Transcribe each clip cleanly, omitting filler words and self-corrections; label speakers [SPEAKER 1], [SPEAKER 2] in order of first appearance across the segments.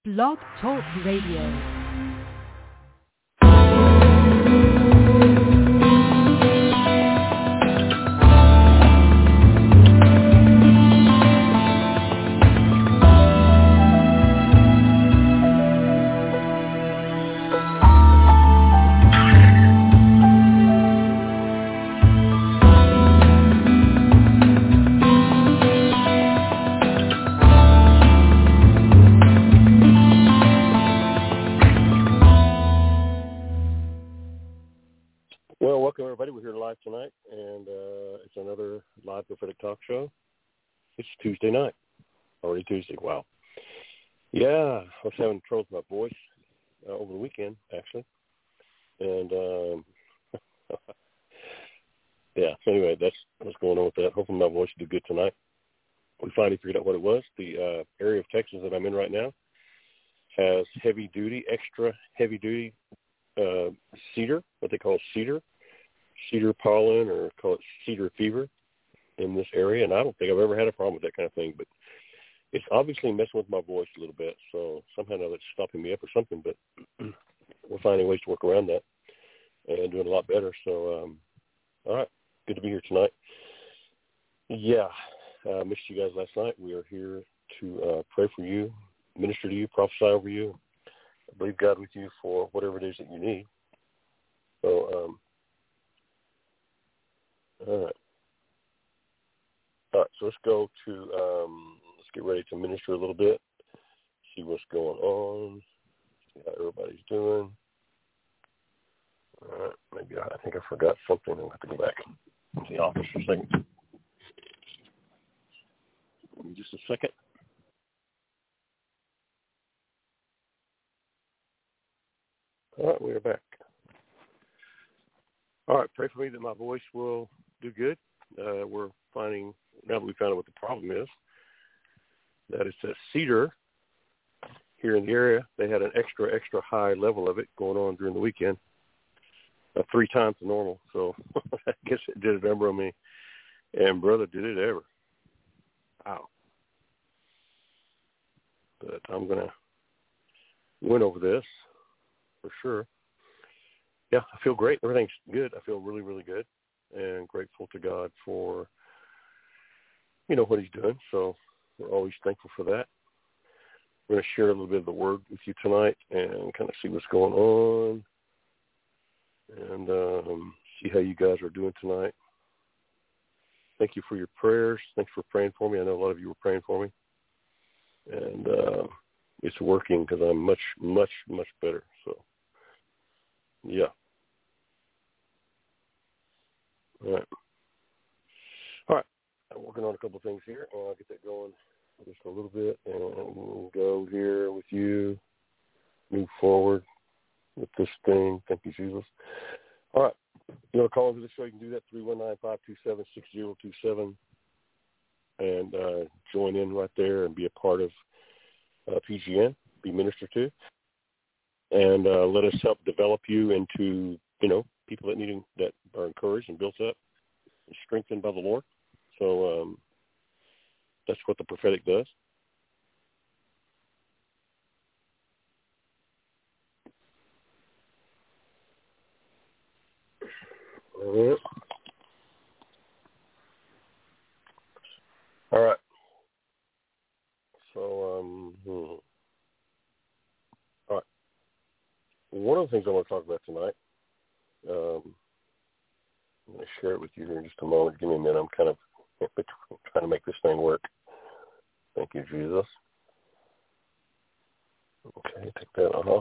[SPEAKER 1] Blog Talk Radio.
[SPEAKER 2] Tonight, and it's another live prophetic talk show. It's Tuesday night, already Tuesday. Wow. Yeah, I was having trouble with my voice over the weekend, actually, and yeah. So anyway, that's what's going on with that. Hopefully, my voice will do good tonight. We finally figured out what it was. The area of Texas that I'm in right now has extra heavy duty cedar, what they call cedar pollen, or call it cedar fever in this area, and I don't think I've ever had a problem with that kind of thing, but it's obviously messing with my voice a little bit, so somehow or another it's stopping me up or something, but we're finding ways to work around that and doing a lot better. So, all right, good to be here tonight. Yeah, missed you guys last night. We are here to pray for you, minister to you, prophesy over you, believe God with you for whatever it is that you need. So, all right, so let's go to, let's get ready to minister a little bit, see what's going on, see how everybody's doing. All right, maybe I think I forgot something. I'll have to go back to the office for a second. Give me just a second. All right, we are back. All right, pray for me that my voice will do good. We're finding, now that we found out what the problem is, that it's a cedar here in the area. They had an extra high level of it going on during the weekend, 3 times the normal. So I guess it did a number on me. And brother, did it ever. Wow. But I'm going to win over this for sure. Yeah, I feel great. Everything's good. I feel really, really good and grateful to God for, what he's doing. So we're always thankful for that. We're going to share a little bit of the word with you tonight and kind of see what's going on and see how you guys are doing tonight. Thank you for your prayers. Thanks for praying for me. I know a lot of you were praying for me. And it's working because I'm much, much, much better. So, yeah. All right. I'm working on a couple of things here, and I'll get that going just a little bit, and we'll go here with you, move forward with this thing. Thank you, Jesus. All right. You want to call into the show? You can do that, 319-527-6027, and join in right there and be a part of PGN, be ministered to, and let us help develop you into, people that are encouraged and built up and strengthened by the Lord. So that's what the prophetic does. All right. So, all right. One of the things I want to talk about tonight, I'm going to share it with you here in just a moment. Give me a minute. I'm kind of trying to make this thing work. Thank you, Jesus. Okay, take that off.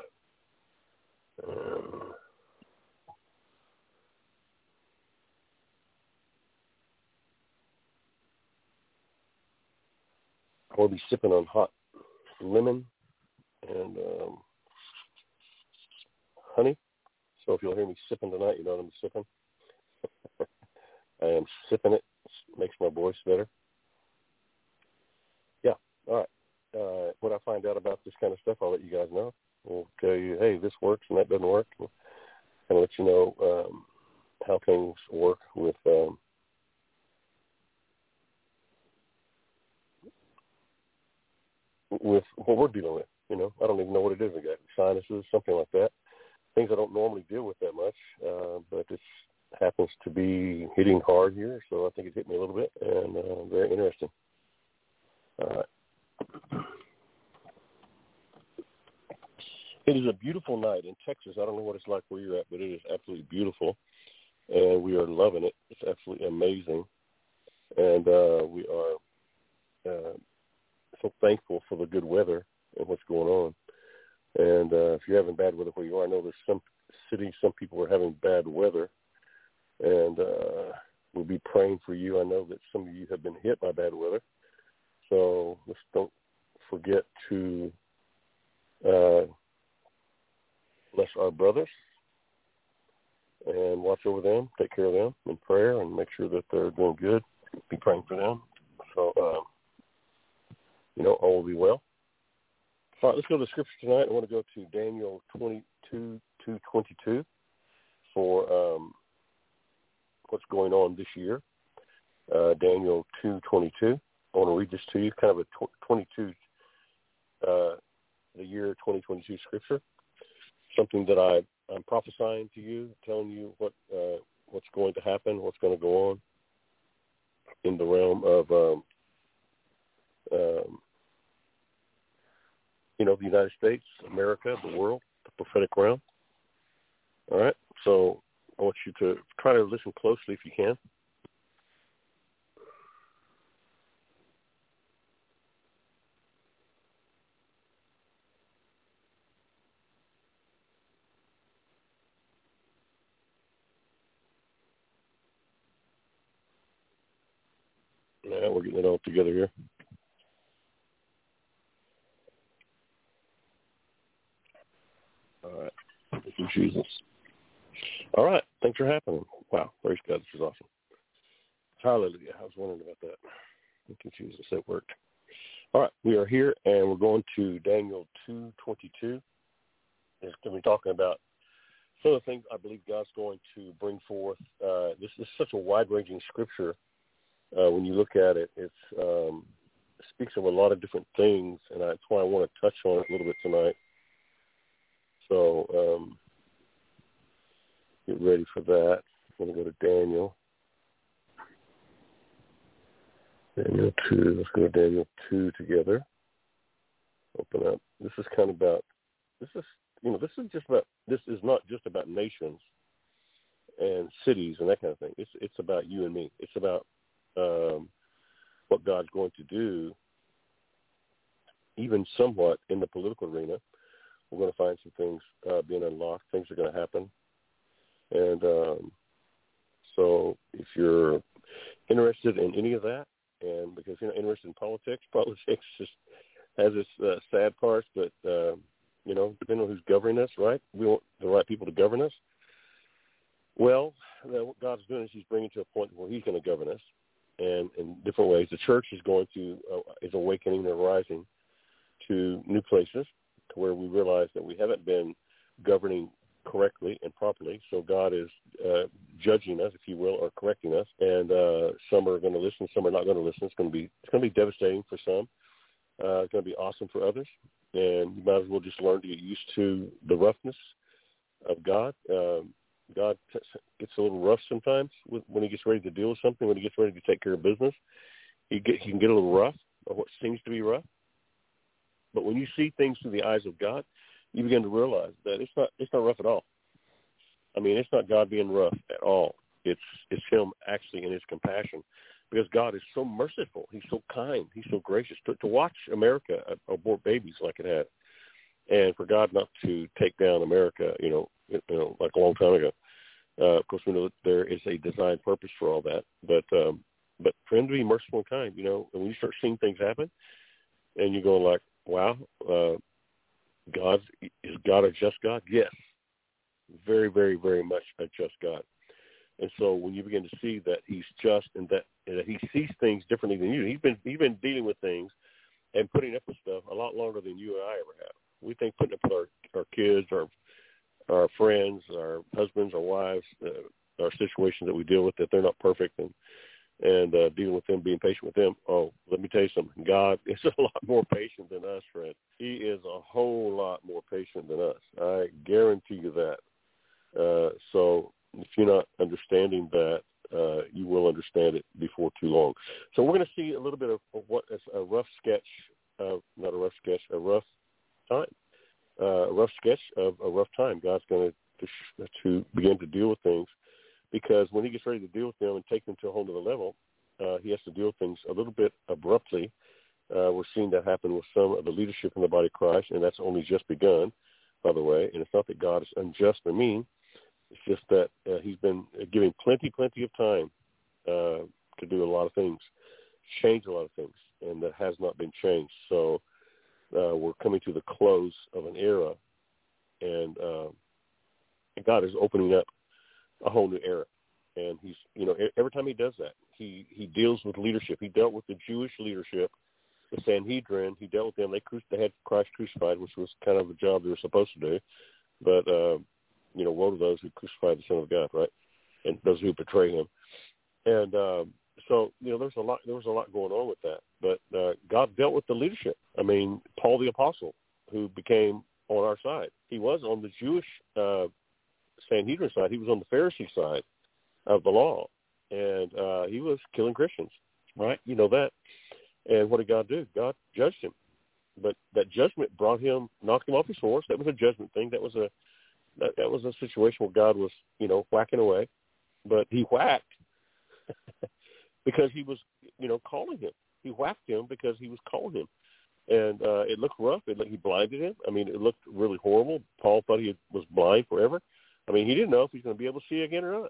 [SPEAKER 2] I will be sipping on hot lemon and honey. So if you'll hear me sipping tonight, you know what I'm sipping. I am sipping it. It makes my voice better. Yeah. All right. When I find out about this kind of stuff, I'll let you guys know. We'll tell you, hey, this works and that doesn't work. And let you know how things work with what we're dealing with. I don't even know what it is. I got sinuses, something like that. Things I don't normally deal with that much, but it happens to be hitting hard here, so I think it hit me a little bit, and very interesting. All right. It is a beautiful night in Texas. I don't know what it's like where you're at, but it is absolutely beautiful, and we are loving it. It's absolutely amazing, and we are so thankful for the good weather and what's going on. And if you're having bad weather where you are, I know there's some cities, some people are having bad weather, and we'll be praying for you. I know that some of you have been hit by bad weather, so let's don't forget to bless our brothers and watch over them, take care of them in prayer, and make sure that they're doing good. Be praying for them. So, all will be well. All right, let's go to the scripture tonight. I want to go to Daniel 22:22 for what's going on this year. Daniel 2:22. I want to read this to you, kind of a 22, the year 2022 scripture. Something that I'm prophesying to you, telling you what's going to happen, what's going to go on in the realm of the United States, America, the world, the prophetic realm. All right, so I want you to try to listen closely if you can. Yeah, we're getting it all together here. All right. Thank you, Jesus. All right. Thanks for happening. Wow. Praise God. This is awesome. Hallelujah. I was wondering about that. Thank you, Jesus. It worked. All right. We are here, and we're going to Daniel 2:22. It's going to be talking about some of the things I believe God's going to bring forth. This is such a wide-ranging scripture. When you look at it, it speaks of a lot of different things, and that's why I want to touch on it a little bit tonight. So get ready for that. I'm going to go to Daniel. Daniel 2. Let's go to Daniel 2 together. Open up. This is not just about nations and cities and that kind of thing. It's about you and me. It's about what God's going to do, even somewhat in the political arena. We're going to find some things being unlocked. Things are going to happen. And so if you're interested in any of that, and because you're not interested in politics just has its sad parts, but, depending on who's governing us, right? We want the right people to govern us. Well, what God's doing is he's bringing to a point where he's going to govern us. And in different ways, the church is is awakening and rising to new places to where we realize that we haven't been governing correctly and properly. So God is judging us, if you will, or correcting us. And some are going to listen, some are not going to listen. It's going to be devastating for some. It's going to be awesome for others. And you might as well just learn to get used to the roughness of God. God gets a little rough sometimes when he gets ready to deal with something, when he gets ready to take care of business. He can get a little rough, or what seems to be rough. But when you see things through the eyes of God, you begin to realize that it's not rough at all. I mean, it's not God being rough at all. It's him actually in his compassion, because God is so merciful. He's so kind. He's so gracious. To watch America abort babies like it had, and for God not to take down America, like a long time ago. Of course, we know that there is a designed purpose for all that, but for him to be merciful and kind, and when you start seeing things happen, and you go like, wow, is God a just God? Yes, very, very, very much a just God. And so when you begin to see that he's just and that he sees things differently than you, he's been dealing with things and putting up with stuff a lot longer than you and I ever have. We think putting up with our kids, our friends, our husbands, our wives, our situations that we deal with, that they're not perfect, and and dealing with them, being patient with them. Oh, let me tell you something. God is a lot more patient than us, friend. He is a whole lot more patient than us. I guarantee you that. So if you're not understanding that, you will understand it before too long. So we're going to see a little bit of what is a rough sketch, not a rough sketch, a rough time, a rough sketch of a rough time. God's going to begin to deal with things, because when he gets ready to deal with them and take them to a whole other level, he has to deal with things a little bit abruptly. We're seeing that happen with some of the leadership in the body of Christ, and that's only just begun, by the way. And it's not that God is unjust or mean. It's just that he's been giving plenty of time to do a lot of things, change a lot of things, and that has not been changed. So we're coming to the close of an era, and God is opening up a whole new era. And he's, every time he does that, he deals with leadership. He dealt with the Jewish leadership, the Sanhedrin. He dealt with them. They had Christ crucified, which was kind of a job they were supposed to do. But, woe to those who crucified the Son of God, right? And those who betray him. And so, there was a lot going on with that. But God dealt with the leadership. I mean, Paul the Apostle, who became on our side. He was on the Jewish Sanhedrin side. He was on the Pharisee side of the law. And he was killing Christians, right? You know that. And what did God do? God judged him. But that judgment knocked him off his horse. That was a judgment thing. That was a situation where God was, whacking away. But he whacked because he was, calling him. He whacked him because he was calling him. And it looked rough. He blinded him. I mean, it looked really horrible. Paul thought he was blind forever. I mean, he didn't know if he's going to be able to see again or not.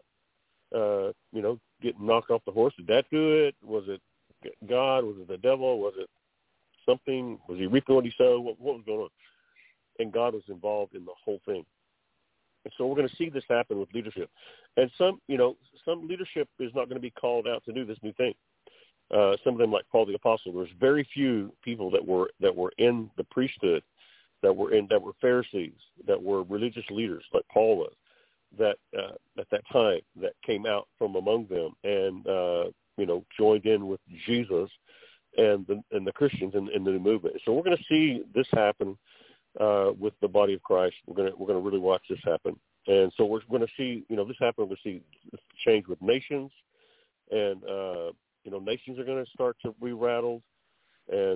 [SPEAKER 2] Getting knocked off the horse, did that do it? Was it God? Was it the devil? Was it something? Was he reaping what he sowed? What was going on? And God was involved in the whole thing. And so we're going to see this happen with leadership. And some leadership is not going to be called out to do this new thing. Some of them, like Paul the Apostle, there's very few people that were in the priesthood, that were Pharisees, that were religious leaders, like Paul was, that at that time that came out from among them and joined in with Jesus and the Christians in the new movement. So we're going to see this happen with the body of Christ. We're going to really watch this happen, and so we're going to see this happen. We'll see change with nations, and nations are going to start to be rattled, and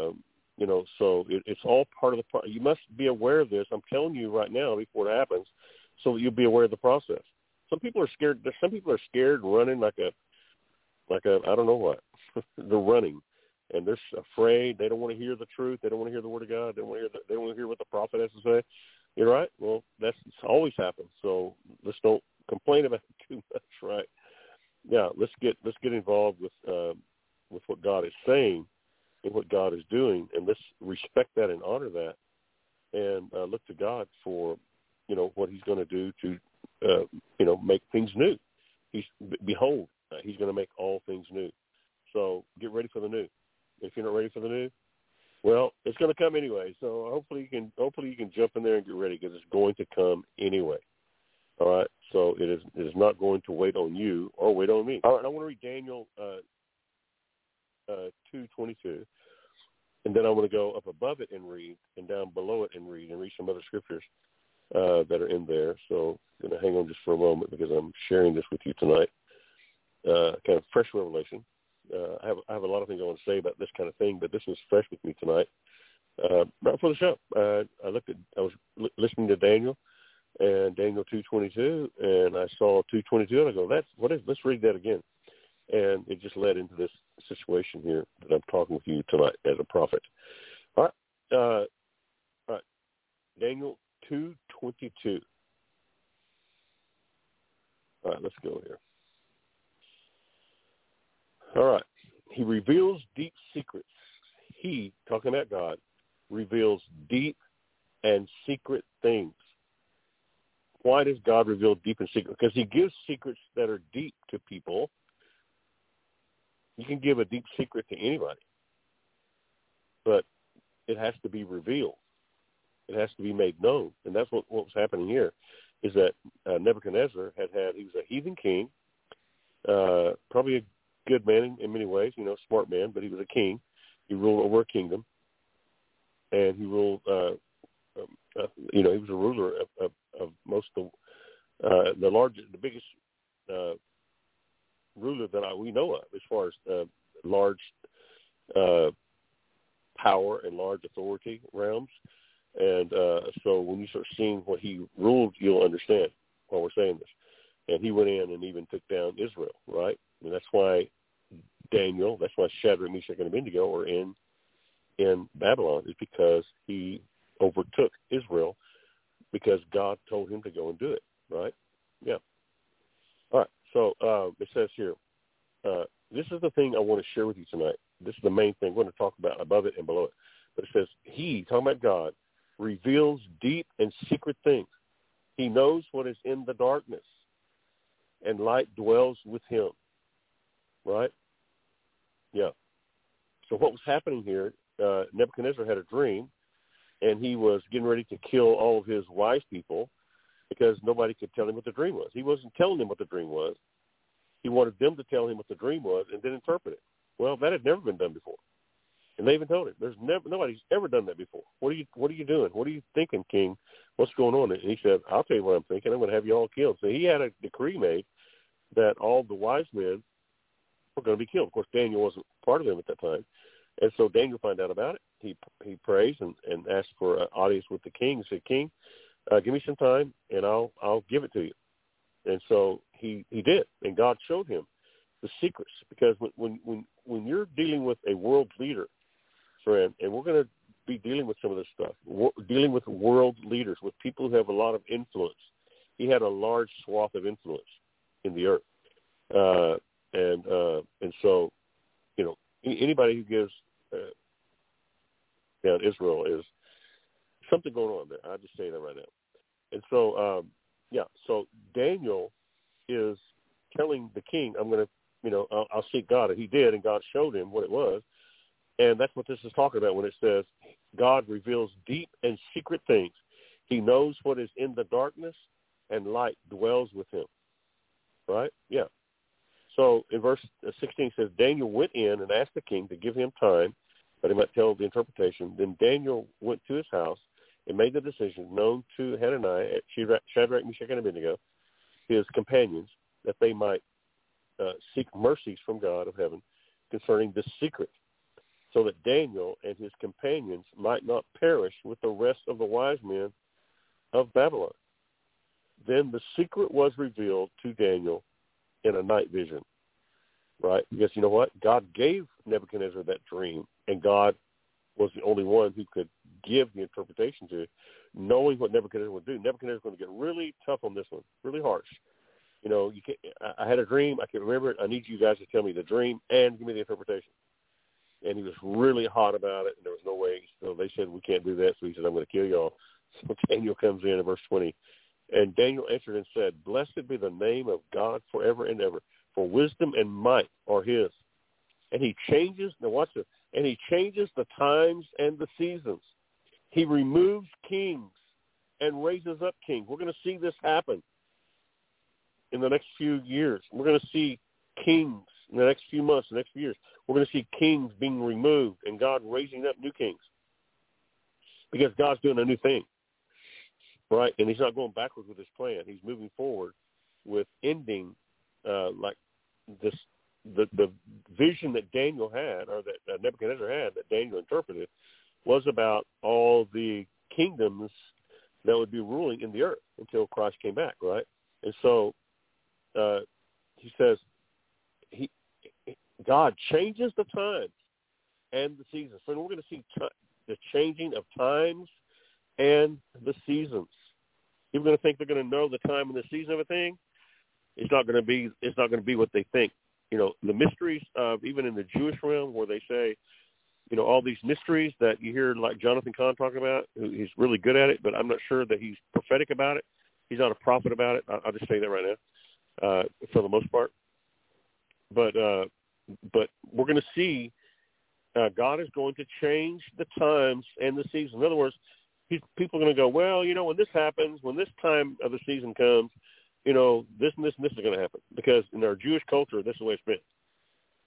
[SPEAKER 2] so it's all part of the. You must be aware of this. I'm telling you right now before it happens, so that you'll be aware of the process. Some people are scared. Some people are scared and running like a I don't know what. They're running, and they're afraid. They don't want to hear the truth. They don't want to hear the word of God. They don't want to hear what the prophet has to say. You're right. Well, that's always happens. So let's don't complain about it too much, right? Yeah, let's get involved with what God is saying and what God is doing, and let's respect that and honor that, and look to God for what He's going to do to make things new. Behold, He's going to make all things new. So get ready for the new. If you're not ready for the new, well, it's going to come anyway. So hopefully you can jump in there and get ready, because it's going to come anyway. All right. So it is not going to wait on you or wait on me. All right. I want to read Daniel 2:22, and then I want to go up above it and read, and down below it and read some other scriptures that are in there. So I'm going to hang on just for a moment, because I'm sharing this with you tonight. Kind of fresh revelation. I have a lot of things I want to say about this kind of thing, but this is fresh with me tonight. Right before the show, I was listening to Daniel and Daniel 2:22, and I saw 2:22, and I go, let's read that again. And it just led into this situation here that I'm talking with you tonight as a prophet. All right. Daniel 2:22. All right, let's go here. All right. He reveals deep secrets. He, talking about God, reveals deep and secret things. Why does God reveal deep and secret? Because He gives secrets that are deep to people. You can give a deep secret to anybody, but it has to be revealed. It has to be made known. And that's what was happening here, is that Nebuchadnezzar he was a heathen king, probably good man in many ways, smart man, but he was a king. He ruled over a kingdom, and he ruled. He was a ruler of most of the biggest ruler that we know of as far as large power and large authority realms. And so when you start seeing what he ruled, you'll understand why we're saying this. And he went in and even took down Israel, right? And that's why that's why Shadrach, Meshach, and Abednego are in Babylon, is because he overtook Israel because God told him to go and do it, right? Yeah. All right. So it says here, this is the thing I want to share with you tonight. This is the main thing. We're going to talk about above it and below it. But it says, he, talking about God, reveals deep and secret things. He knows what is in the darkness, and light dwells with him, right? Yeah. So what was happening here, Nebuchadnezzar had a dream, and he was getting ready to kill all of his wise people because nobody could tell him what the dream was. He wasn't telling them what the dream was. He wanted them to tell him what the dream was and then interpret it. Well, that had never been done before. And they even told him, nobody's ever done that before. What are you doing? What are you thinking, King? What's going on? And he said, I'll tell you what I'm thinking. I'm going to have you all killed. So he had a decree made that all the wise men were going to be killed. Of course, Daniel wasn't part of them at that time. And so Daniel found out about it. He prays and asked for an audience with the king. He said, King, give me some time, and I'll give it to you. And so he did, and God showed him the secrets. Because when you're dealing with a world leader, friend, and we're going to be dealing with some of this stuff, dealing with world leaders, with people who have a lot of influence. He had a large swath of influence in the earth. And so, anybody who gives down Israel is something going on there. I'll just say that right now. And so, so Daniel is telling the king, I'm going to, I'll seek God. And he did, and God showed him what it was. And that's what this is talking about when it says God reveals deep and secret things. He knows what is in the darkness, and light dwells with him. Right? Yeah. So in verse 16 it says, Daniel went in and asked the king to give him time that he might tell the interpretation. Then Daniel went to his house and made the decision known to Hananiah, Shadrach, Meshach, and Abednego, his companions, that they might seek mercies from God of heaven concerning this secret, so that Daniel and his companions might not perish with the rest of the wise men of Babylon. Then the secret was revealed to Daniel in a night vision, right? Because you know what? God gave Nebuchadnezzar that dream, and God was the only one who could give the interpretation to it, knowing what Nebuchadnezzar would do. Nebuchadnezzar is going to get really tough on this one, really harsh. I had a dream. I can't remember it. I need you guys to tell me the dream and give me the interpretation. And he was really hot about it, and there was no way. So they said, we can't do that. So he said, I'm going to kill y'all. So Daniel comes in verse 20. And Daniel answered and said, Blessed be the name of God forever and ever, for wisdom and might are his. And he changes, now watch this, and he changes the times and the seasons. He removes kings and raises up kings. We're going to see this happen in the next few years. We're going to see kings in the next few months, the next few years. We're going to see kings being removed and God raising up new kings, because God's doing a new thing, right? And he's not going backwards with his plan. He's moving forward with ending like this. The vision that Daniel had, or that Nebuchadnezzar had, that Daniel interpreted, was about all the kingdoms that would be ruling in the earth until Christ came back, right? And so he says, God changes the times and the seasons. So we're going to see the changing of times and the seasons. People are going to think they're going to know the time and the season of a thing. It's not going to be what they think. The mysteries of, even in the Jewish realm, where they say, all these mysteries that you hear, like Jonathan Cahn talking about, he's really good at it, but I'm not sure that he's prophetic about it. He's not a prophet about it. I'll just say that right now, for the most part. But we're going to see God is going to change the times and the seasons. In other words, people are going to go, well, when this happens, when this time of the season comes, this and this and this is going to happen. Because in our Jewish culture, this is the way it's been.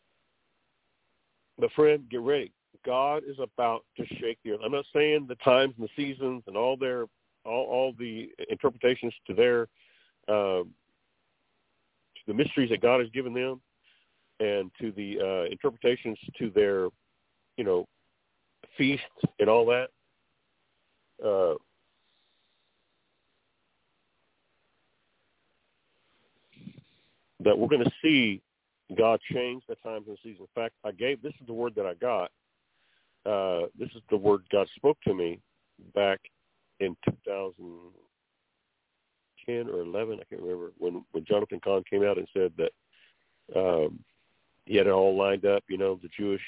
[SPEAKER 2] But friend, get ready. God is about to shake the earth. I'm not saying the times and the seasons and all the interpretations to their to the mysteries that God has given them, and to the interpretations to their, feast and all that. That we're going to see God change the times and the seasons. In fact, this is the word that I got. This is the word God spoke to me back in 2010 or 11. I can't remember, when Jonathan Cahn came out and said that he had it all lined up, the Jewish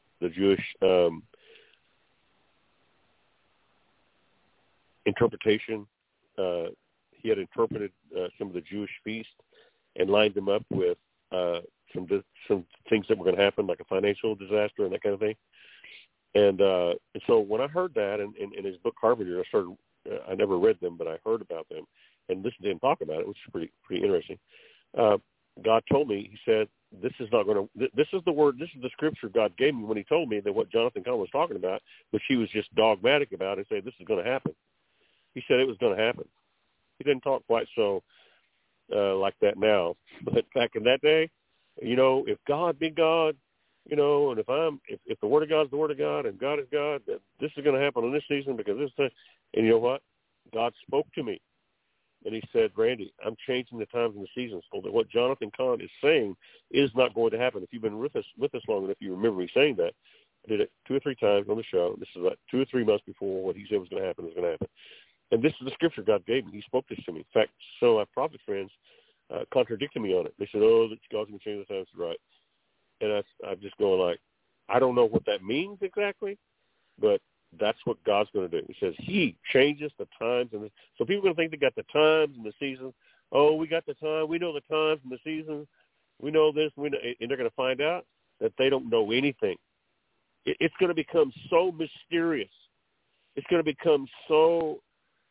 [SPEAKER 2] interpretation. He had interpreted some of the Jewish feasts and lined them up with some things that were going to happen, like a financial disaster and that kind of thing. And so when I heard that in his book Harbinger, I never read them, but I heard about them and listened to him talk about it, which is pretty interesting. God told me, he said, this is the word, this is the scripture God gave me when he told me that what Jonathan Cahn was talking about, which he was just dogmatic about, and said, this is going to happen. He said it was going to happen. He didn't talk quite so like that now. But back in that day, if God be God, and if the Word of God is the Word of God and God is God, that this is going to happen in this season because this thing. And you know what? God spoke to me. And he said, Randy, I'm changing the times and the seasons so that what Jonathan Cahn is saying is not going to happen. If you've been with us long enough, you remember me saying that. I did it 2 or 3 times on the show. This is like 2 or 3 months before what he said was going to happen is going to happen. And this is the scripture God gave me. He spoke this to me. In fact, some of my prophet friends contradicted me on it. They said, that God's going to change the times. Right. And I'm just going like, I don't know what that means exactly, but that's what God's going to do. He says he changes the times. So people are going to think they got the times and the seasons. Oh, we got the time. We know the times and the seasons. We know this. And they're going to find out that they don't know anything. It's going to become so mysterious. It's going to become so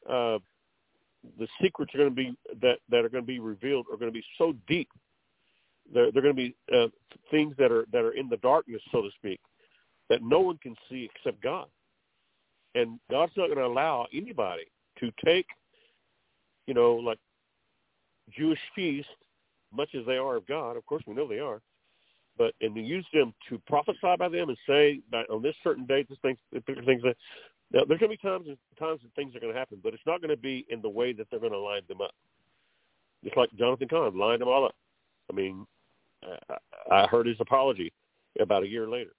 [SPEAKER 2] the secrets are going to be that are going to be revealed are going to be so deep. They're going to be things that are in the darkness, so to speak, that no one can see except God. And God's not going to allow anybody to take, like Jewish feasts, much as they are of God. Of course, we know they are. And to use them to prophesy by them and say, on this certain date, things that. Now, there's going to be times that things are going to happen, but it's not going to be in the way that they're going to line them up. Just like Jonathan Cahn lined them all up. I mean, I heard his apology about a year later,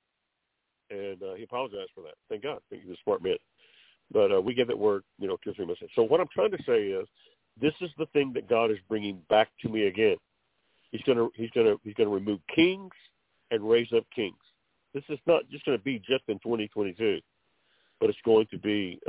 [SPEAKER 2] and he apologized for that. Thank God. I think he's a smart man. But we gave that word, 2 or 3 months. So what I'm trying to say is, this is the thing that God is bringing back to me again. He's going to remove kings and raise up kings. This is not just going to be just in 2022. But it's going to be,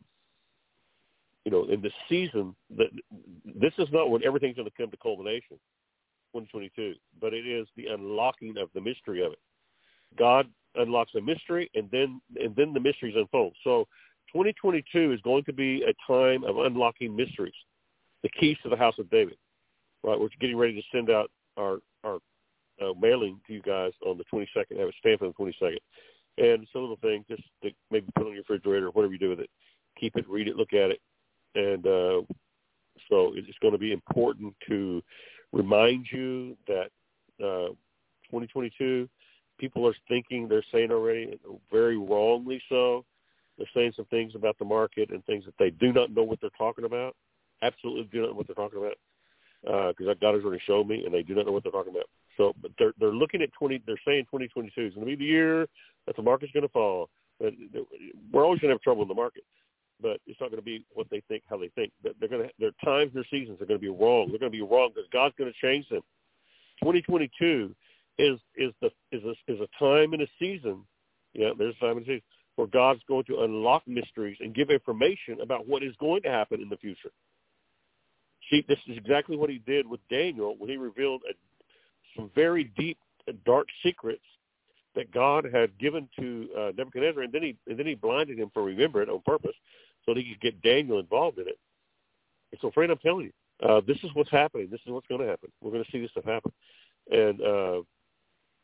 [SPEAKER 2] in the season. This is not when everything's going to come to culmination, 2022. But it is the unlocking of the mystery of it. God unlocks a mystery, and then the mysteries unfold. So 2022 is going to be a time of unlocking mysteries, the keys to the house of David. Right, we're getting ready to send out our mailing to you guys on the 22nd. Have it stamped on the 22nd. And it's a little thing, just to maybe put on your refrigerator or whatever you do with it. Keep it, read it, look at it. And so it's going to be important to remind you that 2022, people are thinking, they're saying already, very wrongly so, they're saying some things about the market and things that they do not know what they're talking about. Absolutely do not know what they're talking about. Because God has already showed me, and they do not know what they're talking about. So, but they're looking at they're saying 2022 is going to be the year that the market's going to fall. But we're always going to have trouble in the market, but it's not going to be what they think, how they think. Their times, their seasons are going to be wrong. They're going to be wrong because God's going to change them. 2022 is a time and a season. Yeah, there's a time and a season where God's going to unlock mysteries and give information about what is going to happen in the future. See, this is exactly what he did with Daniel when he revealed some very deep, dark secrets that God had given to Nebuchadnezzar, and then he blinded him for remembering it on purpose so that he could get Daniel involved in it. And so, friend, I'm telling you, this is what's happening. This is what's going to happen. We're going to see this stuff happen. And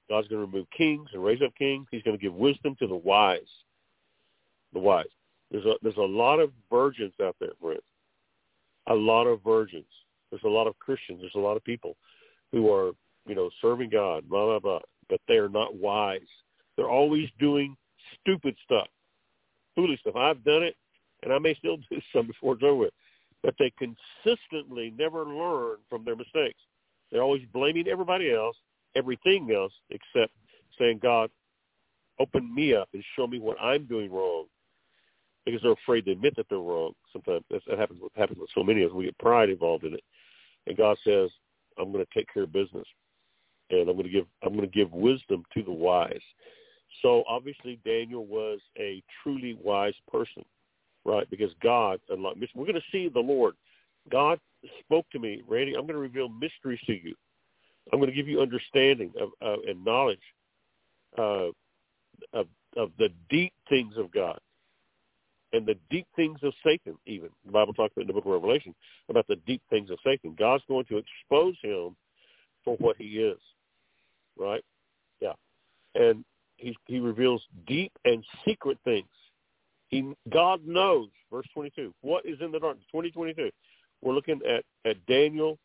[SPEAKER 2] God's going to remove kings and raise up kings. He's going to give wisdom to the wise. The wise. There's a lot of virgins out there, friends. A lot of virgins. There's a lot of Christians. There's a lot of people who are, serving God, blah, blah, blah, but they are not wise. They're always doing stupid stuff, foolish stuff. I've done it, and I may still do some before it's over with. But they consistently never learn from their mistakes. They're always blaming everybody else, everything else, except saying, God, open me up and show me what I'm doing wrong. Because they're afraid to admit that they're wrong. Sometimes that happens with so many of us. We get pride involved in it. And God says, I'm going to take care of business. And I'm going to give wisdom to the wise. So obviously Daniel was a truly wise person, right? Because God unlocked mysteries. We're going to see the Lord. God spoke to me, Randy, I'm going to reveal mysteries to you. I'm going to give you understanding and knowledge of the deep things of God and the deep things of Satan even. The Bible talks about in the book of Revelation about the deep things of Satan. God's going to expose him for what he is, right? Yeah. And he reveals deep and secret things. God knows, verse 22, what is in the darkness, 2022. We're looking at Daniel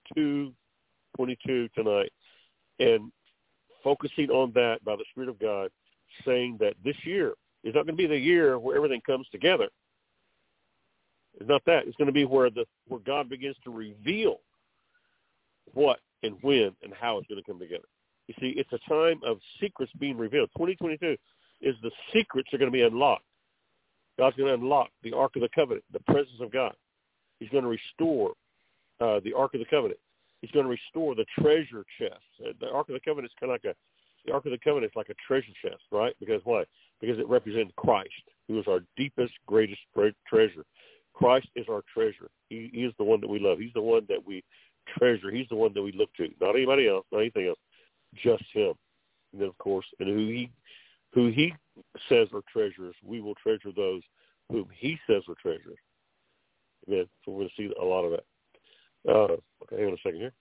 [SPEAKER 2] 2:22 tonight and focusing on that by the Spirit of God, saying that this year is not going to be the year where everything comes together. It's not that. It's going to be where God begins to reveal what and when and how it's going to come together. You see, it's a time of secrets being revealed. 2022 is the secrets are going to be unlocked. God's going to unlock the Ark of the Covenant, the presence of God. He's going to restore the Ark of the Covenant. He's going to restore the treasure chest. The Ark of the Covenant is kind of the Ark of the Covenant is like a treasure chest, right? Because why? Because it represents Christ, who is our deepest, greatest treasure. Christ is our treasure. He is the one that we love. He's the one that we treasure. He's the one that we look to. Not anybody else, not anything else, just him. And then, of course, and who he says are treasures, we will treasure those whom he says are treasures. Amen. So we're going to see a lot of that. Okay, hang on a second here.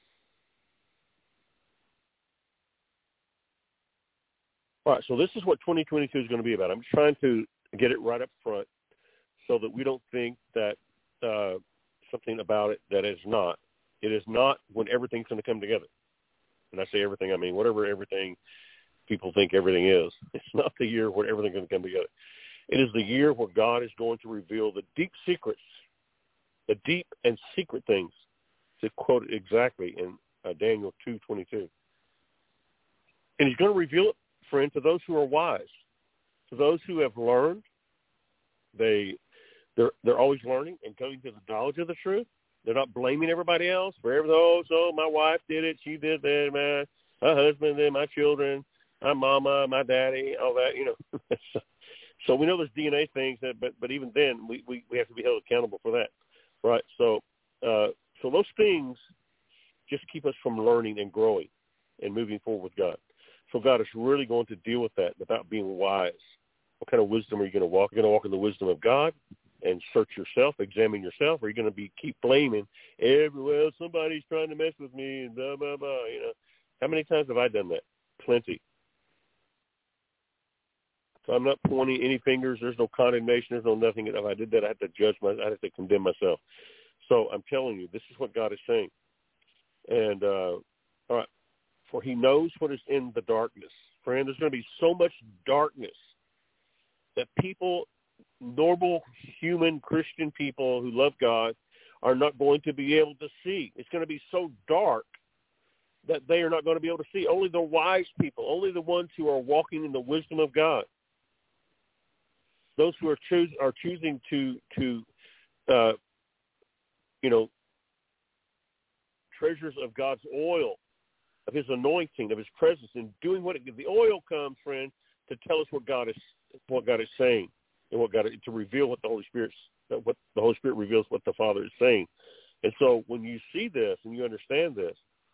[SPEAKER 2] All right, so this is what 2022 is going to be about. I'm just trying to get it right up front so that we don't think that something about it that is not. It is not when everything's going to come together. When I say everything, I mean whatever everything people think everything is. It's not the year where everything's going to come together. It is the year where God is going to reveal the deep secrets, the deep and secret things, to quote it exactly in Daniel 2:22. And he's going to reveal it, friend, to those who are wise, to those who have learned. They're always learning and coming to the knowledge of the truth. They're not blaming everybody else for everything. Oh, so my wife did it, she did that, my husband, and my children, my mama, my daddy, all that, So we know there's DNA things, but even then we have to be held accountable for that, right? So those things just keep us from learning and growing and moving forward with God. So God is really going to deal with that about being wise. What kind of wisdom are you going to walk? Are you going to walk in the wisdom of God and search yourself, examine yourself? Or are you going to keep blaming everywhere? Somebody's trying to mess with me and blah, blah, blah. How many times have I done that? Plenty. So I'm not pointing any fingers. There's no condemnation. There's no nothing. If I did that, I have to judge myself. I have to condemn myself. So I'm telling you, this is what God is saying. And, all right, for he knows what is in the darkness. Friend, there's going to be so much darkness that people, normal human Christian people who love God, are not going to be able to see. It's going to be so dark that they are not going to be able to see. Only the wise people, only the ones who are walking in the wisdom of God, those who are choosing to treasures of God's oil, of his anointing, of his presence, and doing the oil comes, friend, to tell us what God is saying, and to reveal what the Holy Spirit reveals what the Father is saying. And so when you see this and you understand this,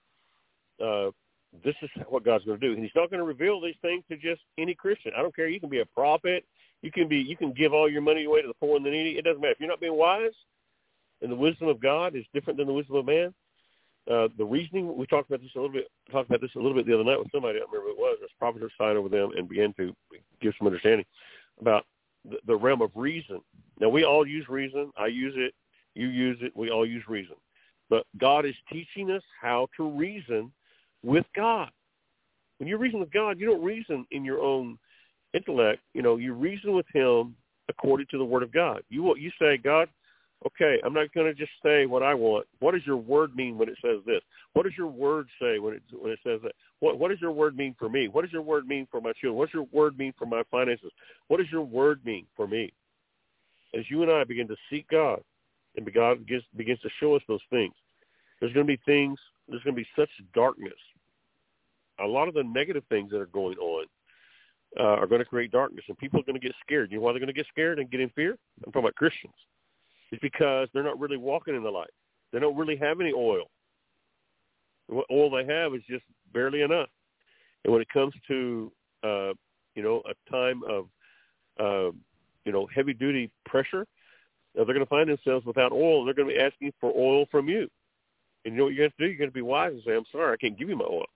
[SPEAKER 2] this is what God's going to do. And he's not going to reveal these things to just any Christian. I don't care. You can be a prophet. You can give all your money away to the poor and the needy. It doesn't matter. If you're not being wise, and the wisdom of God is different than the wisdom of man, The reasoning, we talked about this a little bit the other night with somebody, I don't remember who it was. This prophet signed over them and began to give some understanding about the realm of reason. Now, we all use reason. I use it. You use it. We all use reason. But God is teaching us how to reason with God. When you reason with God, you don't reason in your own intellect. You reason with him according to the word of God. You say, God, okay, I'm not going to just say what I want. What does your word mean when it says this? What does your word say when it says that? What does your word mean for me? What does your word mean for my children? What does your word mean for my finances? What does your word mean for me? As you and I begin to seek God, and God begins to show us those things, there's going to be such darkness. A lot of the negative things that are going on are going to create darkness, and people are going to get scared. You know why they're going to get scared and get in fear? I'm talking about Christians. It's because they're not really walking in the light. They don't really have any oil. What oil they have is just barely enough. And when it comes to, a time of, heavy-duty pressure, they're going to find themselves without oil, and they're going to be asking for oil from you. And you know what you're going to do? You're going to be wise and say, I'm sorry, I can't give you my oil.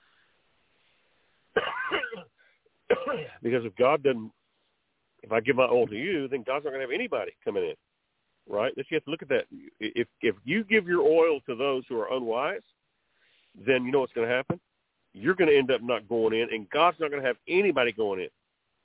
[SPEAKER 2] Because if I give my oil to you, then God's not going to have anybody coming in. Right? You have to look at that. If you give your oil to those who are unwise, then you know what's going to happen? You're going to end up not going in, and God's not going to have anybody going in.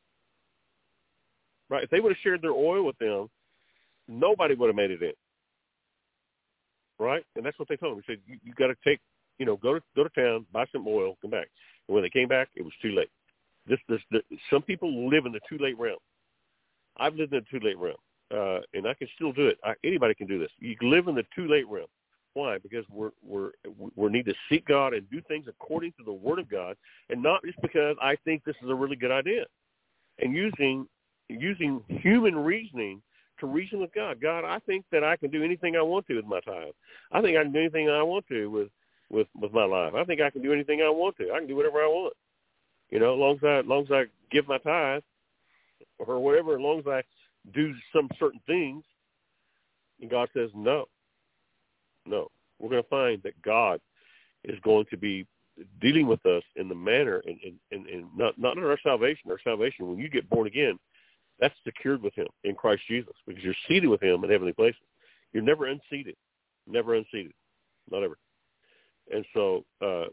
[SPEAKER 2] Right? If they would have shared their oil with them, nobody would have made it in. Right? And that's what they told them. They said, you got to take, go to town, buy some oil, come back. And when they came back, it was too late. Some people live in the too late realm. I've lived in the too late realm. And I can still do it. Anybody can do this. You can live in the too late realm. Why? Because we need to seek God and do things according to the Word of God, and not just because I think this is a really good idea. And using human reasoning to reason with God. God, I think that I can do anything I want to with my time. I think I can do anything I want to with my life. I think I can do anything I want to. I can do whatever I want. As long as I give my tithe or whatever, as long as I do some certain things, and God says no. We're going to find that God is going to be dealing with us in the manner and not in our salvation. Our salvation, when you get born again, that's secured with him in Christ Jesus, because you're seated with him in heavenly places. You're never unseated, not ever. And so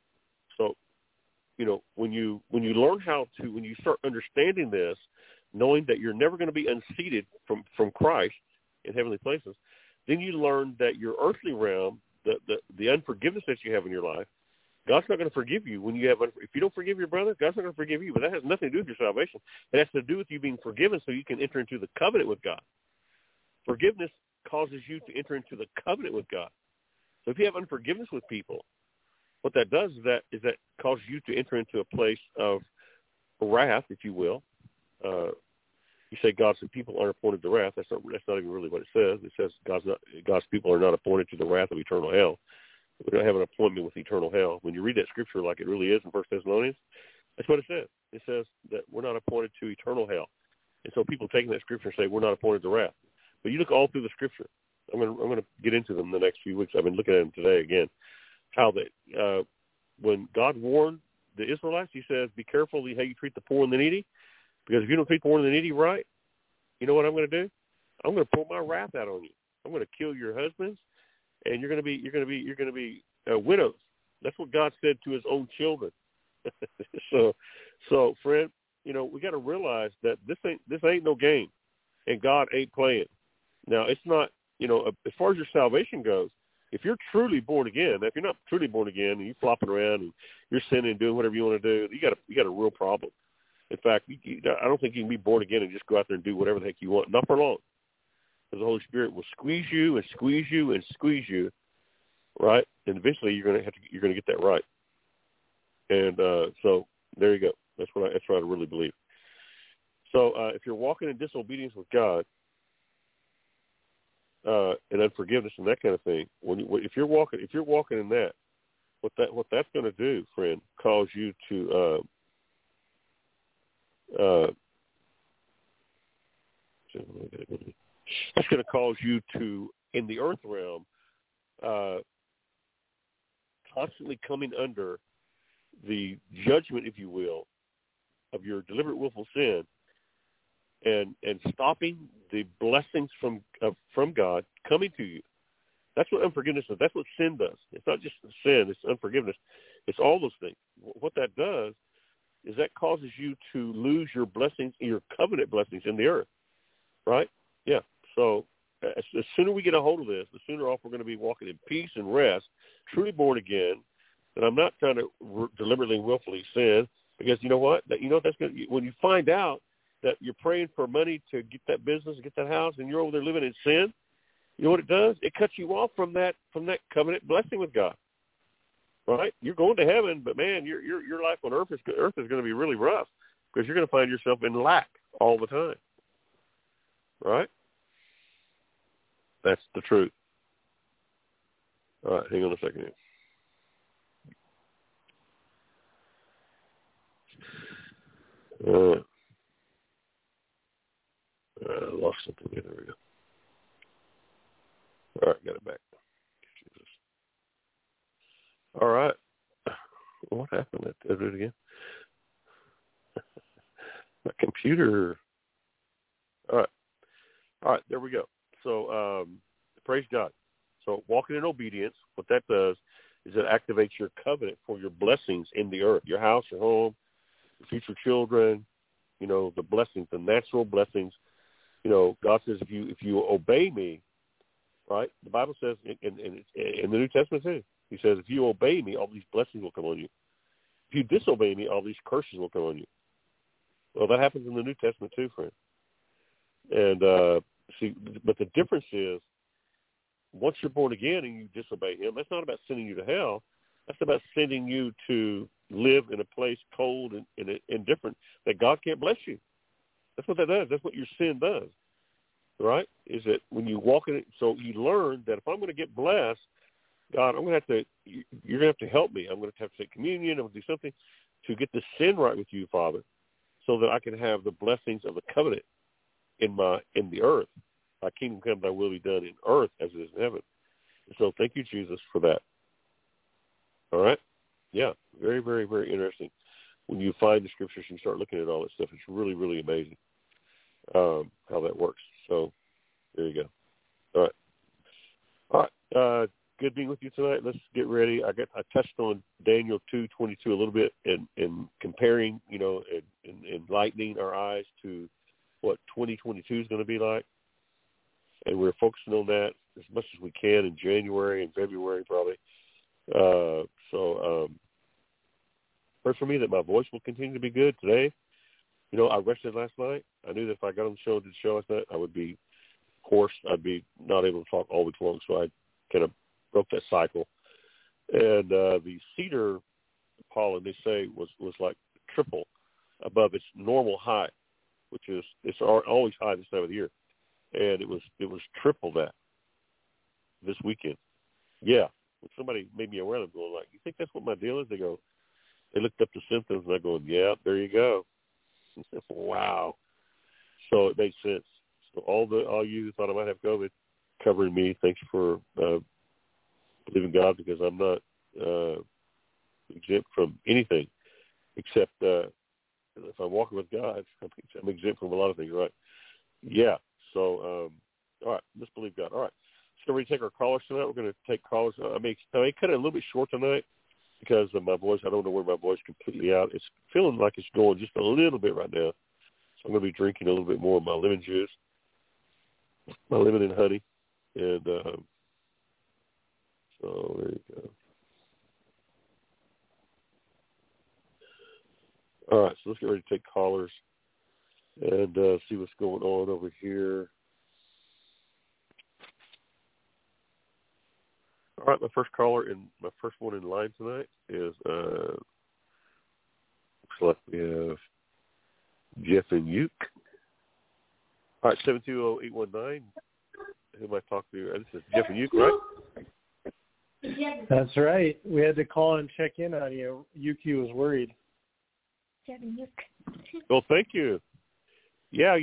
[SPEAKER 2] when you learn when you start understanding this, knowing that you're never going to be unseated from Christ in heavenly places, then you learn that your earthly realm, the unforgiveness that you have in your life, God's not going to forgive you if you don't forgive your brother. God's not going to forgive you, but that has nothing to do with your salvation. It has to do with you being forgiven so you can enter into the covenant with God. Forgiveness causes you to enter into the covenant with God. So if you have unforgiveness with people, what that does is that causes you to enter into a place of wrath, if you will. You say God's people aren't appointed to wrath. That's not even really what it says. It says God's people are not appointed to the wrath of eternal hell. We don't have an appointment with eternal hell. When you read that scripture like it really is in 1 Thessalonians, that's what it says. It says that we're not appointed to eternal hell. And so people taking that scripture and say we're not appointed to wrath. But you look all through the scripture. I'm going to get into them the next few weeks. I've been looking at them today again. How when God warned the Israelites, he says, be careful how you treat the poor and the needy, because if you don't treat the poor and the needy right, you know what I'm going to do? I'm going to pour my wrath out on you. I'm going to kill your husbands, and you're going to be widows. That's what God said to his own children. So friend, we got to realize that this ain't no game, and God ain't playing. Now, it's not, as far as your salvation goes, if you're truly born again, if you're not truly born again and you're flopping around and you're sinning and doing whatever you want to do, you got a real problem. In fact, I don't think you can be born again and just go out there and do whatever the heck you want. Not for long. Because the Holy Spirit will squeeze you and squeeze you and squeeze you, right? And eventually you're going to get that right. And so there you go. That's what I really believe. So if you're walking in disobedience with God, and unforgiveness and that kind of thing, if you're walking in that, what that's going to do, friend, cause you to that's going to cause you to, in the earth realm, constantly coming under the judgment, if you will, of your deliberate willful sin, and stopping the blessings from God coming to you. That's what unforgiveness is. That's what sin does. It's not just sin, it's unforgiveness. It's all those things. What that does is that causes you to lose your blessings, your covenant blessings in the earth, right? Yeah. So as sooner we get a hold of this, the sooner off we're going to be walking in peace and rest, truly born again. And I'm not trying to deliberately and willfully sin, because you know what? That's going to, when you find out that you're praying for money to get that business, get that house, and you're over there living in sin, you know what it does? It cuts you off from that covenant blessing with God. Right? You're going to heaven, but man, your life on earth is going to be really rough, because you're going to find yourself in lack all the time. Right? That's the truth. All right, hang on a second here. I lost something here. There we go. All right, got it back. Jesus. All right. What happened? Did I do it again? My computer. All right, there we go. So, praise God. So, walking in obedience, what that does is it activates your covenant for your blessings in the earth, your house, your home, your future children, the blessings, the natural blessings. God says, if you obey me, right? The Bible says in the New Testament too, he says, if you obey me, all these blessings will come on you. If you disobey me, all these curses will come on you. Well, that happens in the New Testament too, friend. And but the difference is, once you're born again and you disobey him, that's not about sending you to hell. That's about sending you to live in a place cold and indifferent that God can't bless you. That's what that does. That's what your sin does, right? Is that when you walk in it, so you learn that if I'm going to get blessed, God, you're going to have to help me. I'm going to have to take communion. I'm going to do something to get the sin right with you, Father, so that I can have the blessings of the covenant in the earth. Thy kingdom come, thy will be done in earth as it is in heaven. And so thank you, Jesus, for that. All right? Yeah, very, very, very interesting. When you find the scriptures and you start looking at all that stuff, it's really, really amazing how that works. So there you go. All right. Good being with you tonight. Let's get ready. I touched on Daniel 2:22 a little bit and comparing, and enlightening our eyes to what 2022 is going to be like. And we're focusing on that as much as we can in January and February probably. Pray for me that my voice will continue to be good today. I rested last night. I knew that if I got on the show and did the show last night, I would be hoarse. I'd be not able to talk all week long, so I kind of broke that cycle. And the cedar pollen, they say, was like triple above its normal high, which is it's always high this time of the year. And it was triple that this weekend. Yeah. When somebody made me aware of them, going like, you think that's what my deal is? They looked up the symptoms, and they're going, yeah, there you go. Wow. So it made sense. So all you who thought I might have COVID, covering me, thanks for believing God, because I'm not exempt from anything except if I'm walking with God, I'm exempt from a lot of things, right? Yeah. So, all right, let's believe God. All right. So we're going to take our callers tonight. We're going to take callers. I may cut it a little bit short tonight because of my voice. I don't know where my voice is completely out. It's feeling like it's going just a little bit right now. So I'm going to be drinking a little bit more of my lemon juice, my lemon and honey. And so there you go. All right, so let's get ready to take callers and see what's going on over here. All right, my first one in line tonight is looks like we have Jeff and Uke. All right, 720-819. Who am I talking to? This is Jeff and Uke, right?
[SPEAKER 1] That's right. We had to call and check in on you. Yuki was worried.
[SPEAKER 3] Jeff and Uke.
[SPEAKER 2] Well, thank you. Yeah.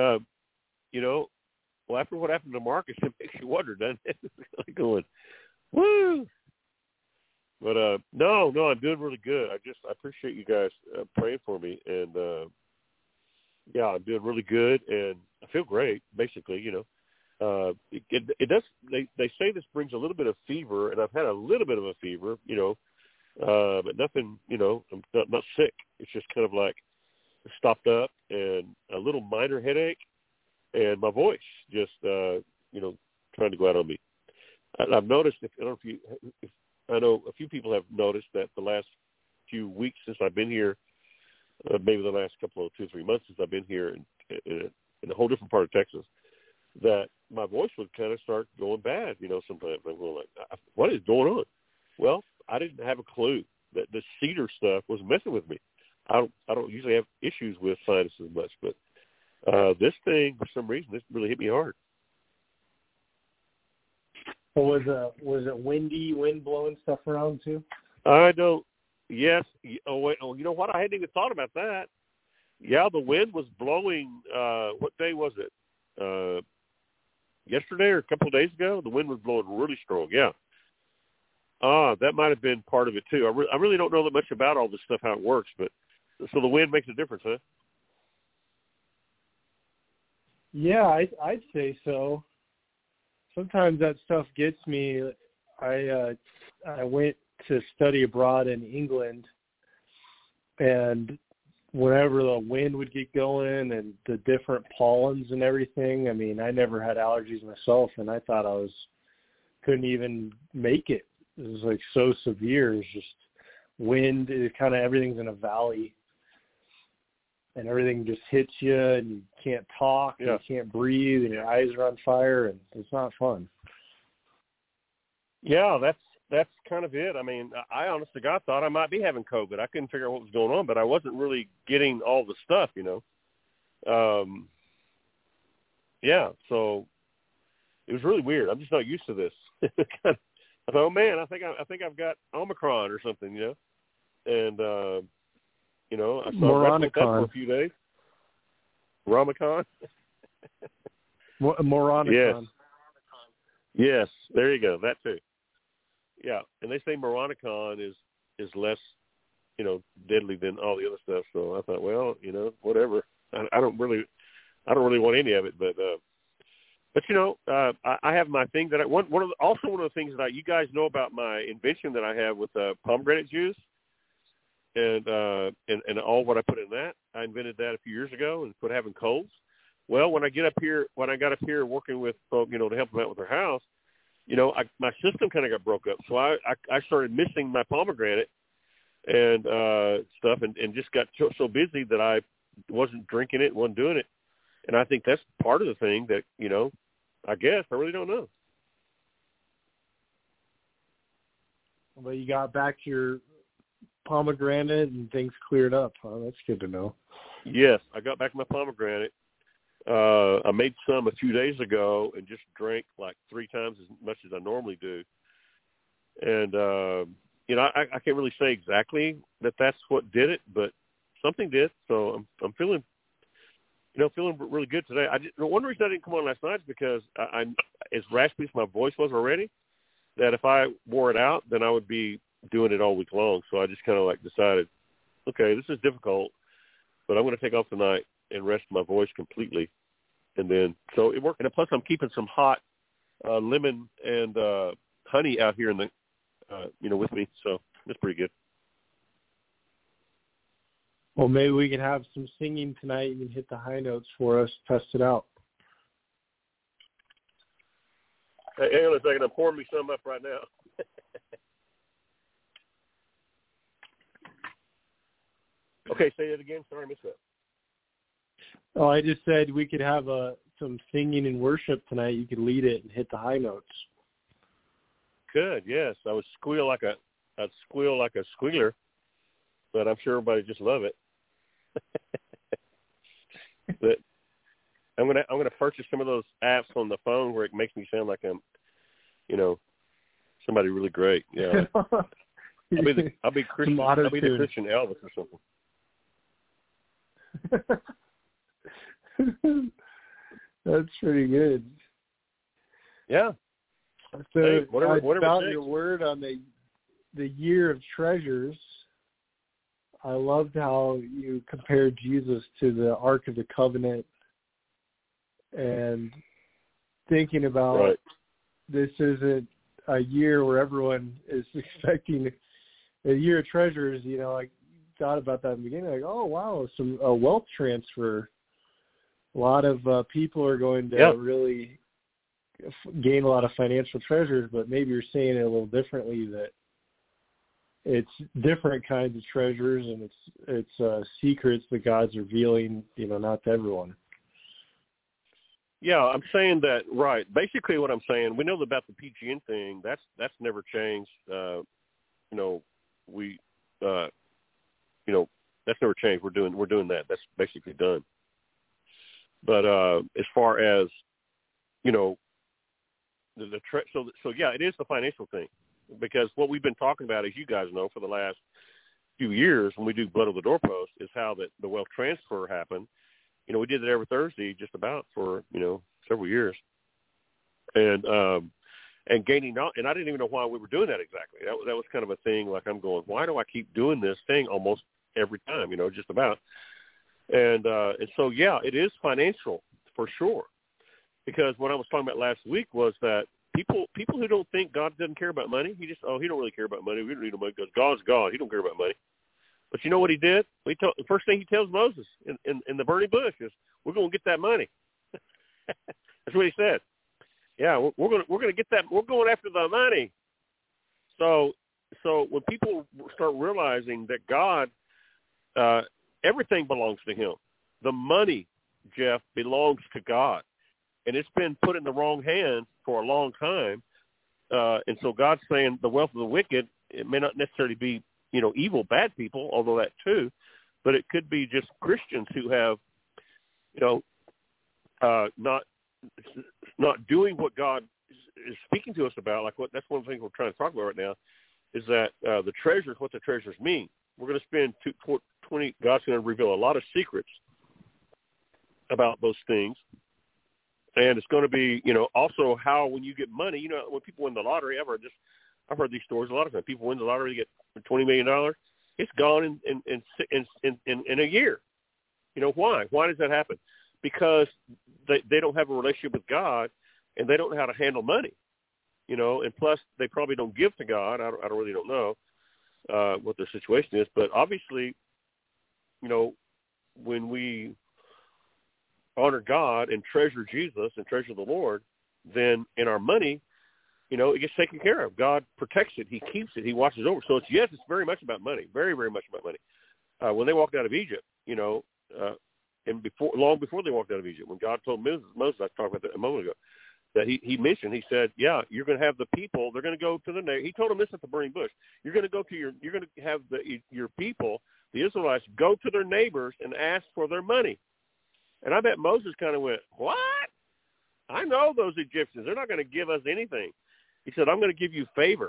[SPEAKER 2] Well, after what happened to Marcus, it makes you wonder, doesn't it? Like going, woo! But no, I'm doing really good. I appreciate you guys praying for me, and yeah, I'm doing really good, and I feel great. Basically, it does. They say this brings a little bit of fever, and I've had a little bit of a fever, but nothing. I'm not sick. It's just kind of like stopped up and a little minor headache, and my voice just trying to go out on me. I've noticed. I know a few people have noticed that the last few weeks since I've been here, maybe the last couple of 2-3 months since I've been here in a whole different part of Texas, that my voice would kind of start going bad. Sometimes I'm going like, what is going on? Well, I didn't have a clue that the cedar stuff was messing with me. I don't usually have issues with sinuses much, but this thing, for some reason, this really hit me hard.
[SPEAKER 1] Well, was it windy, wind blowing stuff around too?
[SPEAKER 2] I don't. Yes. Oh wait. Oh, you know what? I hadn't even thought about that. Yeah, the wind was blowing. What day was it? Yesterday or a couple of days ago? The wind was blowing really strong. Yeah. That might have been part of it too. I really don't know that much about all this stuff, how it works, but so the wind makes a difference, huh?
[SPEAKER 1] Yeah, I'd say so. Sometimes that stuff gets me. I went to study abroad in England, and whenever the wind would get going and the different pollens and everything, I mean, I never had allergies myself, and I thought couldn't even make it. It was like so severe. It's just wind. It kind of everything's in a valley, and everything just hits you, and you can't talk, and you can't breathe, and your eyes are on fire, and it's not fun. Yeah,
[SPEAKER 2] that's kind of it. I mean, I honest to God thought I might be having COVID. I couldn't figure out what was going on, but I wasn't really getting all the stuff, Yeah, so it was really weird. I'm just not used to this. I thought, oh man, I think I've got Omicron or something, and I saw wrestling with that for a few days. Ramacon?
[SPEAKER 1] Moronicon.
[SPEAKER 2] Yes, there you go. That too. Yeah, and they say Moronicon is less, deadly than all the other stuff. So I thought, well, whatever. I don't really want any of it, but I have my thing that one of the things that you guys know about my invention that I have with pomegranate juice. And all what I put in that, I invented that a few years ago and quit having colds. Well, when I got up here working with folk, to help them out with their house, my system kind of got broke up. So I started missing my pomegranate and stuff, and just got so busy that I wasn't drinking it, wasn't doing it. And I think that's part of the thing that, I guess I really don't know.
[SPEAKER 1] But you got back to your pomegranate and things cleared up. Oh, that's good to know.
[SPEAKER 2] Yes, I got back my pomegranate. I made some a few days ago and just drank like 3 times as much as I normally do. And I can't really say exactly that's what did it, but something did. So I'm feeling really good today. The one reason I didn't come on last night is because I'm as raspy as my voice was already, that if I wore it out, then I would be doing it all week long. So I just kind of decided, okay, this is difficult, but I'm going to take off tonight and rest my voice completely. And then, so it worked. And plus I'm keeping some hot lemon and honey out here in the, with me. So it's pretty good.
[SPEAKER 1] Well, maybe we can have some singing tonight. You can hit the high notes for us, test it out.
[SPEAKER 2] Hey, hang on a second. I'm pouring me some up right now. Okay, say it again. Sorry, I missed that.
[SPEAKER 1] Oh, I just said we could have some singing and worship tonight. You could lead it and hit the high notes.
[SPEAKER 2] Good, yes. I would squeal like a squealer, but I'm sure everybody just love it. But I'm gonna purchase some of those apps on the phone where it makes me sound like I'm, somebody really great. Yeah. I'll be Christian. I'll be the Christian Elvis or
[SPEAKER 1] something. That's pretty good.
[SPEAKER 2] Yeah.
[SPEAKER 1] So
[SPEAKER 2] whatever
[SPEAKER 1] found your word on the the year of treasures, I loved how you compared Jesus to the Ark of the Covenant, and thinking about
[SPEAKER 2] right.
[SPEAKER 1] This isn't a year where everyone is expecting a year of treasures. You know, I thought about that in the beginning, like, oh, wow, a wealth transfer. A lot of people are going to really gain a lot of financial treasures, but maybe you're saying it a little differently, that it's different kinds of treasures, and it's secrets that God's revealing, you know, not to everyone.
[SPEAKER 2] Yeah, I'm saying that, right. Basically what I'm saying, we know about the PGN thing. That's never changed. You know, that's never changed. We're doing that. That's basically done. But as far as, you know, so yeah, it is the financial thing, because what we've been talking about, as you guys know, for the last few years when we do Blood on the Doorpost, is how that the wealth transfer happened. You know, we did it every Thursday just about for, you know, several years. And gaining out, and I didn't even know why we were doing that exactly. That was kind of a thing, like I'm going, why do I keep doing this thing almost every time, you know, just about. And so, yeah, it is financial for sure. Because what I was talking about last week was that people who don't think God doesn't care about money, he don't really care about money. We don't need no money because God's God. He don't care about money. But you know what he did? The first thing he tells Moses in the burning bush is, "We're going to get that money." That's what he said. Yeah, we're going to get that. We're going after the money. So when people start realizing that God, everything belongs to him. The money, Jeff, belongs to God, and it's been put in the wrong hands for a long time. And so God's saying the wealth of the wicked, it may not necessarily be, you know, evil, bad people, although that too, but it could be just Christians who have, you know, not doing what God is speaking to us about. That's one of the things we're trying to talk about right now, is that the treasures, what the treasures mean. We're going to spend 20. God's going to reveal a lot of secrets about those things. And it's going to be, you know, also how when you get money, you know, when people win the lottery, I've heard these stories a lot of times. People win the lottery, they get $20 million. It's gone in a year. You know, why? Why does that happen? Because they don't have a relationship with God, and they don't know how to handle money. You know, and plus they probably don't give to God. I really don't know what their situation is, but obviously, you know, when we honor God and treasure Jesus and treasure the Lord, then in our money, you know, it gets taken care of. God protects it. He keeps it. He watches over. So it's very much about money, very, very much about money. When they walked out of Egypt, you know, and long before they walked out of Egypt, when God told Moses, I talked about that a moment ago, that he mentioned, he said, yeah, you're going to have the people, they're going to go to the neighbors. He told them this at the burning bush. You're going to have your people, the Israelites, go to their neighbors and ask for their money. And I bet Moses kind of went, what? I know those Egyptians. They're not going to give us anything. He said, I'm going to give you favor.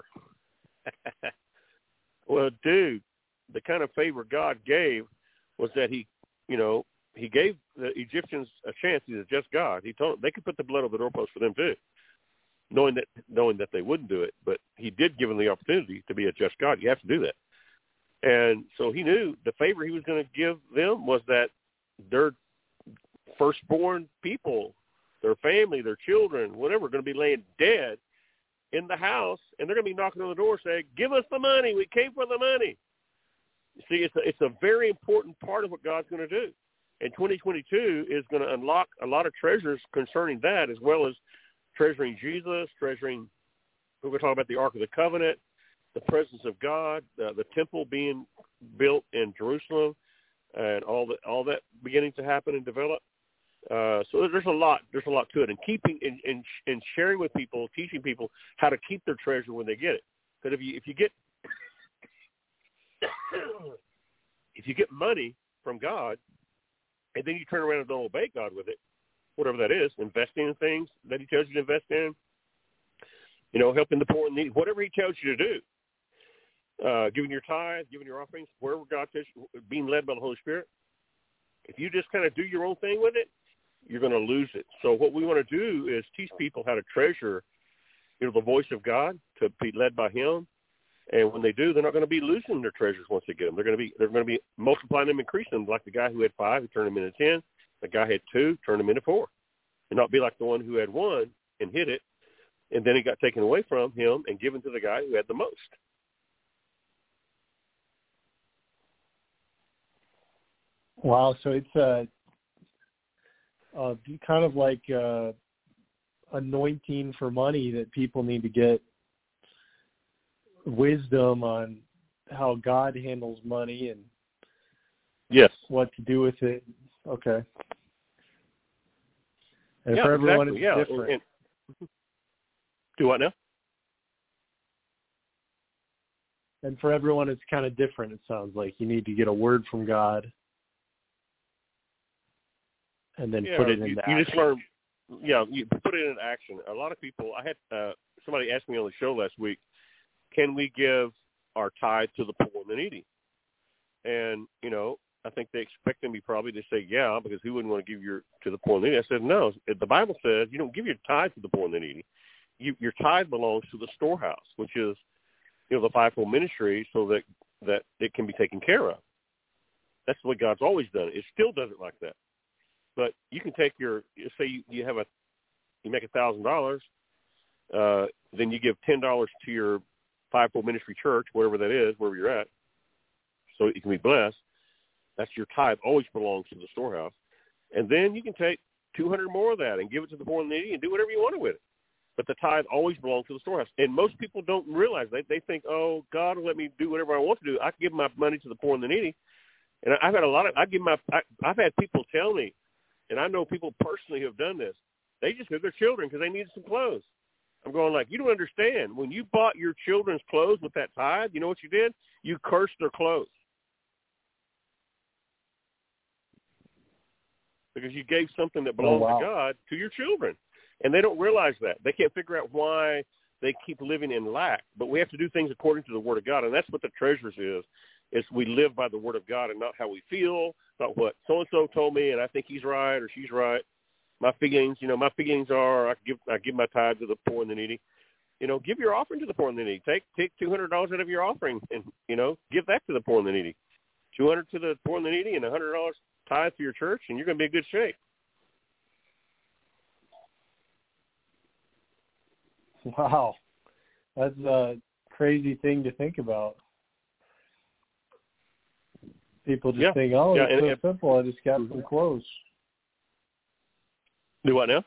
[SPEAKER 2] Well, dude, the kind of favor God gave was that he gave the Egyptians a chance. He's a just God. He told them they could put the blood on the doorpost for them too, knowing that they wouldn't do it. But he did give them the opportunity to be a just God. You have to do that. And so he knew the favor he was going to give them was that their firstborn people, their family, their children, whatever, are going to be laying dead in the house, and they're going to be knocking on the door saying, give us the money. We came for the money. See, it's a very important part of what God's going to do. And 2022 is going to unlock a lot of treasures concerning that, as well as treasuring Jesus, we're going to talk about the Ark of the Covenant, the presence of God, the temple being built in Jerusalem, and all that beginning to happen and develop. So there's a lot to it, and keeping and sharing with people, teaching people how to keep their treasure when they get it. Because if you get money from God, and then you turn around and don't obey God with it, whatever that is, investing in things that he tells you to invest in, you know, helping the poor and needy, whatever he tells you to do, giving your tithe, giving your offerings, wherever God tells you, being led by the Holy Spirit, if you just kind of do your own thing with it, you're going to lose it. So what we want to do is teach people how to treasure, you know, the voice of God, to be led by him, And when they do, they're not going to be losing their treasures once they get them. They're going to be multiplying them, increasing them, like the guy who had 5, he turned them into 10. The guy had 2, turned them into 4. And not be like the one who had 1 and hid it, and then it got taken away from him and given to the guy who had the most.
[SPEAKER 1] Wow, so it's kind of like anointing for money, that people need to get wisdom on how God handles money and
[SPEAKER 2] yes,
[SPEAKER 1] what to do with it. Okay. And
[SPEAKER 2] yeah,
[SPEAKER 1] for everyone,
[SPEAKER 2] exactly.
[SPEAKER 1] it's different.
[SPEAKER 2] Do what now?
[SPEAKER 1] And for everyone, it's kind of different, it sounds like. You need to get a word from God and then put it into action.
[SPEAKER 2] You just learn, you put it into action. A lot of people, I had somebody ask me on the show last week, can we give our tithe to the poor and the needy? And, I think they expected me probably to say, yeah, because who wouldn't want to give to the poor and the needy? I said, no. The Bible says you don't give your tithe to the poor and the needy. Your tithe belongs to the storehouse, which is, the fivefold ministry, so that it can be taken care of. That's the way God's always done it. It still does it like that. But you can take you make $1,000, then you give $10 to your fivefold ministry church, wherever that is, wherever you're at, so you can be blessed. That's your tithe. Always belongs to the storehouse. And then you can take 200 more of that and give it to the poor and needy and do whatever you want with it. But the tithe always belongs to the storehouse. And most people don't realize that. They think, oh, God will let me do whatever I want to do. I can give my money to the poor and the needy. And I've had I've had people tell me, and I know people personally who have done this, they just give their children because they needed some clothes. I'm going like, you don't understand. When you bought your children's clothes with that tithe, you know what you did? You cursed their clothes. Because you gave something that belonged to God to your children. And they don't realize that. They can't figure out why they keep living in lack. But we have to do things according to the Word of God, and that's what the treasures is we live by the Word of God and not how we feel, not what so-and-so told me and I think he's right or she's right. My feelings are I give my tithe to the poor and the needy. Give your offering to the poor and the needy. Take $200 out of your offering and, give that to the poor and the needy. $200 to the poor and the needy and $100 tithe to your church, and you're going to be in good shape.
[SPEAKER 1] Wow. That's a crazy thing to think about. People just think, it's so simple. I just got some clothes.
[SPEAKER 2] Do what now?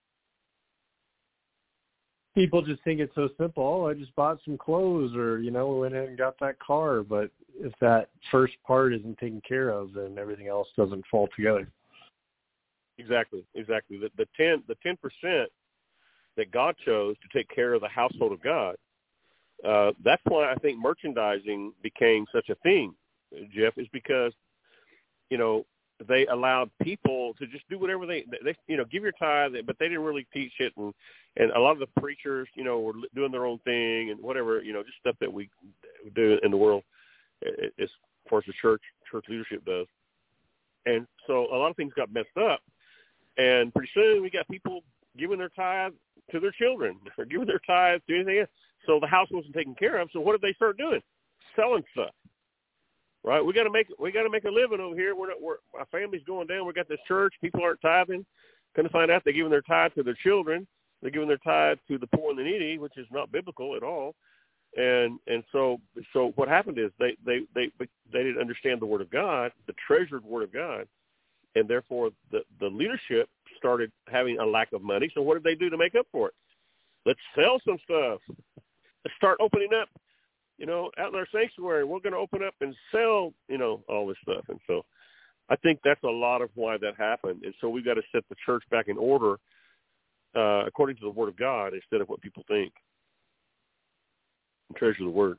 [SPEAKER 1] People just think it's so simple. Oh, I just bought some clothes, or, we went ahead and got that car. But if that first part isn't taken care of, then everything else doesn't fall together.
[SPEAKER 2] Exactly. The 10% that God chose to take care of the household of God, that's why I think merchandising became such a thing, Jeff, is because, they allowed people to just do whatever they give your tithe, but they didn't really teach it. And a lot of the preachers, were doing their own thing and whatever, just stuff that we do in the world as far as the church leadership does. And so a lot of things got messed up. And pretty soon we got people giving their tithe to their children or giving their tithe to anything else. So the house wasn't taken care of. So what did they start doing? Selling stuff. Right, we got to make a living over here. Our family's going down. We got this church. People aren't tithing. Going to find out they're giving their tithe to their children. They're giving their tithe to the poor and the needy, which is not biblical at all. And so what happened is they didn't understand the Word of God, the treasured Word of God, and therefore the leadership started having a lack of money. So what did they do to make up for it? Let's sell some stuff. Let's start opening up. Out in our sanctuary, we're going to open up and sell, all this stuff. And so I think that's a lot of why that happened. And so we've got to set the church back in order according to the Word of God instead of what people think. And treasure the Word.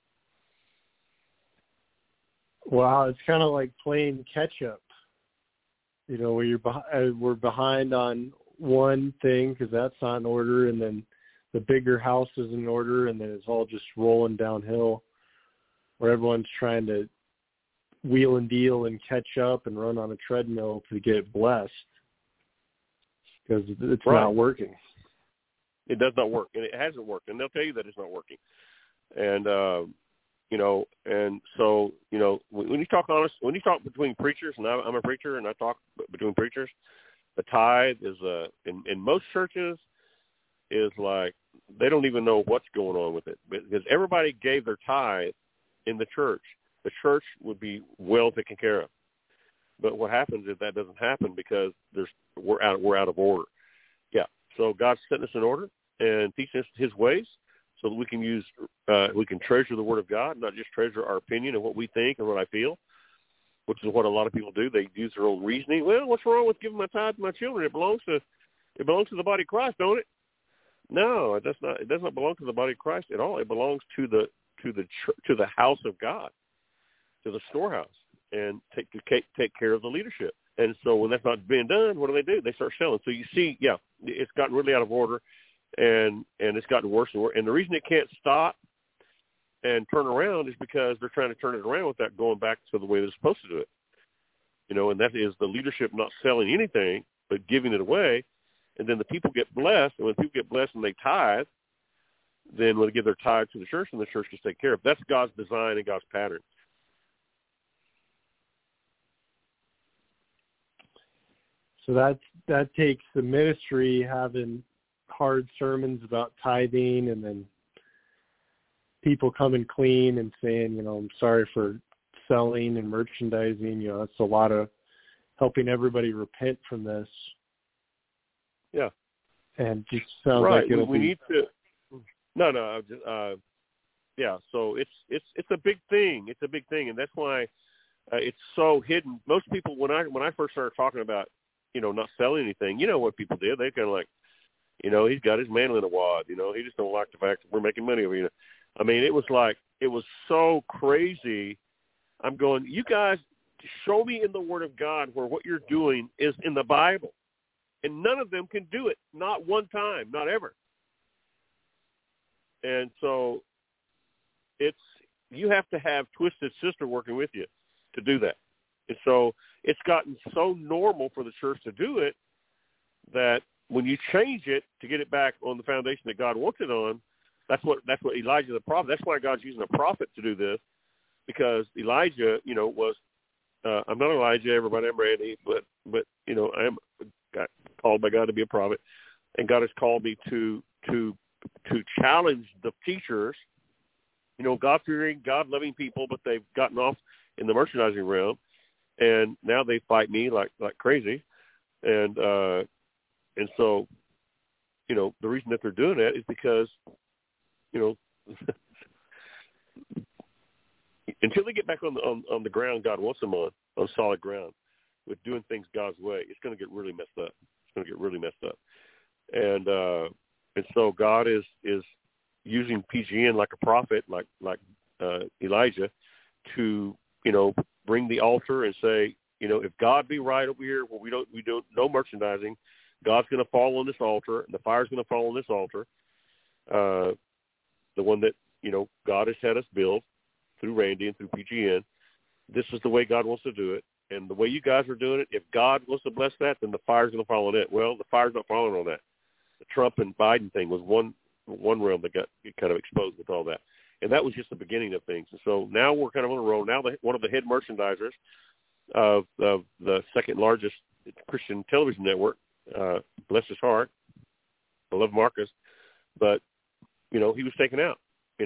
[SPEAKER 1] Wow, it's kind of like playing catch-up, where we're behind on one thing because that's not in order, and then the bigger house is in order, and then it's all just rolling downhill where everyone's trying to wheel and deal and catch up and run on a treadmill to get blessed because it's not working.
[SPEAKER 2] It does not work, and it hasn't worked, and they'll tell you that it's not working. And and so when you talk between preachers, and I'm a preacher, and I talk between preachers, the tithe is in most churches is like they don't even know what's going on with it, because everybody gave their tithe in the church. The church would be well taken care of. But what happens is that doesn't happen because we're out of order. Yeah. So God's setting us in order and teaching us His ways, so that we can treasure the Word of God, not just treasure our opinion and what we think and what I feel, which is what a lot of people do. They use their own reasoning. Well, what's wrong with giving my tithe to my children? It belongs to the body of Christ, don't it? No, it does not. It does not belong to the body of Christ at all. It belongs to the house of God, to the storehouse, and take care of the leadership. And so when that's not being done, what do? They start selling. So you see, yeah, it's gotten really out of order. And it's gotten worse and worse. And the reason it can't stop and turn around is because they're trying to turn it around without going back to the way they're supposed to do it. And that is the leadership not selling anything but giving it away. And then the people get blessed. And when people get blessed and they tithe, then when they give their tithe to the church, and the church can take care of it. That's God's design and God's pattern.
[SPEAKER 1] So that takes the ministry having hard sermons about tithing, and then people coming clean and saying, I'm sorry for selling and merchandising. That's a lot of helping everybody repent from this.
[SPEAKER 2] Yeah.
[SPEAKER 1] And just sounds
[SPEAKER 2] right.
[SPEAKER 1] like
[SPEAKER 2] we need to. No. Yeah. So it's a big thing. It's a big thing, and that's why it's so hidden. Most people, when I first started talking about, not selling anything, what people did? They kind of like, he's got his mantle in a wad. He just don't like the fact that we're making money over here. I mean, it was so crazy. I'm going, you guys, show me in the Word of God where what you're doing is in the Bible. And none of them can do it. Not one time, not ever. And so you have to have Twisted Sister working with you to do that. And so it's gotten so normal for the church to do it that when you change it to get it back on the foundation that God wants it on, that's what Elijah the prophet. That's why God's using a prophet to do this, because Elijah, was I'm not Elijah, everybody. I'm Randy, but I am got called by God to be a prophet, and God has called me to challenge the teachers, God-fearing, God-loving people, but they've gotten off in the merchandising realm, and now they fight me like crazy, and so, the reason that they're doing that is because, until they get back on the ground God wants them on solid ground, with doing things God's way, it's going to get really messed up. And so God is using PGN like a prophet, like Elijah, to bring the altar and say, if God be right over here, where we don't no merchandising, God's going to fall on this altar, and the fire's going to fall on this altar, the one that God has had us build through Randy and through PGN. This is the way God wants to do it, and the way you guys are doing it. If God wants to bless that, then the fire's going to fall on it. Well, the fire's not falling on that. The Trump and Biden thing was one realm that got kind of exposed with all that, and that was just the beginning of things. And so now we're kind of on a roll. Now one of the head merchandisers of the second largest Christian television network, bless his heart, I love Marcus, but he was taken out.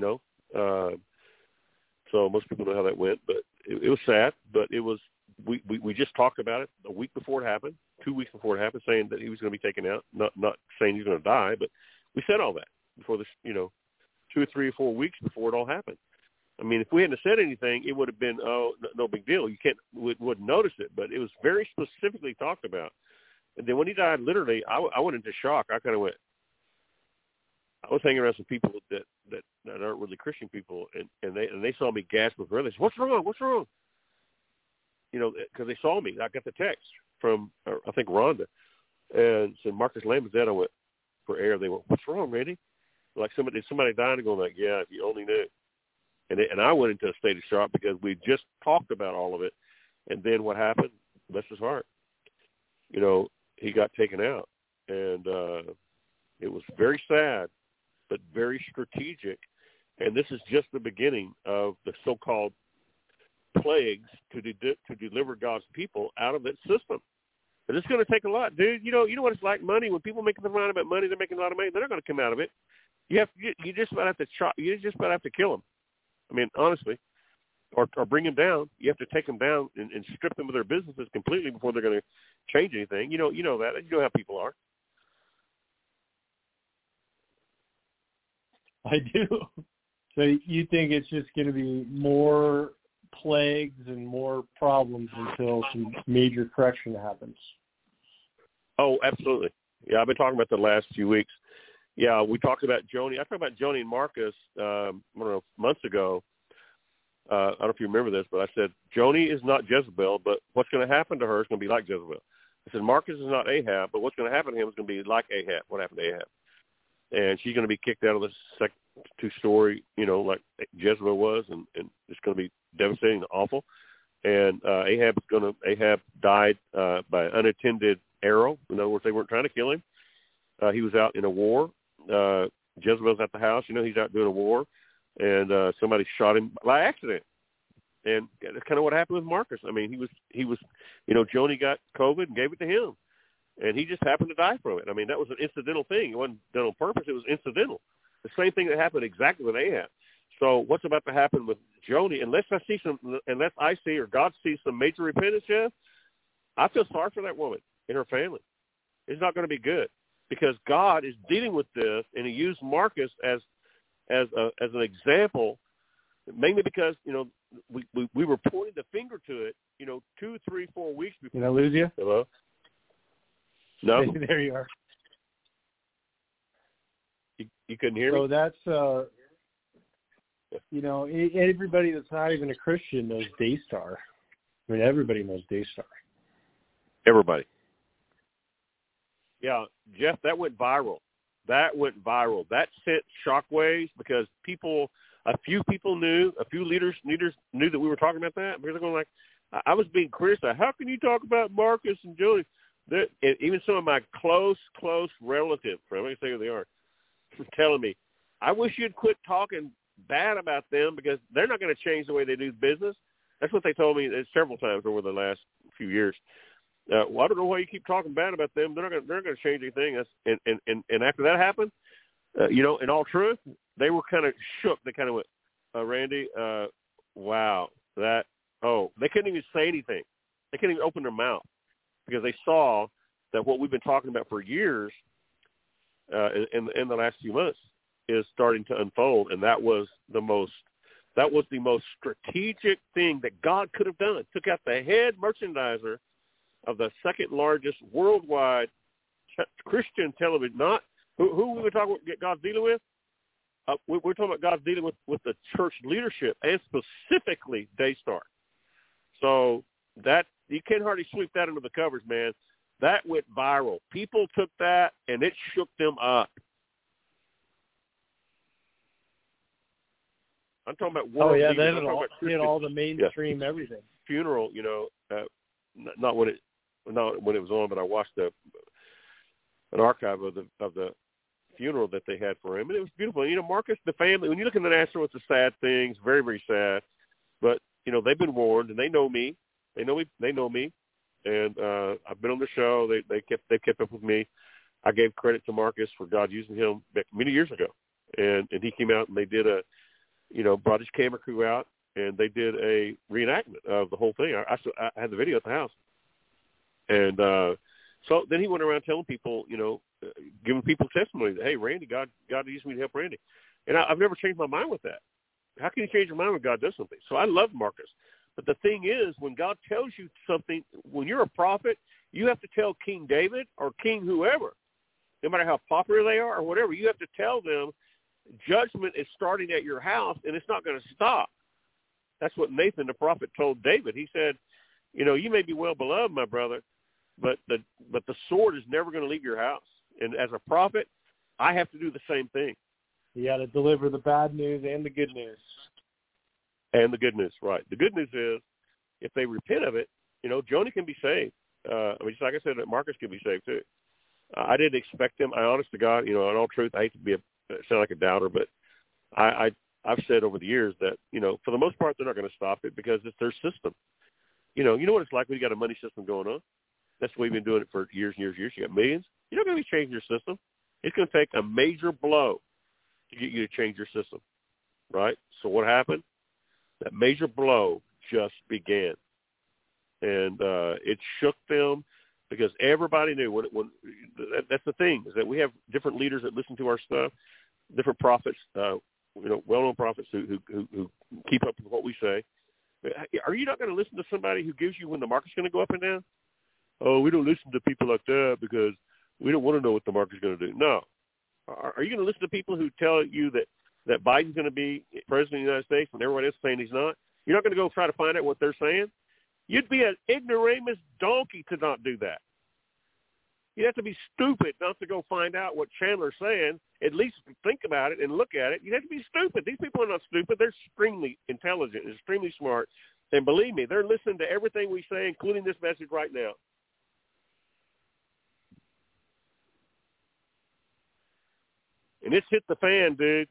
[SPEAKER 2] So most people know how that went, but it was sad. But it was we just talked about it a week before it happened, 2 weeks before it happened, saying that he was going to be taken out. Not saying he's going to die, but we said all that before this, 2 or 3 or 4 weeks before it all happened. I mean, if we hadn't said anything, it would have been no big deal. You wouldn't notice it, but it was very specifically talked about. And then when he died, literally, I went into shock. I kind of went. I was hanging around some people that aren't really Christian people, and they saw me gasp with breath. They said, "What's wrong? What's wrong?" Because they saw me. I got the text from I think Rhonda, and said Marcus Lamb is dead. I went for air. They went, "What's wrong, Randy?" Like somebody dying, and going like, "Yeah, if you only knew." And I went into a state of shock because we just talked about all of it, and then what happened? Bless his heart. He got taken out, and it was very sad, but very strategic And this is just the beginning of the so-called plagues to deliver God's people out of that system. But it's going to take a lot, dude. You know what it's like. Money. When people make a lot about money, they're making a lot of money. They're not going to come out of it. You just about have to kill them. I mean, honestly, or bring them down. You have to take them down and strip them of their businesses completely before they're going to change anything. You know that. You know how people are.
[SPEAKER 1] I do. So you think it's just going to be more plagues and more problems until some major correction happens?
[SPEAKER 2] Oh, absolutely. Yeah, I've been talking about the last few weeks. Yeah, we talked about Joni. I talked about Joni and Marcus, months ago. I don't know if you remember this, but I said, Joni is not Jezebel, but what's going to happen to her is going to be like Jezebel. I said, Marcus is not Ahab, but what's going to happen to him is going to be like Ahab. What happened to Ahab? And she's going to be kicked out of the second two-story, like Jezebel was, and it's going to be devastating and awful. And Ahab died by an unattended arrow. In other words, they weren't trying to kill him. He was out in a war. Jezebel's at the house. He's out doing a war, and somebody shot him by accident. And that's kind of what happened with Marcus. I mean, he was, Joni got COVID and gave it to him, and he just happened to die from it. I mean, that was an incidental thing. It wasn't done on purpose. It was incidental. The same thing that happened exactly with Ahab. So what's about to happen with Joni? Unless I see or God sees some major repentance, Jeff, I feel sorry for that woman and her family. It's not going to be good because God is dealing with this, and He used Marcus as an example, mainly because we were pointing the finger to it, 2, 3, 4 weeks before.
[SPEAKER 1] Did I lose you?
[SPEAKER 2] Hello. No.
[SPEAKER 1] There you are.
[SPEAKER 2] You couldn't hear me?
[SPEAKER 1] So that's, everybody that's not even a Christian knows Daystar. I mean, everybody knows Daystar.
[SPEAKER 2] Everybody. Yeah, Jeff, that went viral. That sent shockwaves because a few people knew, a few leaders knew that we were talking about that. Because they're going like, I was being criticized. How can you talk about Marcus and Joni? Even some of my close relatives, I'm going to say who they are, telling me, I wish you'd quit talking bad about them because they're not going to change the way they do business. That's what they told me several times over the last few years. Well, I don't know why you keep talking bad about them. They're not going to change anything. And after that happened, in all truth, they were kind of shook. They kind of went, Randy, wow, they couldn't even say anything. They couldn't even open their mouth because they saw that what we've been talking about for years in the last few months is starting to unfold. And that was the most strategic thing that God could have done. Took out the head merchandiser of the second largest worldwide Christian television, not who we were talking about God's dealing with. We're talking about God's dealing with the church leadership and specifically Daystar. So that you can't hardly sweep that under the covers, man. That went viral. People took that and it shook them up. I'm talking about world leaders.
[SPEAKER 1] That hit all the mainstream everything.
[SPEAKER 2] Funeral, not when it was on, but I watched an archive of the funeral that they had for him, and it was beautiful. Marcus, the family. When you look in the national, it's a sad thing. It's very, very sad. But they've been warned, and they know me. They know me, and I've been on the show. They kept up with me. I gave credit to Marcus for God using him many years ago, and he came out and they did brought his camera crew out and they did a reenactment of the whole thing. I had the video at the house. And so then he went around telling people, giving people testimony that, hey, Randy, God used me to help Randy. And I've never changed my mind with that. How can you change your mind when God does something? So I love Marcus. But the thing is, when God tells you something, when you're a prophet, you have to tell King David or King whoever, no matter how popular they are or whatever, you have to tell them judgment is starting at your house and it's not going to stop. That's what Nathan the prophet told David. He said, you may be well beloved, my brother, but the sword is never going to leave your house. And as a prophet, I have to do the same thing.
[SPEAKER 1] You got to deliver the bad news and the good news.
[SPEAKER 2] And the good news, right. The good news is if they repent of it, Joni can be saved. Just like I said, Marcus can be saved too. I didn't expect him. I honest to God, in all truth, I hate to sound like a doubter, but I I've said over the years that, for the most part, they're not going to stop it because it's their system. You know what it's like when you got a money system going on. That's the way we've been doing it for years and years and years. You got millions. You're not going to be changing your system. It's going to take a major blow to get you to change your system, right? So what happened? That major blow just began. And it shook them because everybody knew when that's the thing, is that we have different leaders that listen to our stuff, different prophets, well-known prophets who keep up with what we say. Are you not going to listen to somebody who gives you when the market's going to go up and down? Oh, we don't listen to people like that because we don't want to know what the market's going to do. No. Are you going to listen to people who tell you that Biden's going to be president of the United States when everybody else is saying he's not? You're not going to go try to find out what they're saying? You'd be an ignoramus donkey to not do that. You'd have to be stupid not to go find out what Chandler's saying, at least think about it and look at it. You'd have to be stupid. These people are not stupid. They're extremely intelligent and extremely smart. And believe me, they're listening to everything we say, including this message right now. And it's hit the fan, dude.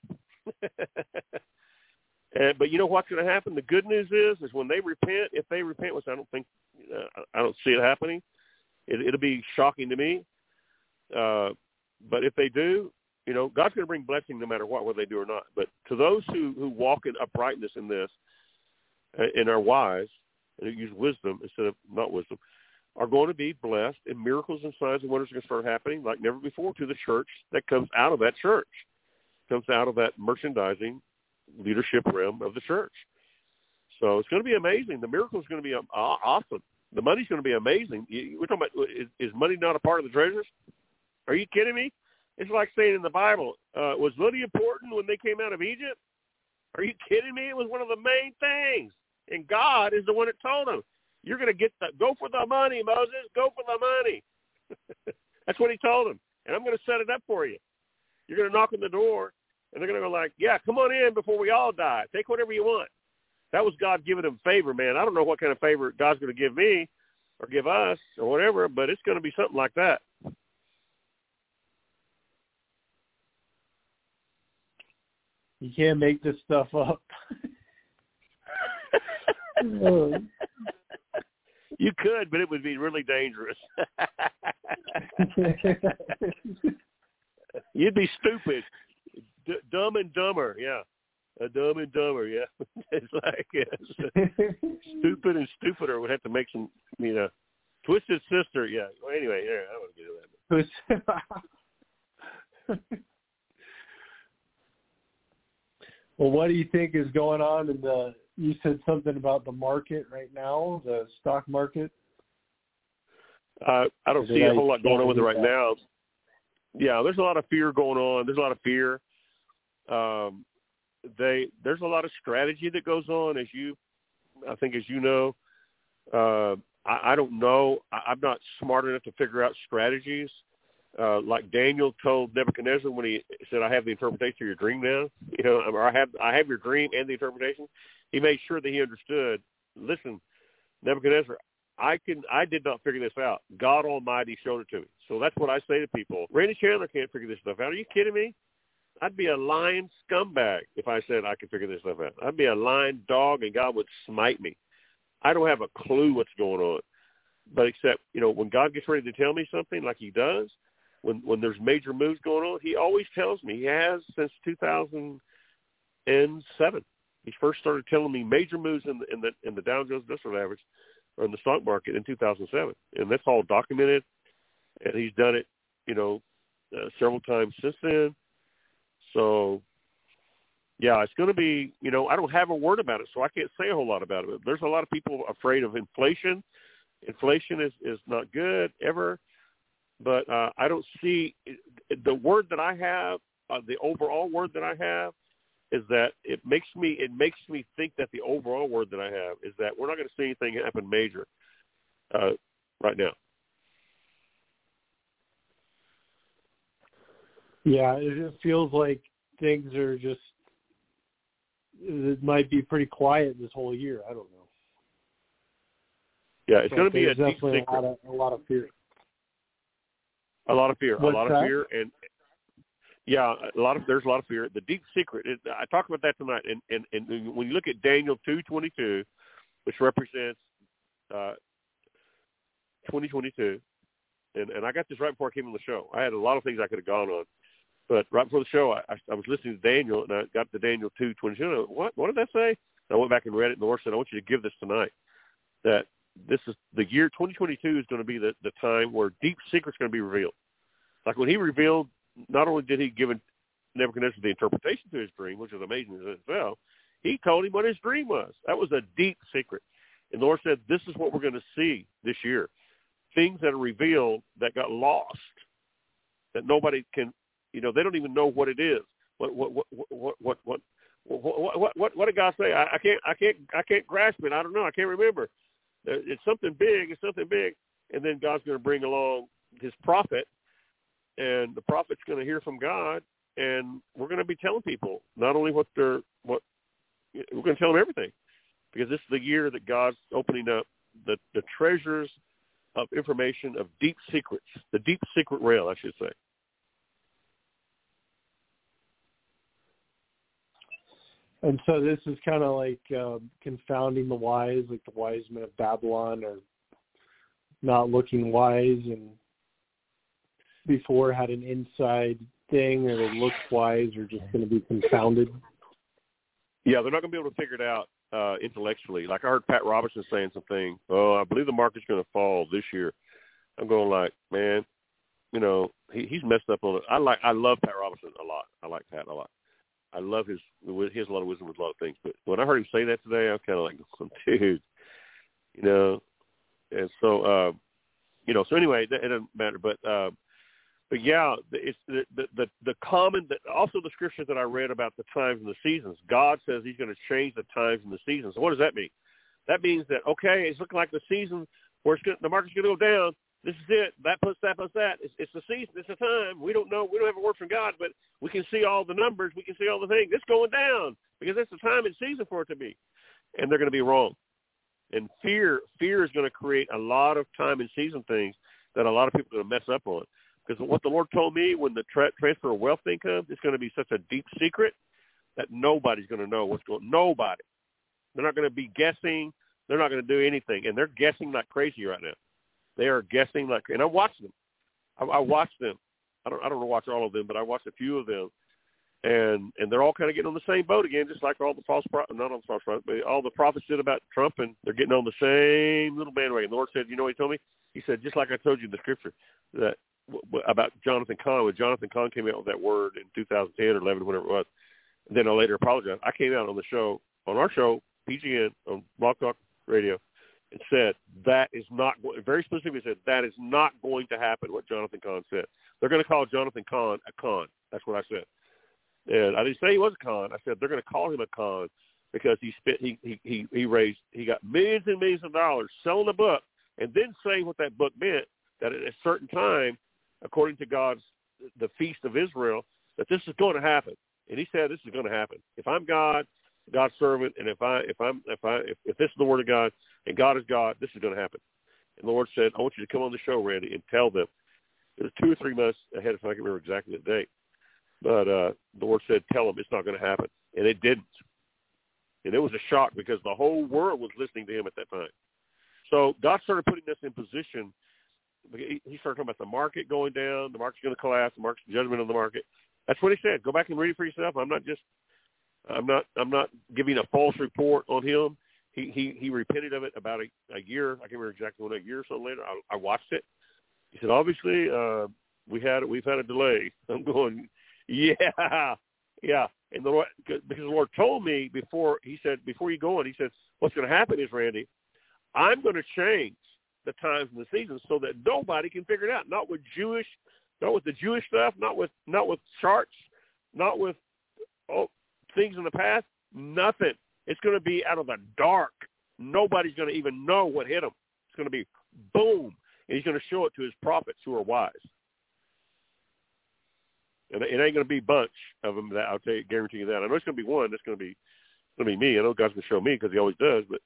[SPEAKER 2] But you know what's going to happen? The good news is when they repent, if they repent, which I don't see it happening, it'll be shocking to me. But if they do, God's going to bring blessing no matter what, whether they do or not. But to those who walk in uprightness in this, and are wise, and who use wisdom instead of not wisdom, are going to be blessed, and miracles and signs and wonders are going to start happening like never before to the church that comes out of that church, comes out of that merchandising leadership realm of the church. So it's going to be amazing. The miracles are going to be awesome. The money's going to be amazing. We're talking about, is money not a part of the treasures? Are you kidding me? It's like saying in the Bible, was money important when they came out of Egypt? Are you kidding me? It was one of the main things. And God is the one that told them, you're going to go for the money, Moses. Go for the money. That's what he told them. And I'm going to set it up for you. You're going to knock on the door, and they're going to go like, yeah, come on in before we all die. Take whatever you want. That was God giving them favor, man. I don't know what kind of favor God's going to give me or give us or whatever, but it's going to be something like that.
[SPEAKER 1] You can't make this stuff up.
[SPEAKER 2] You could, but it would be really dangerous. You'd be stupid. Dumb and Dumber, yeah. Dumb and Dumber, yeah. It's like Stupid and Stupider would have to make some, Twisted Sister, yeah. Well, anyway, I don't want to get into that.
[SPEAKER 1] Well, what do you think is going on you said something about the market right now, the stock market?
[SPEAKER 2] I don't see a whole lot going on with it right now. Yeah, there's a lot of fear going on. There's a lot of fear. There's a lot of strategy that goes on, I think as you know. I don't know. I'm not smart enough to figure out strategies. Like Daniel told Nebuchadnezzar when he said, I have the interpretation of your dream now, or I have your dream and the interpretation. He made sure that he understood, listen, Nebuchadnezzar, I did not figure this out. God Almighty showed it to me. So that's what I say to people. Randy Chandler can't figure this stuff out. Are you kidding me? I'd be a lying scumbag if I said I could figure this stuff out. I'd be a lying dog and God would smite me. I don't have a clue what's going on. But except, when God gets ready to tell me something like he does, when there's major moves going on, he always tells me. He has since 2007. He first started telling me major moves in the Dow Jones Industrial Average or in the stock market in 2007, and that's all documented. And he's done it, several times since then. So, yeah, it's going to be, I don't have a word about it, so I can't say a whole lot about it. There's a lot of people afraid of inflation. Inflation is not good ever. But I don't see the word that I have, the overall word that I have, is that it makes me think that the overall word that I have is that we're not going to see anything happen major right now.
[SPEAKER 1] Yeah, it feels like things are it might be pretty quiet this whole year. I don't know.
[SPEAKER 2] Yeah, it's going to be a deep
[SPEAKER 1] definitely
[SPEAKER 2] secret.
[SPEAKER 1] a lot of fear.
[SPEAKER 2] A lot of fear.
[SPEAKER 1] What's
[SPEAKER 2] a lot
[SPEAKER 1] that?
[SPEAKER 2] of fear. And Yeah, there's a lot of fear. The deep secret. I talked about that tonight. And when you look at Daniel 2:22, which represents 2022, and I got this right before I came on the show. I had a lot of things I could have gone on, but right before the show, I was listening to Daniel, and I got to Daniel 2:22. What did that say? And I went back and read it, and the Lord said, I want you to give this tonight. That this is the year 2022 is going to be the time where deep secrets are going to be revealed. Like when he revealed, not only did he give Nebuchadnezzar the interpretation to his dream, which is amazing in itself, he told him what his dream was. That was a deep secret. And the Lord said, this is what we're going to see this year. Things that are revealed that got lost, that nobody can, they don't even know what it is. What did God say? I can't grasp it. I don't know. I can't remember. It's something big. It's something big. And then God's going to bring along his prophet, and the prophet's going to hear from God, and we're going to be telling people not only we're going to tell them everything, because this is the year that God's opening up the treasures of information of deep secrets, the deep secret realm, I should say.
[SPEAKER 1] And so this is kind of like confounding the wise, like the wise men of Babylon are not looking wise and before had an inside thing, or they looked wise, or just going to be confounded.
[SPEAKER 2] Yeah, they're not going to be able to figure it out intellectually. Like I heard Pat Robertson saying something, I believe the market's going to fall this year. I'm going like, man, he's messed up on it. I love Pat Robertson a lot. I like Pat a lot. I love he has a lot of wisdom with a lot of things. But when I heard him say that today, I was kind of like, dude, and so, so anyway, it doesn't matter. But yeah, it's the common, also the scripture that I read about the times and the seasons. God says he's going to change the times and the seasons. So what does that mean? That means that, okay, it's looking like the season where the market's going to go down. This is it. That plus that plus that. It's the season. It's the time. We don't know. We don't have a word from God, but we can see all the numbers. We can see all the things. It's going down because it's the time and season for it to be. And they're going to be wrong. And fear is going to create a lot of time and season things that a lot of people are going to mess up on. Because what the Lord told me, when the transfer of wealth thing comes, it's going to be such a deep secret that nobody's going to know what's going on. Nobody. They're not going to be guessing. They're not going to do anything. And they're guessing like crazy right now. They are guessing like crazy. And I watch them. I watch them. I don't watch all of them, but I watch a few of them. And they're all kind of getting on the same boat again, just like all the false prophets, not all the false prophets, but all the prophets did about Trump, and they're getting on the same little bandwagon. The Lord said, you know what he told me? He said, just like I told you in the scripture, that about Jonathan Cahn, when Jonathan Cahn came out with that word in 2010 or 11, whatever it was, and then I later apologized. I came out on the show, on our show, PGN, on Blog Talk Radio, and said that is not, very specifically said, that is not going to happen, what Jonathan Cahn said. They're going to call Jonathan Cahn a con. That's what I said. And I didn't say he was a con. I said they're going to call him a con because he got millions and millions of dollars selling a book and then saying what that book meant, that at a certain time, according to the Feast of Israel, that this is going to happen. And he said this is going to happen. If I'm God's servant, and if this is the word of God and God is God, this is going to happen. And the Lord said, I want you to come on the show, Randy, and tell them. It was 2 or 3 months ahead, if I can remember exactly the date. But the Lord said, tell them it's not going to happen. And it didn't. And it was a shock because the whole world was listening to him at that time. So God started putting us in position. He started talking about the market going down. The market's going to collapse. The market's judgment on the market. That's what he said. Go back and read it for yourself. I'm not giving a false report on him. He repented of it about a year. I can't remember exactly when, a year or so later. I watched it. He said, obviously, we've had a delay. I'm going, yeah. And because the Lord told me before you go on, he said, what's going to happen is, Randy, I'm going to change the times and the seasons so that nobody can figure it out. Not with the Jewish stuff, not with charts, not with things in the past, nothing. It's going to be out of the dark. Nobody's going to even know what hit him. It's going to be boom. And he's going to show it to his prophets who are wise. And it ain't going to be a bunch of them. That I'll guarantee you that. I know it's going to be one. It's going to be me. I know God's going to show me because he always does. But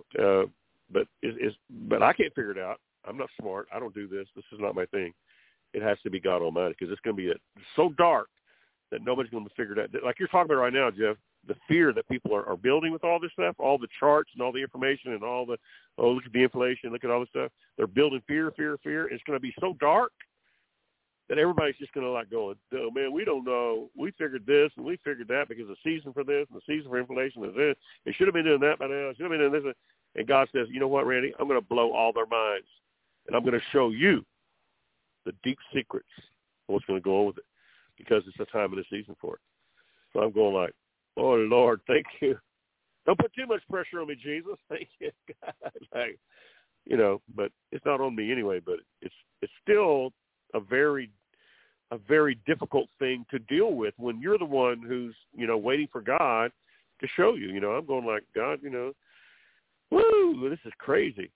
[SPEAKER 2] but I can't figure it out. I'm not smart. I don't do this. This is not my thing. it has to be God Almighty, because it's going to be so dark that nobody's going to figure it out. Like you're talking about right now, Jeff, the fear that people are building with all this stuff, all the charts and all the information and all the, look at the inflation, look at all this stuff. They're building fear. It's going to be so dark that everybody's just going to like going, oh, man, we don't know. We figured this and we figured that because the season for this and the season for inflation is this. It should have been doing that by now. It should have been doing this. And God says, you know what, Randy? I'm going to blow all their minds, and I'm going to show you the deep secrets of what's going to go on with it, because it's the time of the season for it. So I'm going like, oh, Lord, thank you. Don't put too much pressure on me, Jesus. Thank you, God. Like, you know, but it's not on me anyway, but it's still a very difficult thing to deal with when you're the one who's, you know, waiting for God to show you. You know, I'm going like, God, you know, woo, this is crazy.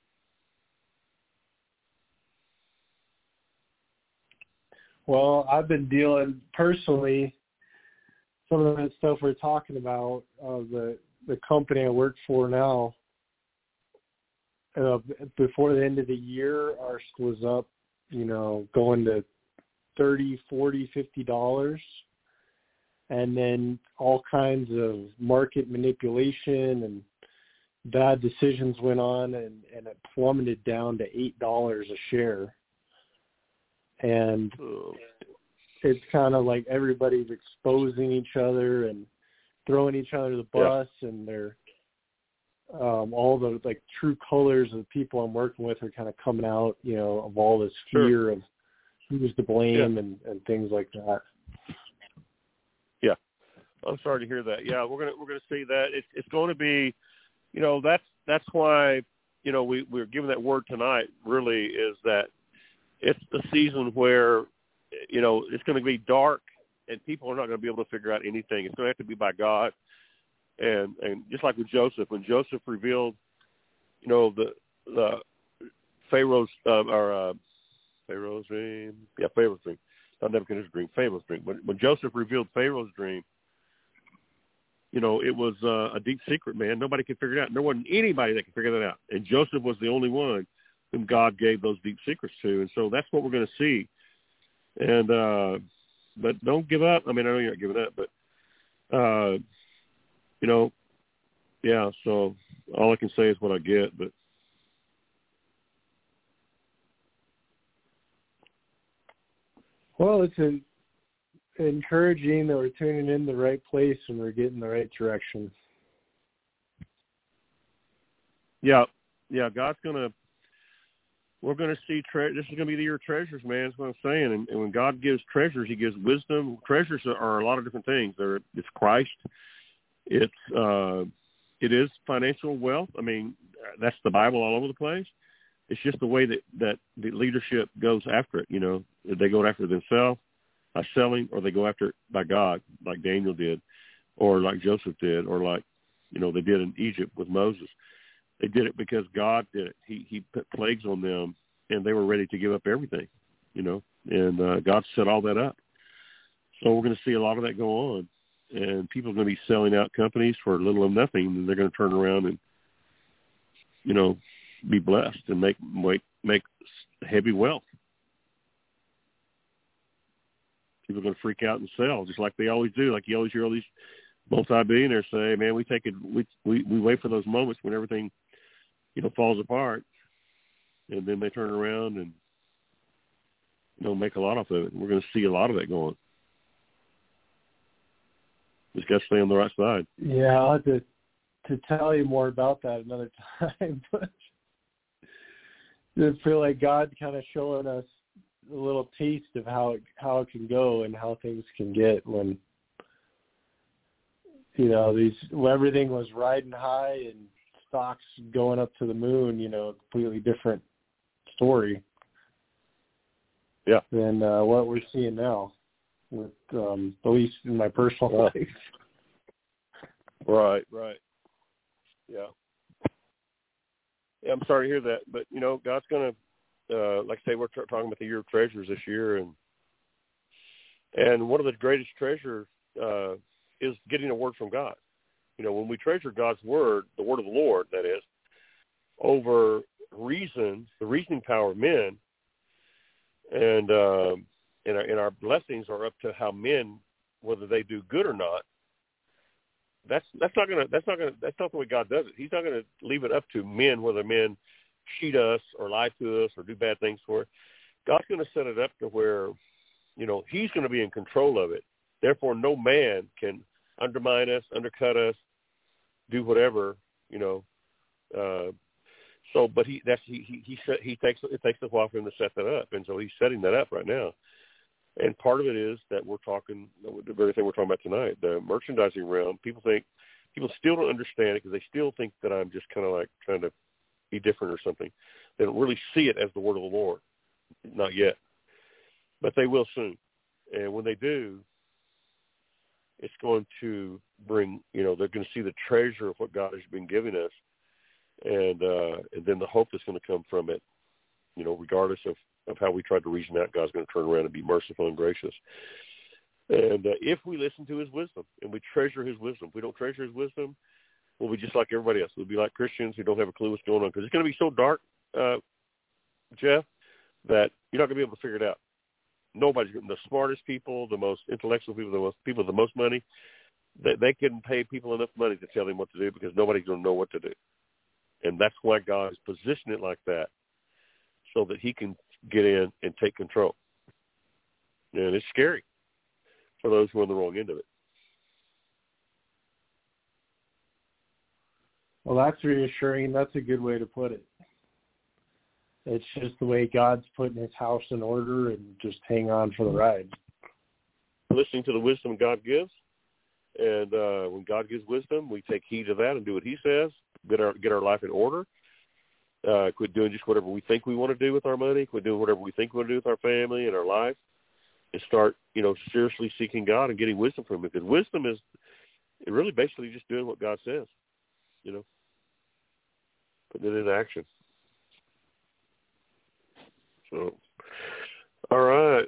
[SPEAKER 1] Well, I've been dealing personally some of that stuff we're talking about. The company I work for now, before the end of the year, ours was up, you know, going to $30, $40, $50, and then all kinds of market manipulation and bad decisions went on, and it plummeted down to $8 a share. And it's kind of like everybody's exposing each other and throwing each other the bus, and they're all the like true colors of the people I'm working with are kind of coming out, you know, of all this fear of who's to blame and things like that.
[SPEAKER 2] Yeah, I'm sorry to hear that. Yeah, we're gonna see that. It's going to be, you know, that's why, you know, we're giving that word tonight. Really, is that it's the season where, you know, it's going to be dark and people are not going to be able to figure out anything. It's going to have to be by God. And just like with Joseph, when Joseph revealed, you know, the Pharaoh's dream, Pharaoh's dream, not Nebuchadnezzar's dream, Pharaoh's dream. When Joseph revealed Pharaoh's dream, you know, it was a deep secret, man. Nobody could figure it out. There wasn't anybody that could figure that out. And Joseph was the only one whom God gave those deep secrets to. And so that's what we're going to see. And but don't give up. I mean, I know you're not giving up, but you know, yeah. So all I can say is what I get. But
[SPEAKER 1] well, it's encouraging that we're tuning in the right place and we're getting the right direction.
[SPEAKER 2] Yeah. God's we're going to see, this is going to be the year of treasures, man. That's what I'm saying. And when God gives treasures, he gives wisdom. Treasures are a lot of different things. It's Christ. It is financial wealth. I mean, that's the Bible all over the place. It's just the way that the leadership goes after it. You know, they go after themselves by selling, or they go after it by God, like Daniel did, or like Joseph did, or like, you know, they did in Egypt with Moses. They did it because God did it. He put plagues on them, and they were ready to give up everything, you know, and God set all that up. So we're going to see a lot of that go on, and people are going to be selling out companies for little or nothing, and they're going to turn around and, you know, be blessed and make heavy wealth. People are going to freak out and sell, just like they always do. Like you always hear all these multi-billionaires say, man, we wait for those moments when everything, you know, falls apart, and then they turn around and, you know, make a lot off of it. We're going to see a lot of that going. Just got to stay on the right side.
[SPEAKER 1] Yeah, I'll have to tell you more about that another time. But I feel like God kind of showing us a little taste of how it can go and how things can get when, you know, everything was riding high and stocks going up to the moon, you know, a completely different story.
[SPEAKER 2] Yeah.
[SPEAKER 1] Than what we're seeing now, with at least in my personal life.
[SPEAKER 2] Right. Yeah. Yeah, I'm sorry to hear that, but you know, God's going to, like I say, we're talking about the year of treasures this year, and one of the greatest treasures is getting a word from God. You know, when we treasure God's word, the word of the Lord, that is, over reason, the reasoning power of men, and our blessings are up to how men, whether they do good or not. That's not the way God does it. He's not gonna leave it up to men, whether men cheat us or lie to us or do bad things for us. God's gonna set it up to where, He's gonna be in control of it. Therefore, no man can undermine us, undercut us, do whatever, but it takes a while for him to set that up, and so he's setting that up right now. And part of it is that we're talking the very thing we're talking about tonight, the merchandising realm. People still don't understand it because they still think that I'm just kind of like trying to be different or something. They don't really see it as the word of the Lord, not yet, but they will soon. And when they do, it's going to bring, they're going to see the treasure of what God has been giving us, and then the hope that's going to come from it, regardless of how we try to reason out, God's going to turn around and be merciful and gracious. And if we listen to his wisdom and we treasure his wisdom, if we don't treasure his wisdom, we'll be just like everybody else. We'll be like Christians who don't have a clue what's going on, because it's going to be so dark, Jeff, that you're not going to be able to figure it out. Nobody's the smartest people, the most intellectual people, the people with the most money. They can pay people enough money to tell them what to do, because nobody's going to know what to do. And that's why God has positioned it like that, so that he can get in and take control. And it's scary for those who are on the wrong end of it.
[SPEAKER 1] Well, that's reassuring. That's a good way to put it. It's just the way God's putting his house in order, and just hang on for the ride.
[SPEAKER 2] Listening to the wisdom God gives, and when God gives wisdom, we take heed of that and do what he says, get our life in order. Quit doing just whatever we think we want to do with our money, quit doing whatever we think we want to do with our family and our life, and start, seriously seeking God and getting wisdom from him. Because wisdom is really basically just doing what God says, putting it into action. So, all right.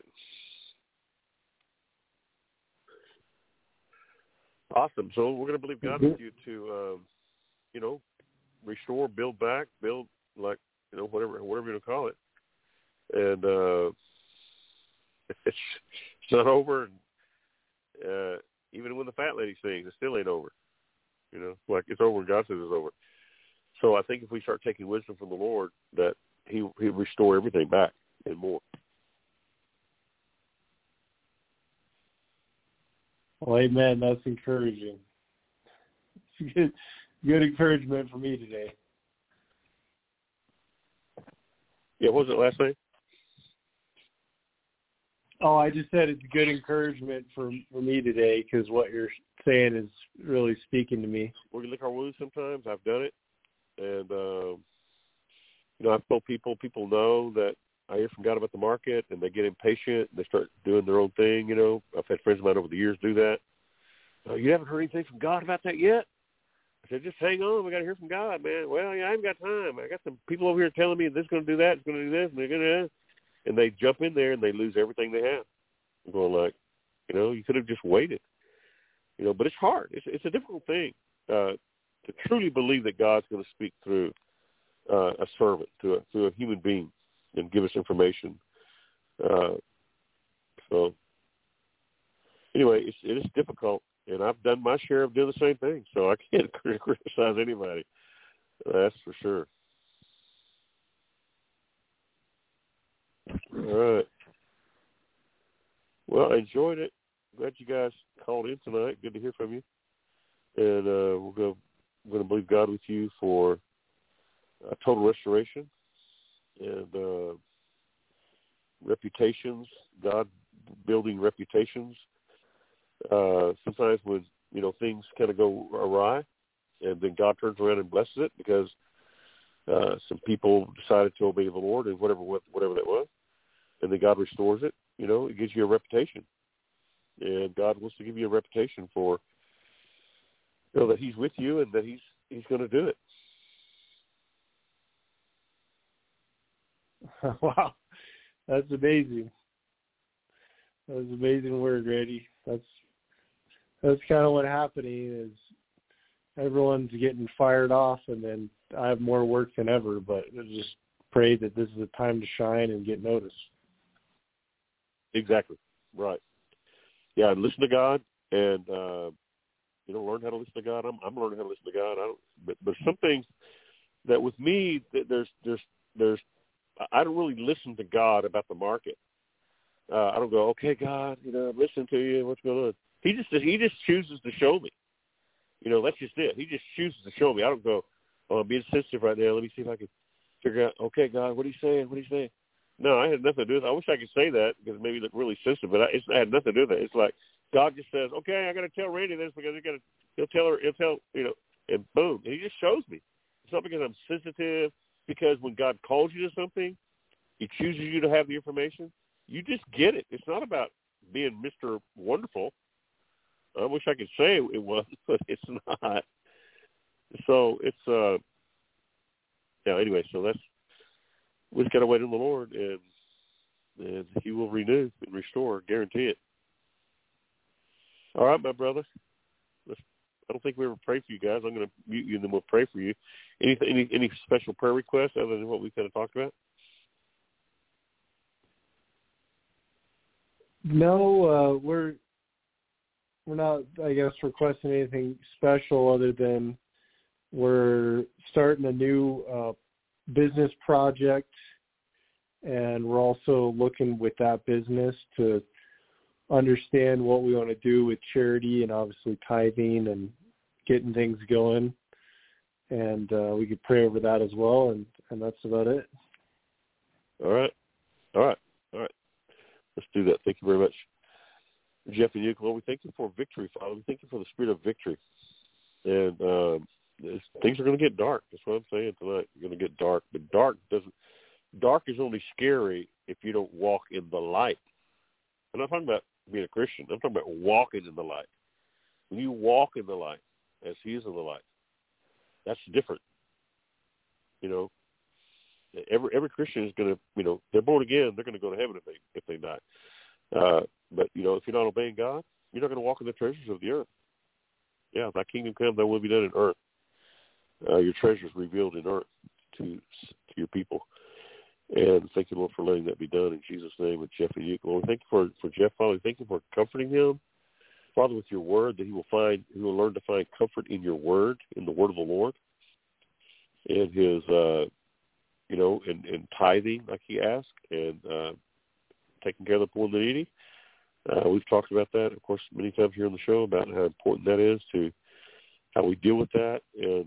[SPEAKER 2] Awesome. So we're going to believe God with you to, restore, build back, whatever you're going to call it. And it's not over. And, even when the fat lady sings, it still ain't over. Like it's over when God says it's over. So I think if we start taking wisdom from the Lord, that he'll restore everything back and more.
[SPEAKER 1] Well, amen. That's encouraging. Good encouragement for me today.
[SPEAKER 2] Yeah, what was it last night?
[SPEAKER 1] Oh, I just said it's good encouragement for me today, because what you're saying is really speaking to me.
[SPEAKER 2] We lick our wounds sometimes. I've done it. And, I've told people know that I hear from God about the market, and they get impatient, and they start doing their own thing, I've had friends of mine over the years do that. You haven't heard anything from God about that yet? I said, just hang on. We got to hear from God, man. Well, yeah, I haven't got time. I got some people over here telling me this is going to do that, it's going to do this, and they're going to, and they jump in there, and they lose everything they have. I'm going like, you could have just waited. But it's hard. It's a difficult thing to truly believe that God's going to speak through a servant, through a human being, and give us information. So anyway, it is difficult, and I've done my share of doing the same thing, so I can't criticize anybody. That's for sure. All right. Well, I enjoyed it. Glad you guys called in tonight. Good to hear from you. And we're going to believe God with you for total restoration and reputations, God building reputations. Sometimes when, things kind of go awry, and then God turns around and blesses it because some people decided to obey the Lord and whatever that was, and then God restores it. It gives you a reputation, and God wants to give you a reputation for, that He's with you and that He's going to do it.
[SPEAKER 1] Wow, that's amazing. That was an amazing word, Randy. That's kind of what happening is everyone's getting fired off, and then I have more work than ever, but I just pray that this is a time to shine and get noticed.
[SPEAKER 2] Exactly. Right. Yeah, and listen to God, and learn how to listen to God. I'm learning how to listen to God. But some things that with me, there's I don't really listen to God about the market. I don't go, okay, God, I'm listening to you. What's going on? He just chooses to show me. That's just it. He just chooses to show me. I don't go, oh, I'm being sensitive right now. Let me see if I can figure out, okay, God, what are you saying? What are you saying? No, I had nothing to do with it. I wish I could say that because maybe it's really sensitive, but I had nothing to do with it. It's like God just says, okay, I got to tell Randy this because he'll tell, and boom. And he just shows me. It's not because I'm sensitive, because when God calls you to something, he chooses you to have the information. You just get it. It's not about being Mr. Wonderful. I wish I could say it was, but it's not. So it's, anyway, so we just got to wait on the Lord, and he will renew and restore, guarantee it. All right, my brother. I don't think we ever prayed for you guys. I'm going to mute you, and then we'll pray for you. Any special prayer requests other than what we kind of talked about?
[SPEAKER 1] No, we're not, I guess, requesting anything special other than we're starting a new business project, and we're also looking with that business to understand what we want to do with charity and obviously tithing and getting things going. And we could pray over that as well, and that's about it.
[SPEAKER 2] All right. Let's do that. Thank you very much, Jeff and you. Well, we thank you for victory, Father. We thank you for the spirit of victory. And things are going to get dark. That's what I'm saying tonight. You're going to get dark. But dark is only scary if you don't walk in the light. I'm not talking about being a Christian. I'm talking about walking in the light. When you walk in the light, as he is in the light, that's different. Every Christian is going to, they're born again. They're going to go to heaven if they die. But if you're not obeying God, you're not going to walk in the treasures of the earth. Yeah, thy kingdom come, thy will be done in earth. Your treasures revealed in earth to your people. And thank you, Lord, for letting that be done in Jesus' name with Jeff and you. Lord, thank you for Jeff, Father. Thank you for comforting him, Father, with your word, that he will learn to find comfort in your word, in the word of the Lord, and his, in tithing, like he asked, and taking care of the poor and the needy. We've talked about that, of course, many times here on the show about how important that is to how we deal with that. And,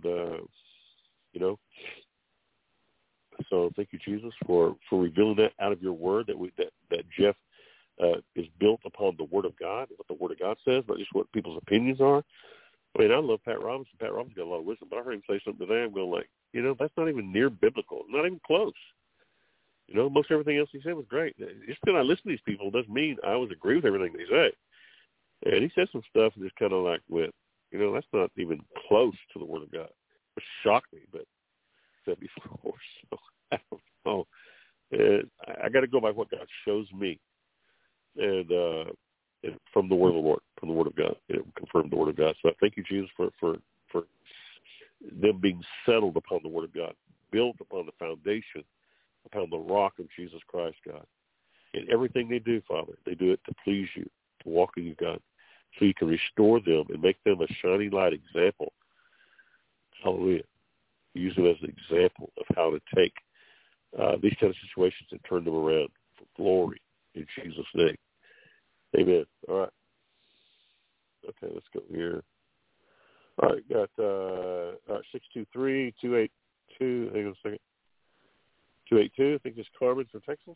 [SPEAKER 2] so thank you, Jesus, for revealing that out of your word, that Jeff is built upon the word of God, what the word of God says, not just what people's opinions are. I mean, I love Pat Robinson. Pat Robinson's got a lot of wisdom, but I heard him say something today. I'm going like, that's not even near biblical, not even close. Most everything else he said was great. Just because I listen to these people doesn't mean I always agree with everything they say. And he said some stuff and just kind of like went, that's not even close to the Word of God. It shocked me, but said before. So I don't know. I got to go by what God shows me, and from the Word of the Lord, from the Word of God, confirm the Word of God. So I thank you, Jesus, for them being settled upon the Word of God, built upon the foundation, upon the rock of Jesus Christ, God. In everything they do, Father, they do it to please you, to walk in you, God, so you can restore them and make them a shining light example. Hallelujah. Use them as an example of how to take these kind of situations and turn them around for glory in Jesus' name. Amen. All right. Okay, let's go here. All right, got 623-282. Hang on a second. 282, I think it's Carmen from Texas.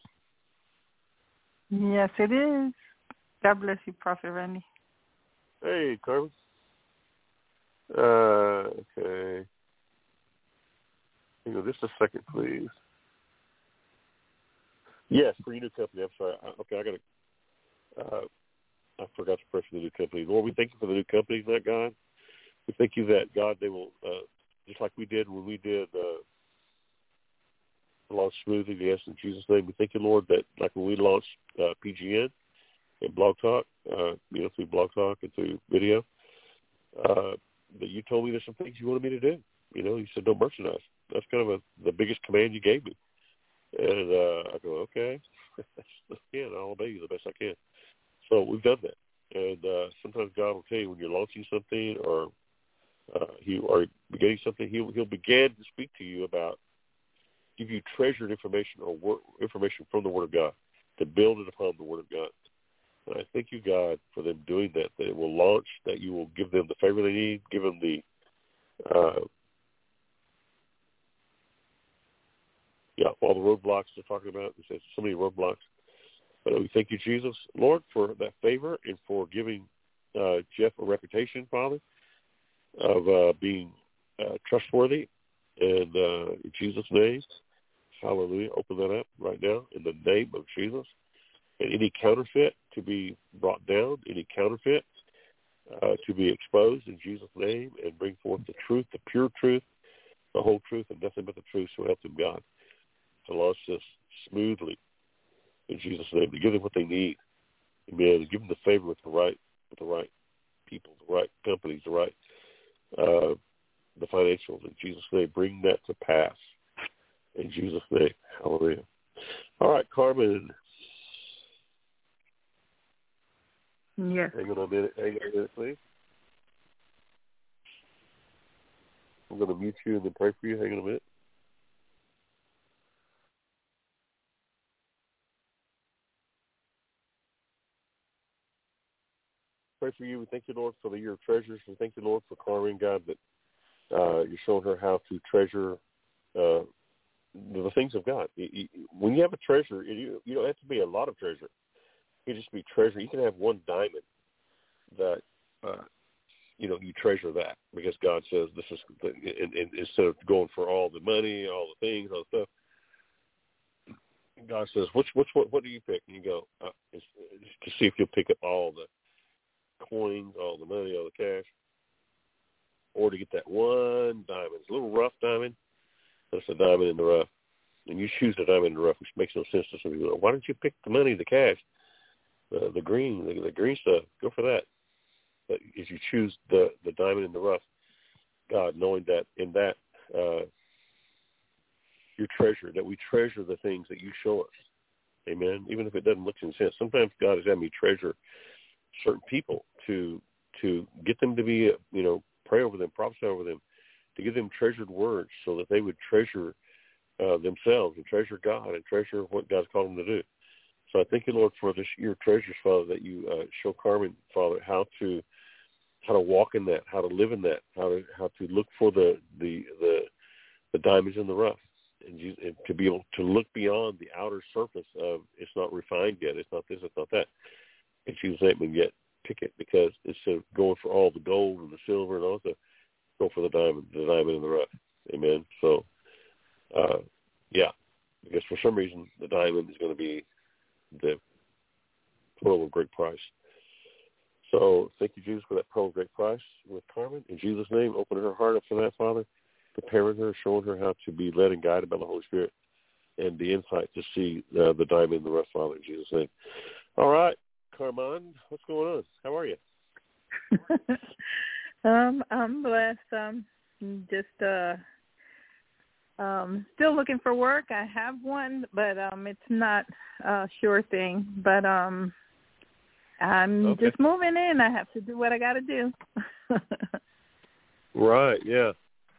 [SPEAKER 4] Yes, it is. God bless you, Prophet Randy.
[SPEAKER 2] Hey, Carmen. Okay. Hang on just a second, please. Yes, for your new company. I'm sorry. Okay, I got to. I forgot to press for the new company. Lord, we thank you for the new company, that God. We thank you that, God, they will, just like we did when we did launch Smoothie, yes, in Jesus' name. We thank you, Lord, that like when we launched PGN and Blog Talk, through Blog Talk and through video, that you told me there's some things you wanted me to do. You said don't merchandise. That's kind of the biggest command you gave me. And I go, okay, I'll obey you the best I can. So we've done that. And sometimes God will tell you when you're launching something or beginning something, he'll begin to speak to you about, give you treasured information or information from the Word of God to build it upon the Word of God. And I thank you, God, for them doing that it will launch, that you will give them the favor they need, give them the all the roadblocks they're talking about. There's so many roadblocks. But we thank you, Jesus, Lord, for that favor and for giving Jeff a reputation, Father, of being trustworthy. And in Jesus' name, hallelujah, open that up right now in the name of Jesus. And any counterfeit to be brought down, any counterfeit to be exposed in Jesus' name, and bring forth the truth, the pure truth, the whole truth, and nothing but the truth. So help them, God, to launch this smoothly in Jesus' name, to give them what they need. Amen. And give them the favor with the right people, the right companies, the right the financials. In Jesus' name, bring that to pass. In Jesus' name, hallelujah. All right, Carmen.
[SPEAKER 4] Yes.
[SPEAKER 2] Hang on a minute, please. I'm going to mute you and then pray for you. Hang on a minute. Pray for you. We thank you, Lord, for the year of treasures. We thank you, Lord, for Carmen, God, that you're showing her how to treasure the things of God. When you have a treasure, you don't have to be a lot of treasure. You just be treasure. You can have one diamond that, you treasure that because God says this is, and instead of going for all the money, all the things, all the stuff, God says, what do you pick? And you go, it's to see if you'll pick up all the coins, all the money, all the cash, or to get that one diamond. It's a little rough diamond. That's a diamond in the rough. And you choose the diamond in the rough, which makes no sense to some people. Why don't you pick the money, the cash, the green, the green stuff? Go for that. But if you choose the diamond in the rough, God, knowing that in that you treasure, that we treasure the things that you show us. Amen. Even if it doesn't look any sense. Sometimes God has had me treasure certain people to get them to be, pray over them, prophesy over them, to give them treasured words so that they would treasure themselves and treasure God and treasure what God's called them to do. So I thank you, Lord, for this year treasures, Father, that you show Carmen, Father, how to walk in that, how to live in that, how to look for the diamonds in the rough, and to be able to look beyond the outer surface of it's not refined yet, it's not this, it's not that. And she was able to yet pick it because instead of going for all the gold and the silver and all that, go for the diamond in the rough. Amen. So, because for some reason the diamond is going to be the pearl of great price. So thank you, Jesus, for that pearl of great price with Carmen. In Jesus' name, open her heart up for that, Father, preparing her, showing her how to be led and guided by the Holy Spirit and the insight to see the diamond in the rough, Father, in Jesus' name. All right, Carmen, what's going on? How are you?
[SPEAKER 4] I'm blessed. Just still looking for work. I have one, but it's not a sure thing. But I'm just moving in. I have to do what I got to do.
[SPEAKER 2] Right. Yeah.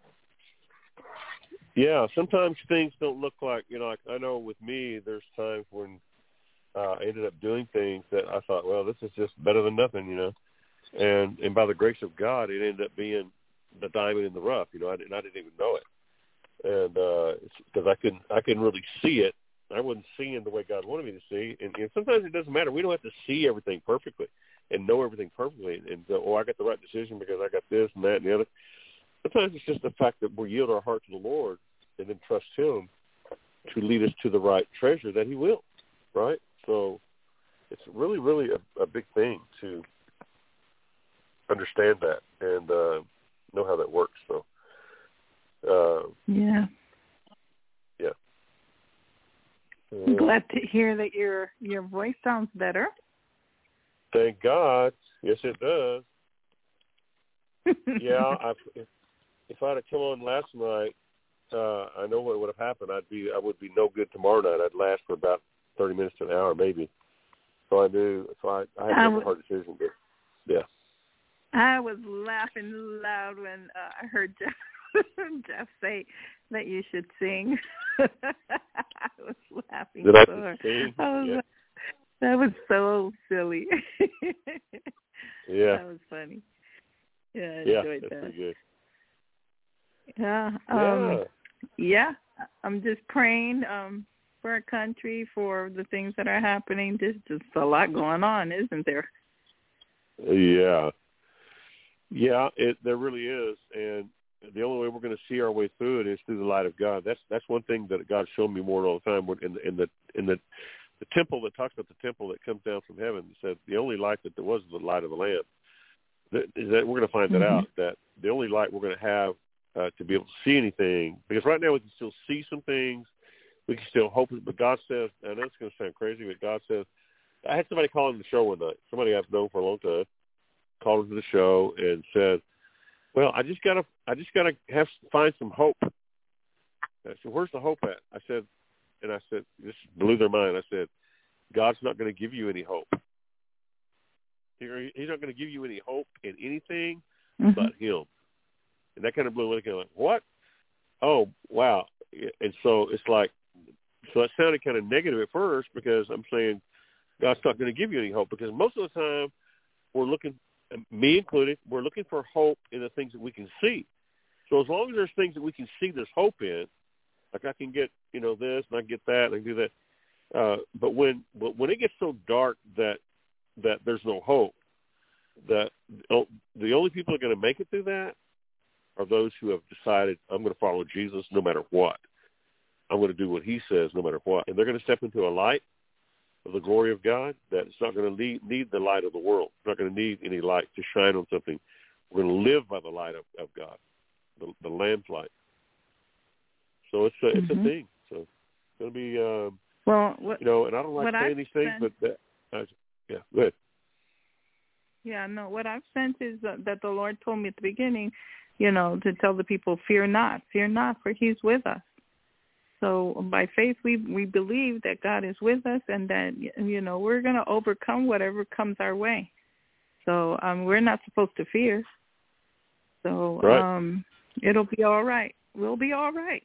[SPEAKER 2] Yeah. Sometimes things don't look like, I know with me, there's times when I ended up doing things that I thought, well, this is just better than nothing, And by the grace of God, it ended up being the diamond in the rough. I didn't even know it, and because I couldn't really see it. I wasn't seeing the way God wanted me to see, and sometimes it doesn't matter. We don't have to see everything perfectly and know everything perfectly, and I got the right decision because I got this and that and the other. Sometimes it's just the fact that we yield our heart to the Lord and then trust Him to lead us to the right treasure that He will. Right. So it's really, really a big thing to understand that and know how that works. So,
[SPEAKER 4] yeah. I'm glad to hear that your voice sounds better.
[SPEAKER 2] Thank God. Yes, it does. Yeah, if I'd have come on last night, I know what would have happened. I would be no good tomorrow night. I'd last for about 30 minutes to an hour, maybe. So I knew. So I had to make a hard decision. But yeah.
[SPEAKER 4] I was laughing loud when I heard Jeff say that you should sing. I was laughing.
[SPEAKER 2] Did I sing?
[SPEAKER 4] Yeah. That was so silly.
[SPEAKER 2] Yeah.
[SPEAKER 4] That was funny. Yeah, I enjoyed
[SPEAKER 2] that's
[SPEAKER 4] that.
[SPEAKER 2] pretty good.
[SPEAKER 4] Yeah. Yeah. I'm just praying for our country, for the things that are happening. There's just a lot going on, isn't there?
[SPEAKER 2] Yeah. Yeah, there really is, and the only way we're going to see our way through it is through the light of God. That's one thing that God showed me more all the time. In the temple that talks about the temple that comes down from heaven, it said the only light that there was the light of the Lamb. That we're going to find that out. That the only light we're going to have to be able to see anything, because right now we can still see some things, we can still hope. But God says, I know it's going to sound crazy, but God says, I had somebody call in the show one night. Somebody I've known for a long time called into the show and said, "Well, I just gotta find some hope." I said, "Where's the hope at?" I said, this blew their mind. I said, "God's not going to give you any hope. He's not going to give you any hope in anything but Him." And that kind of blew me away. Like, what? Oh, wow. And so it's like, so that sounded kind of negative at first, because I'm saying God's not going to give you any hope, because most of the time we're looking, me included, we're looking for hope in the things that we can see. So as long as there's things that we can see there's hope in, like I can get, this and I get that and I can do that. But when it gets so dark that there's no hope, that the only people that are going to make it through that are those who have decided, I'm going to follow Jesus no matter what. I'm going to do what He says no matter what. And they're going to step into a light of the glory of God that it's not going to need the light of the world. It's not going to need any light to shine on something. We're going to live by the light of God, the Lamb's light. So it's a thing. So it's going to be, and I don't like saying these things, but go ahead.
[SPEAKER 4] Yeah, no, what I've sent is that the Lord told me at the beginning, to tell the people, fear not, for He's with us. So by faith, we believe that God is with us, and that, we're going to overcome whatever comes our way. So we're not supposed to fear. So it'll be all right. We'll be all right.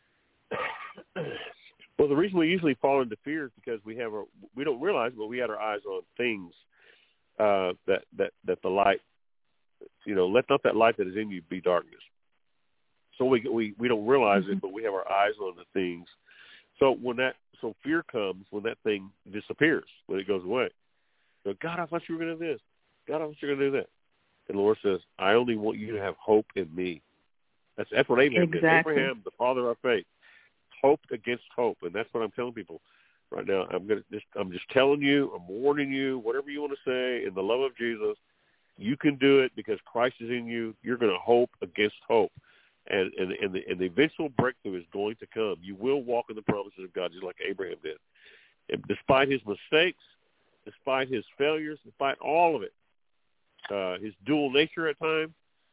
[SPEAKER 2] Well, the reason we usually fall into fear is because we don't realize, but we had our eyes on things that the light, let not that light that is in you be darkness. So we don't realize it, but we have our eyes on the things. So so fear comes when that thing disappears, when it goes away. So, God, I thought you were going to do this. God, I thought you were going to do that. And the Lord says, I only want you to have hope in me. That's what Abraham did. Abraham, the father of faith, hoped against hope, and that's what I'm telling people right now. I'm just telling you, I'm warning you, whatever you want to say, in the love of Jesus, you can do it because Christ is in you. You're going to hope against hope. And the eventual breakthrough is going to come. You will walk in the promises of God just like Abraham did. And despite his mistakes, despite his failures, despite all of it, his dual nature at times,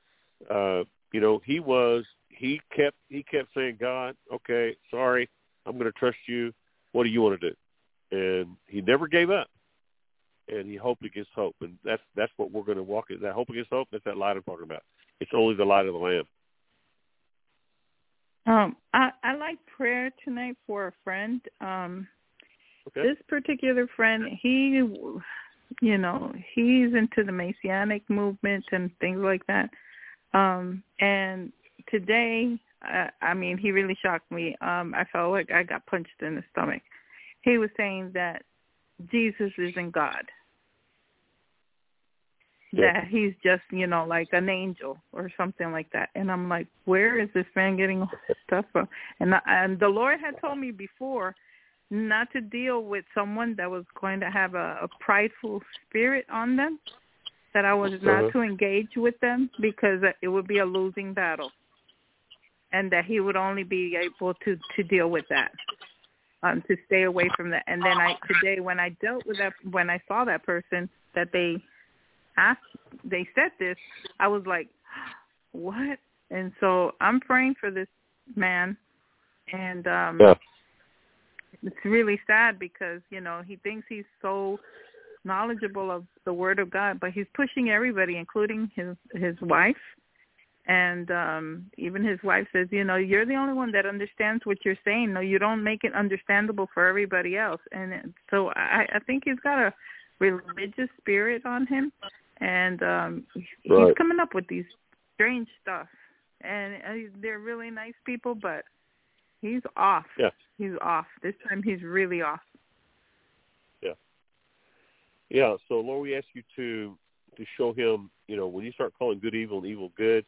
[SPEAKER 2] he kept saying, God, okay, sorry, I'm going to trust you. What do you want to do? And he never gave up. And he hoped against hope. And that's what we're going to walk in. That hope against hope, that's that light I'm talking about. It's only the light of the Lamb.
[SPEAKER 4] I like prayer tonight for a friend.
[SPEAKER 2] Okay.
[SPEAKER 4] This particular friend, he's into the Messianic movement and things like that. And today, he really shocked me. I felt like I got punched in the stomach. He was saying that Jesus isn't God.
[SPEAKER 2] Yeah.
[SPEAKER 4] That he's just, like an angel or something like that. And I'm like, where is this man getting all this stuff from? And the Lord had told me before not to deal with someone that was going to have a prideful spirit on them, that I was not to engage with them because it would be a losing battle, and that he would only be able to deal with that, to stay away from that. And then today when I dealt with that, when I saw that person that they said this, I was like, what? And so I'm praying for this man. And
[SPEAKER 2] Yeah.
[SPEAKER 4] it's really sad because, you know, he thinks he's so knowledgeable of the Word of God, but he's pushing everybody, including his wife. And even his wife says, you know, you're the only one that understands what you're saying. No, you don't make it understandable for everybody else. And so I think he's got a religious spirit on him. And he's coming up with these strange stuff. And they're really nice people, but he's off.
[SPEAKER 2] Yeah.
[SPEAKER 4] He's off. This time he's really off.
[SPEAKER 2] Yeah. Yeah, so Lord, we ask you to show him, you know, when you start calling good evil and evil good,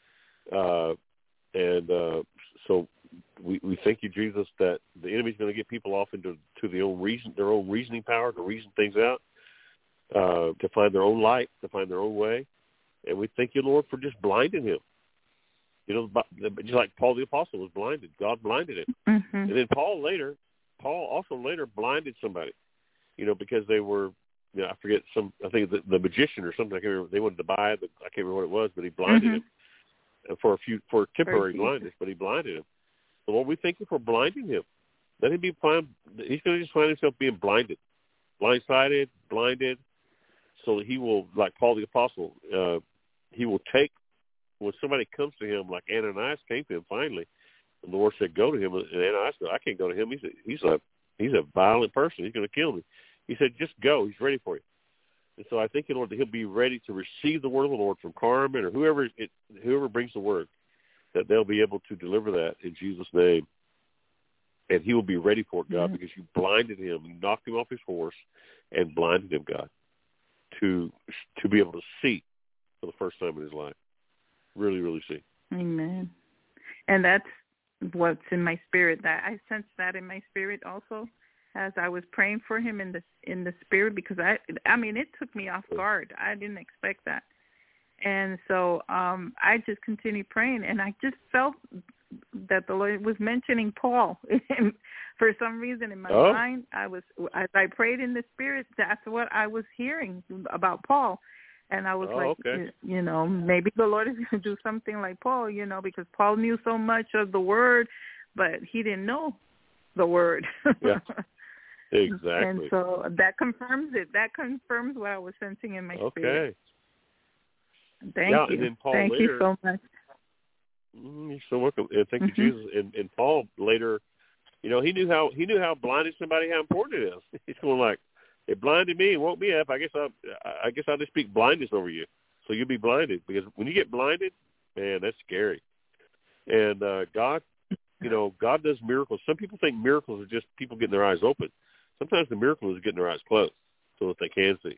[SPEAKER 2] so we thank you, Jesus, that the enemy's going to get people off into their own reasoning power to reason things out, to find their own light, to find their own way. And we thank you, Lord, for just blinding him. You know, just like Paul the Apostle was blinded. God blinded him.
[SPEAKER 4] Mm-hmm.
[SPEAKER 2] And then Paul also later blinded somebody, you know, because they were, you know, I think the magician or something, I can't remember, they wanted to buy I can't remember what it was, but he blinded him for temporary blindness, but he blinded him. So Lord, we thank you for blinding him. Let him be blind. He's going to just find himself being blinded, blindsided, blinded, so that he will, like Paul the Apostle, he will take, when somebody comes to him, like Ananias came to him finally, and the Lord said, go to him. And Ananias said, I can't go to him. He's a violent person. He's going to kill me. He said, just go. He's ready for you. And so I think, Lord, that he'll be ready to receive the word of the Lord from Carmen or whoever brings the word, that they'll be able to deliver that in Jesus' name. And he will be ready for it, God, because you blinded him. You knocked him off his horse and blinded him, God, to be able to see for the first time in his life. Really, really see.
[SPEAKER 4] Amen. And that's what's in my spirit. That I sense that in my spirit also, as I was praying for him in the spirit, because I mean it took me off guard. I didn't expect that, and so I just continued praying, and I just felt that the Lord was mentioning Paul. For some reason in my mind, as I prayed in the spirit, that's what I was hearing about Paul. And I was you know, maybe the Lord is going to do something like Paul, you know, because Paul knew so much of the word, but he didn't know the word.
[SPEAKER 2] Yeah, exactly.
[SPEAKER 4] And so that confirms it. That confirms what I was sensing in my spirit. Thank you.
[SPEAKER 2] And then Paul
[SPEAKER 4] Thank
[SPEAKER 2] later,
[SPEAKER 4] you so much.
[SPEAKER 2] You're so welcome. And thank you, Jesus. And Paul later, you know, he knew how blinding somebody, how important it is. He's going like, it blinded me and woke me up. I guess I'll just speak blindness over you, so you'll be blinded. Because when you get blinded, man, that's scary. And God, you know, God does miracles. Some people think miracles are just people getting their eyes open. Sometimes the miracle is getting their eyes closed so that they can see.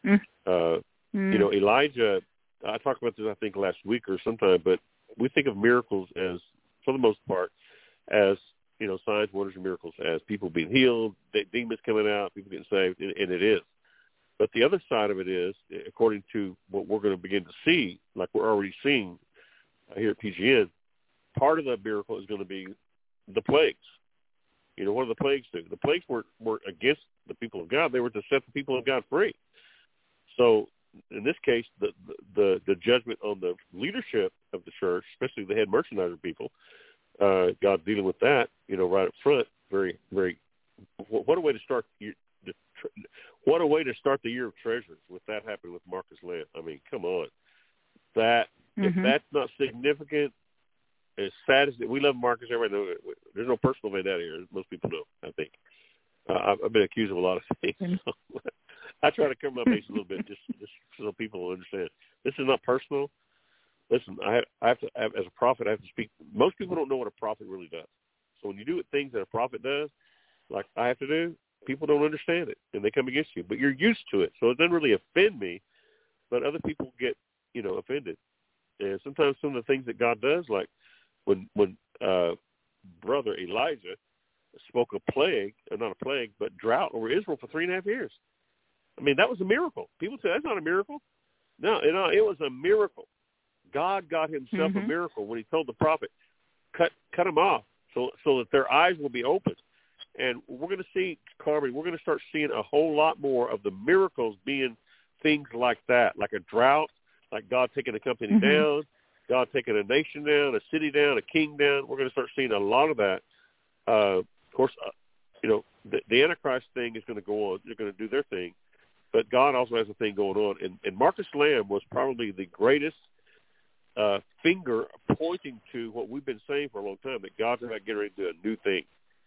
[SPEAKER 2] You know, Elijah, I talked about this I think last week or sometime, but we think of miracles as, for the most part, as, you know, signs, wonders, and miracles, as people being healed, demons coming out, people getting saved, and it is. But the other side of it is, according to what we're going to begin to see, like we're already seeing here at PGN, part of that miracle is going to be the plagues. You know, what do the plagues do? The plagues were against the people of God. They were to set the people of God free. So in this case, the judgment on the leadership of the church, especially the head merchandiser people, God dealing with that, you know, right up front. Very, very. What a way to start what a way to start the year of treasures with that happening with Marcus Lamb. I mean, come on. That if that's not significant, as sad as we love Marcus, everybody knows it. There's no personal vendetta here. Most people know. I think I've been accused of a lot of things. So I try to cover my base a little bit, just so people will understand. This is not personal. Listen, I have to, as a prophet, I have to speak. Most people don't know what a prophet really does. So when you do things that a prophet does, like I have to do, people don't understand it, and they come against you. But you're used to it, so it doesn't really offend me. But other people get, you know, offended. And sometimes some of the things that God does, like when brother Elijah spoke a plague, or not a plague, but drought over Israel for 3.5 years. I mean, that was a miracle. People say that's not a miracle. No, it was a miracle. God got himself a miracle when he told the prophet, cut them off so that their eyes will be opened. And we're going to see, Carmen, we're going to start seeing a whole lot more of the miracles being things like that, like a drought, like God taking a company down, God taking a nation down, a city down, a king down. We're going to start seeing a lot of that. Of course, the Antichrist thing is going to go on. They're going to do their thing. But God also has a thing going on. And Marcus Lamb was probably the greatest finger pointing to what we've been saying for a long time, that God's about getting ready to do a new thing.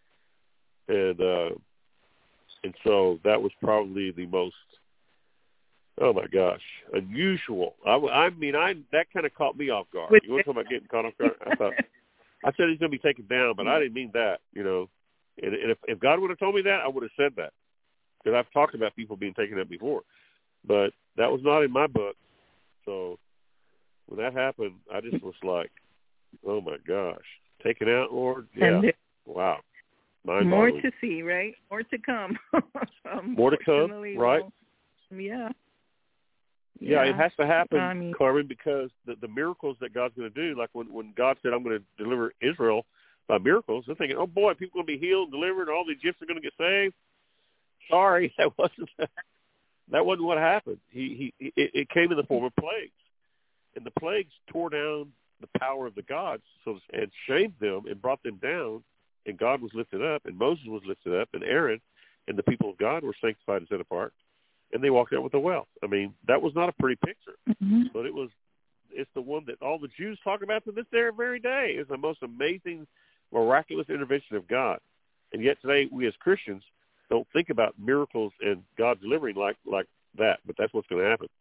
[SPEAKER 2] And so that was probably the most, oh my gosh, unusual. That kind of caught me off guard. You want to talk about getting caught off guard? I said he's going to be taken down, but I didn't mean that, And if God would have told me that, I would have said that, because I've talked about people being taken up before. But that was not in my book. So when that happened, I just was like, oh my gosh, taken out, Lord? Yeah. Wow.
[SPEAKER 4] More to see, right? More to come.
[SPEAKER 2] More to come, right?
[SPEAKER 4] Well, yeah.
[SPEAKER 2] Yeah, it has to happen, Carmen, because the miracles that God's going to do, like when God said, I'm going to deliver Israel by miracles, they're thinking, oh, boy, people are going to be healed, delivered, and all the Egyptians are going to get saved. Sorry, that wasn't what happened. It came in the form of plagues. And the plagues tore down the power of the gods and shamed them and brought them down, and God was lifted up, and Moses was lifted up, and Aaron and the people of God were sanctified and set apart, and they walked out with the wealth. I mean, that was not a pretty picture, but it's the one that all the Jews talk about to this very day. It's the most amazing, miraculous intervention of God. And yet today, we as Christians don't think about miracles and God delivering like that, but that's what's going to happen.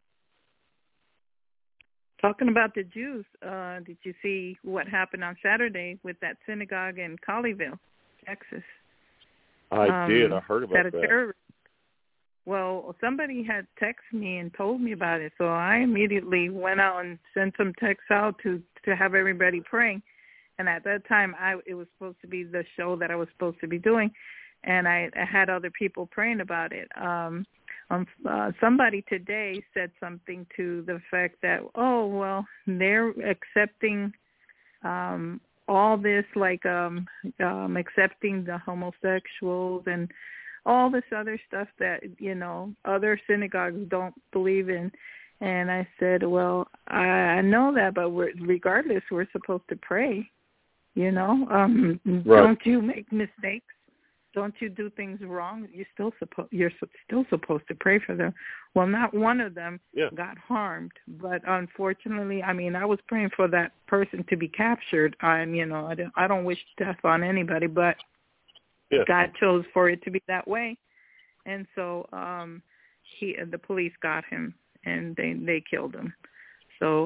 [SPEAKER 4] Talking about the Jews, did you see what happened on Saturday with that synagogue in Colleyville, Texas?
[SPEAKER 2] I did. I heard about that.
[SPEAKER 4] Well, somebody had texted me and told me about it, so I immediately went out and sent some texts out to have everybody praying. And at that time, it was supposed to be the show that I was supposed to be doing, and I had other people praying about it. Somebody today said something to the fact that, oh, well, they're accepting all this, like accepting the homosexuals and all this other stuff that, other synagogues don't believe in. And I said, well, I know that, but regardless, we're supposed to pray, Right. Don't you make mistakes? Don't you do things wrong? You're still supposed to pray for them. Well, not one of them got harmed, but unfortunately, I was praying for that person to be captured. I don't wish death on anybody, but God chose for it to be that way, and so the police got him and they killed him. So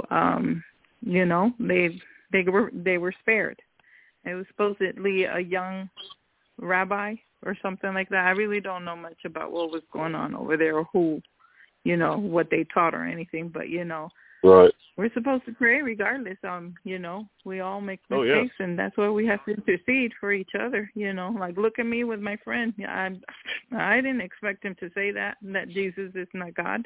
[SPEAKER 4] they were spared. It was supposedly a young rabbi or something like that. I really don't know much about what was going on over there or who, what they taught or anything, but,
[SPEAKER 2] right.
[SPEAKER 4] We're supposed to pray regardless. We all make mistakes, and that's why we have to intercede for each other, like look at me with my friend. I didn't expect him to say that Jesus is not God,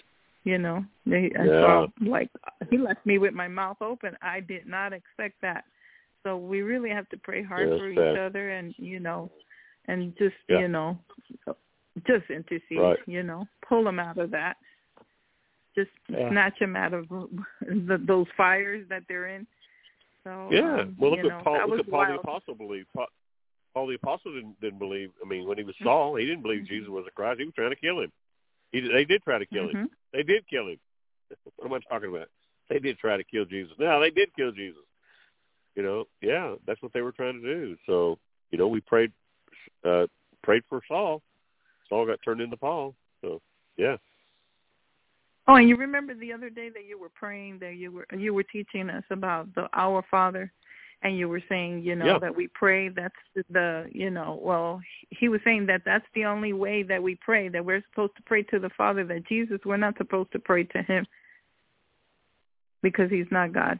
[SPEAKER 4] So, he left me with my mouth open. I did not expect that. So we really have to pray hard for each other, and and just just intercede.
[SPEAKER 2] Right.
[SPEAKER 4] Pull them out of that. Just snatch them out of those fires that they're in. So
[SPEAKER 2] well, look at Paul. Look at Paul the Apostle believed. Paul the Apostle didn't believe. When he was Saul, he didn't believe Jesus was the Christ. He was trying to kill him. They did try to kill him. They did kill him. What am I talking about? They did try to kill Jesus. No, they did kill Jesus. That's what they were trying to do. So, we prayed for Saul. Saul got turned into Paul. So, yeah.
[SPEAKER 4] Oh, and you remember the other day that you were praying, that you were teaching us about the Our Father, and you were saying, that we pray. That's he was saying that that's the only way that we pray, that we're supposed to pray to the Father, that Jesus, we're not supposed to pray to him because he's not God.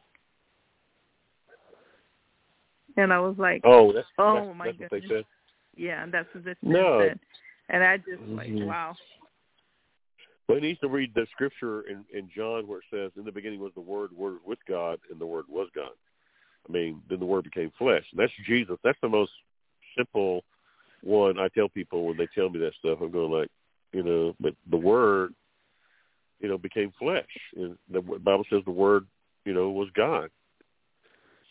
[SPEAKER 4] And I was like,
[SPEAKER 2] that's
[SPEAKER 4] my
[SPEAKER 2] goodness. What they said.
[SPEAKER 4] Yeah, that's what this man said. And I just wow.
[SPEAKER 2] Well, he needs to read the scripture in John where it says, in the beginning was the Word was with God, and the Word was God. Then the Word became flesh. And that's Jesus. That's the most simple one I tell people when they tell me that stuff. I'm going but the Word, became flesh. And the Bible says the Word, was God.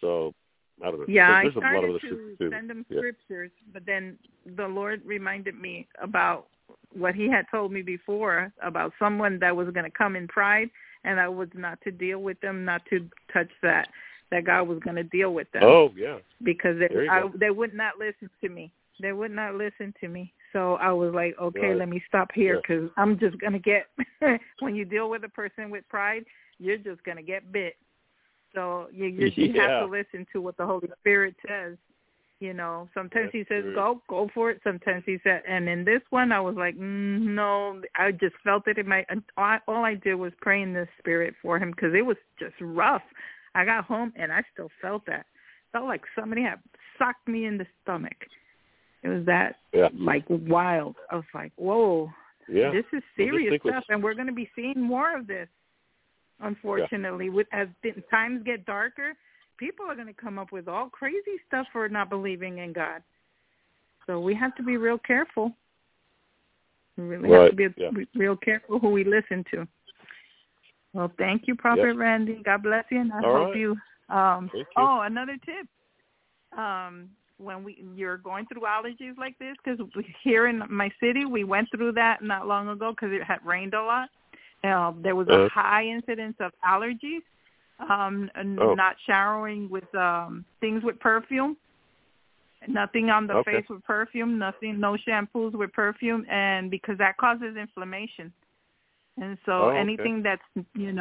[SPEAKER 2] So I don't know.
[SPEAKER 4] Yeah,
[SPEAKER 2] There's
[SPEAKER 4] I
[SPEAKER 2] a lot of
[SPEAKER 4] started
[SPEAKER 2] other
[SPEAKER 4] to
[SPEAKER 2] too.
[SPEAKER 4] send them
[SPEAKER 2] Yeah.
[SPEAKER 4] scriptures, but then the Lord reminded me about what he had told me before about someone that was going to come in pride, and I was not to deal with them, not to touch that God was going to deal with them.
[SPEAKER 2] Oh, yeah.
[SPEAKER 4] Because
[SPEAKER 2] Go.
[SPEAKER 4] they would not listen to me. They would not listen to me. So I was like, okay,
[SPEAKER 2] Right.
[SPEAKER 4] let me stop here because I'm just going to get, when you deal with a person with pride, you're just going to get bit. So you have to listen to what the Holy Spirit says. You know, sometimes he says, go for it. Sometimes he said, and in this one, I was like, no, I just felt it in my, all I did was pray in the Spirit for him because it was just rough. I got home and I still felt that. Felt like somebody had socked me in the stomach. It was that like wild. I was like, whoa, this is serious stuff, and we're going to be seeing more of this. Unfortunately, as times get darker, people are going to come up with all crazy stuff for not believing in God. So we have to be real careful. We really have to be real careful who we listen to. Well, thank you, Prophet Randy. God bless you, and I hope you. Another tip. When you're going through allergies like this, because here in my city, we went through that not long ago because it had rained a lot. There was a high incidence of allergies, not showering with things with perfume, nothing on the face with perfume, no shampoos with perfume, and because that causes inflammation. And so anything that's, with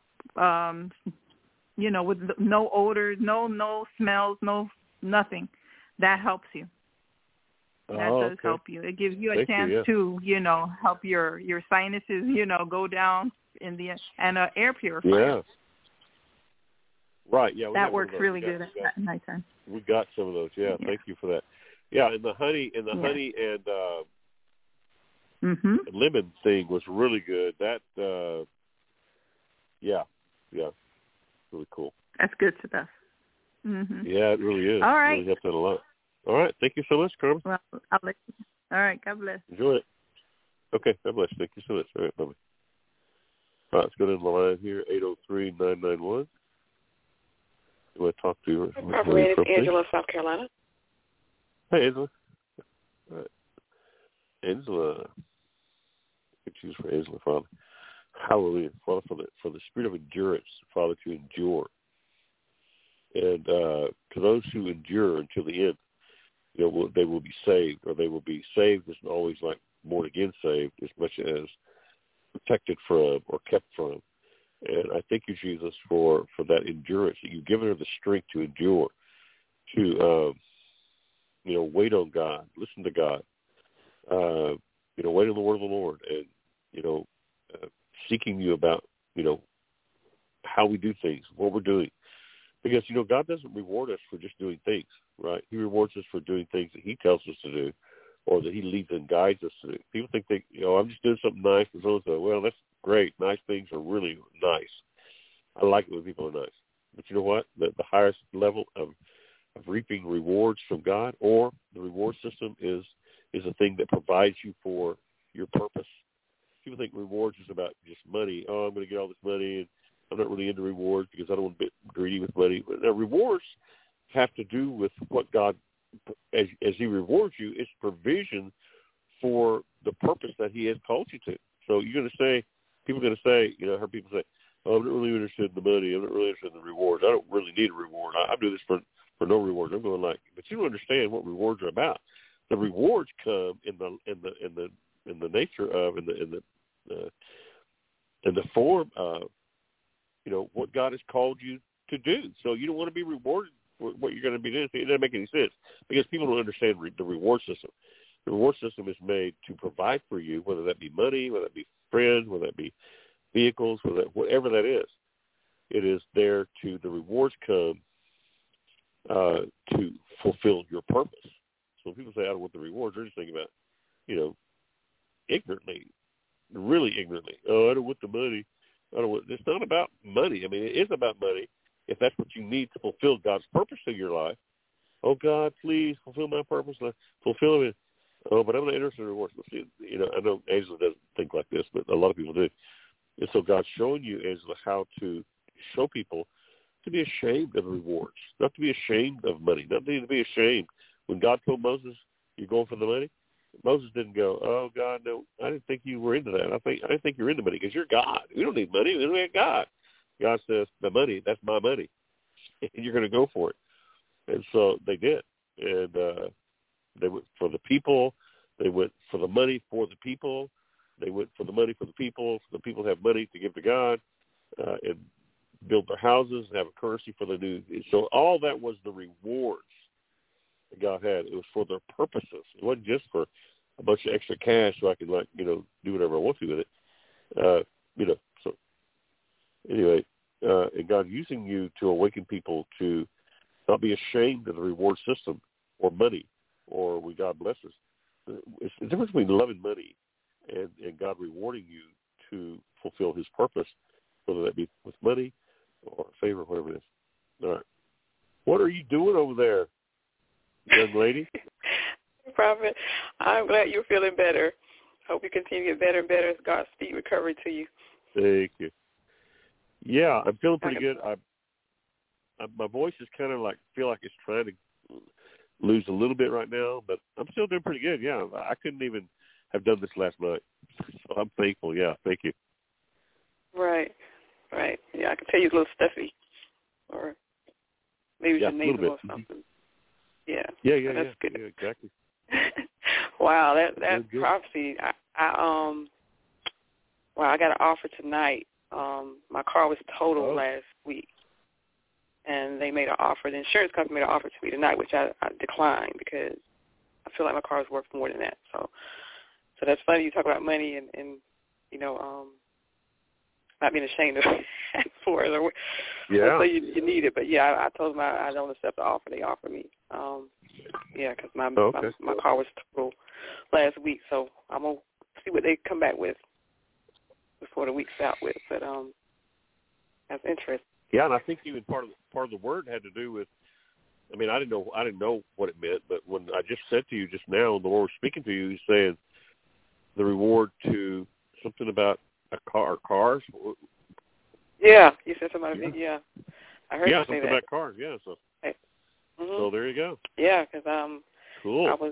[SPEAKER 4] no odors, no smells, nothing, that helps you. That does help you. It gives you a chance to, help your sinuses, go down in the and air purifier.
[SPEAKER 2] Yeah. Right. Yeah.
[SPEAKER 4] That works really good at nighttime.
[SPEAKER 2] We got some of those. Yeah. Thank you for that. Yeah, and the honey and lemon thing was really good. That really cool.
[SPEAKER 4] That's good stuff. Mm-hmm.
[SPEAKER 2] Yeah, it really is.
[SPEAKER 4] All right.
[SPEAKER 2] It really helped out a lot. All right. Thank you so much, Carmen.
[SPEAKER 4] Well, I'll let you. All right. God bless.
[SPEAKER 2] Enjoy it. Okay. God bless. Thank you so much. All right. Bye-bye. All right. Let's go to the line here, 803-991. You want to talk to her?
[SPEAKER 5] It's Angela, South Carolina.
[SPEAKER 2] Hey, Angela. All right. Angela. We choose for Angela, Father. Hallelujah. Father, for the spirit of endurance, Father, to endure. And to those who endure until the end, they will be saved, or they will be saved isn't always like born again saved as much as protected from or kept from. And I thank you, Jesus, for that endurance, that you've given her the strength to endure, to, wait on God, listen to God, wait on the word of the Lord, and, seeking you about, how we do things, what we're doing. Because, God doesn't reward us for just doing things, right? He rewards us for doing things that he tells us to do or that he leads and guides us to do. People think I'm just doing something nice for so-and-so. Well, that's great. Nice things are really nice. I like it when people are nice. But you know what? The highest level of reaping rewards from God, or the reward system, is a thing that provides you for your purpose. People think rewards is about just money. Oh, I'm going to get all this money, and I'm not really into rewards because I don't want to be greedy with money. But rewards have to do with what God, as he rewards you, it's provision for the purpose that he has called you to. So people are going to say, I heard people say, oh, I'm not really interested in the money. I'm not really interested in the rewards. I don't really need a reward. I do this for no rewards. I'm going but you don't understand what rewards are about. The rewards come in the nature of, in the form of, what God has called you to do. So you don't want to be rewarded for what you're going to be doing. It doesn't make any sense because people don't understand the reward system. The reward system is made to provide for you, whether that be money, whether that be friends, whether that be vehicles, whatever that is. It is there the rewards come to fulfill your purpose. So when people say, I don't want the rewards, they're just thinking about, ignorantly, really ignorantly. Oh, I don't want the money. It's not about money. I mean, it is about money if that's what you need to fulfill God's purpose in your life. Oh, God, please fulfill my purpose. Fulfill it. Oh, but I'm not interested in rewards. See, I know Angela doesn't think like this, but a lot of people do. And so God's showing you, Angela, how to show people to be ashamed of the rewards, not to be ashamed of money, not to be ashamed. When God told Moses, "You're going for the money," Moses didn't go, "Oh God, no, I didn't think you were into that. I didn't think you're into money because you're God. We don't need money. We have God." God says, "The money, that's my money, and you're going to go for it." And so they did, and they went for the people. They went for the money for the people. They went for the money for the people. So the people have money to give to God and build their houses and have a currency for the new. So all that was the rewards that God had. It was for their purposes. It wasn't just for a bunch of extra cash so I could, do whatever I want to with it. So anyway, and God using you to awaken people to not be ashamed of the reward system or money or when God blesses. It's the difference between loving money and God rewarding you to fulfill his purpose, whether that be with money or favor, whatever it is. All right. What are you doing over there, young lady?
[SPEAKER 5] Prophet, I'm glad you're feeling better. Hope you continue to get better and better as God speed recovery to you.
[SPEAKER 2] Thank you. Yeah, I'm feeling pretty good. My voice is kind of feel like it's trying to lose a little bit right now, but I'm still doing pretty good. Yeah, I couldn't even have done this last night, so I'm thankful. Yeah, thank you.
[SPEAKER 5] Right. Yeah, I can tell you a little stuffy, or maybe your nasal or something. Yeah. That's good.
[SPEAKER 2] Yeah, exactly.
[SPEAKER 5] Wow, that prophecy. I got an offer tonight. My car was totaled last week, and they made an offer. The insurance company made an offer to me tonight, which I declined because I feel like my car is worth more than that. So that's funny. You talk about money and not being ashamed of ask for it or so you need it. But yeah, I told them I don't accept the offer they offered me. Because my car was totaled last week, so I'm gonna see what they come back with before the week's out with. But that's interesting.
[SPEAKER 2] Yeah, and I think even part of the word had to do with. I mean, I didn't know what it meant, but when I just said to you just now, the Lord was speaking to you, He's saying the reward to something about a car or cars.
[SPEAKER 5] Yeah, you said something about yeah. I heard you say
[SPEAKER 2] something
[SPEAKER 5] that.
[SPEAKER 2] about cars. Yeah, so. So there you go.
[SPEAKER 5] Yeah, because
[SPEAKER 2] cool.
[SPEAKER 5] I was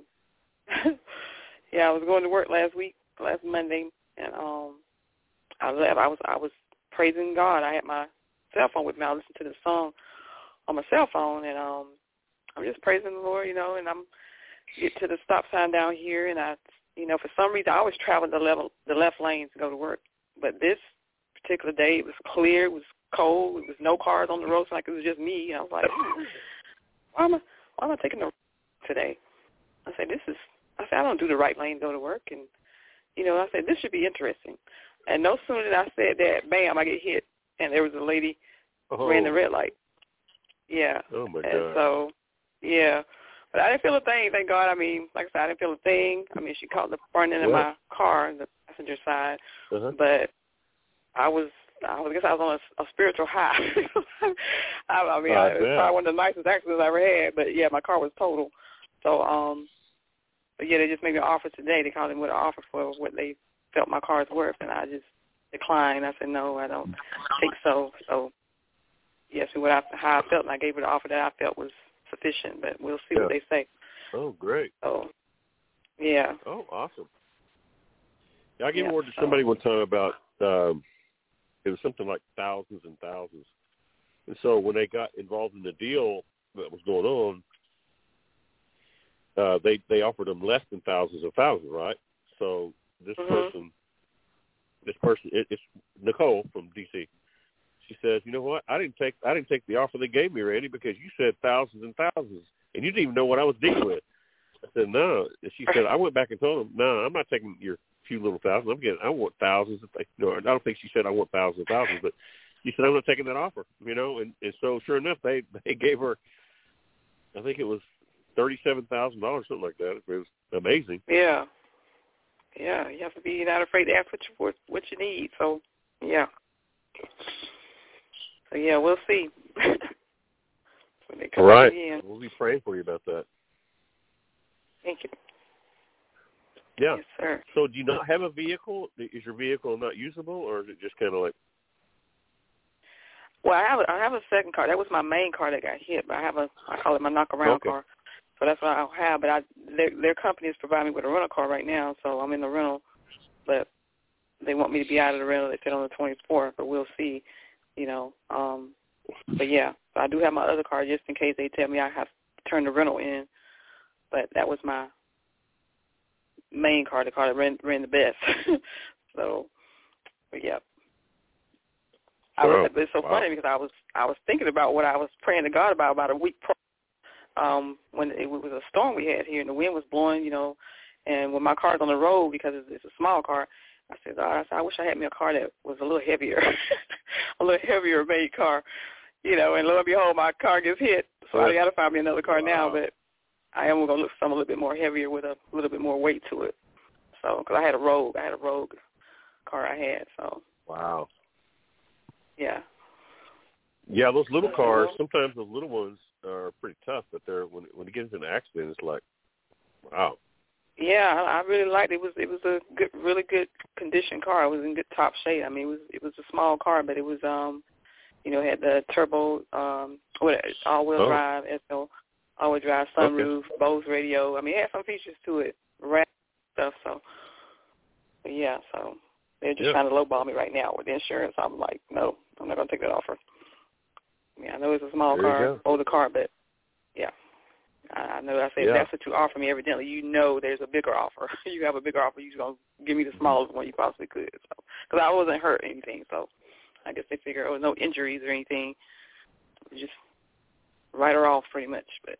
[SPEAKER 5] I was going to work last Monday, and I left. I was praising God. I had my cell phone with me. I listened to the song on my cell phone, and I'm just praising the Lord, and I'm get to the stop sign down here, and I, for some reason I always travel the left lane to go to work, but this particular day it was clear, it was cold, it was no cars on the road, so like it was just me, and I was like, why am I taking the today? I said, I don't do the right lane to go to work, and I said this should be interesting. And no sooner than I said that, bam, I get hit, and there was a lady ran the red light. Yeah.
[SPEAKER 2] Oh my God.
[SPEAKER 5] And so, yeah, but I didn't feel a thing. Thank God. I mean, like I said, I didn't feel a thing. I mean, she caught the burning in my car, the passenger side, but I guess I was on a spiritual high. I mean, it was probably one of the nicest accidents I ever had. But yeah, my car was total. So, but yeah, they just made me an offer today. They called me with an offer for what they felt my car is worth, and I just declined. I said no, I don't think so. So, yes, how I felt, and I gave her the offer that I felt was sufficient. But we'll see what they say.
[SPEAKER 2] Oh, great.
[SPEAKER 5] So, yeah.
[SPEAKER 2] Oh, awesome. Yeah, I gave a word to somebody one time about. It was something like thousands and thousands. And so when they got involved in the deal that was going on, they offered them less than thousands of thousands, right? So this person, it's Nicole from D.C. She says, you know what? I didn't take the offer they gave me, Randy, because you said thousands and thousands, and you didn't even know what I was dealing with. I said, no. And she said, I went back and told them, no, I'm not taking your few little thousands. I want thousands. I don't think she said I want thousands and thousands, but she said I'm not taking that offer, and so sure enough, they gave her, I think it was $37,000, something like that. It was amazing.
[SPEAKER 5] Yeah, you have to be not afraid to ask what you need. So yeah, we'll see.
[SPEAKER 2] All right, we'll be praying for you about that.
[SPEAKER 5] Thank you.
[SPEAKER 2] Yeah.
[SPEAKER 5] Yes, sir.
[SPEAKER 2] So do you not have a vehicle? Is your vehicle not usable, or is it just kind of like?
[SPEAKER 5] Well, I have a second car. That was my main car that got hit, but I call it my knock-around car. So that's what I have. But their company is providing me with a rental car right now, so I'm in the rental. But they want me to be out of the rental. They said on the 24th, but we'll see, you know. But, yeah, so I do have my other car just in case they tell me I have to turn the rental in. But that was my main car, the car that ran the best. So, but, yeah. It's so funny because I was thinking about what I was praying to God about a week prior, when it was a storm we had here and the wind was blowing, you know, and when my car's on the road because it's a small car, I said, God, I wish I had me a car that was a little heavier, a little heavier made car, you know, and lo and behold, my car gets hit, so I got to find me another car now, but I am going to look for something a little bit more heavier with a little bit more weight to it. So, because I had a rogue car I had, so.
[SPEAKER 2] Wow.
[SPEAKER 5] Yeah.
[SPEAKER 2] Yeah, those little cars, sometimes those little ones are pretty tough, but they're when you get into an accident, it's like, wow.
[SPEAKER 5] Yeah, I really liked it. It was a good, really good condition car. It was in good top shape. I mean, it was a small car, but it was you know, it had the turbo all-wheel drive, all-wheel drive, sunroof, Bose radio. I mean, it had some features to it, rap stuff. So, but yeah, so they're just trying to lowball me right now with the insurance. I'm like, no, I'm not going to take that offer. Yeah, I know it's a small car, older car, but yeah. I know I said if that's what you offer me, evidently you know there's a bigger offer. You have a bigger offer, you're going to give me the smallest one you possibly could. So, because I wasn't hurt or anything, so I guess they figure there was no injuries or anything. Just write her off pretty much, but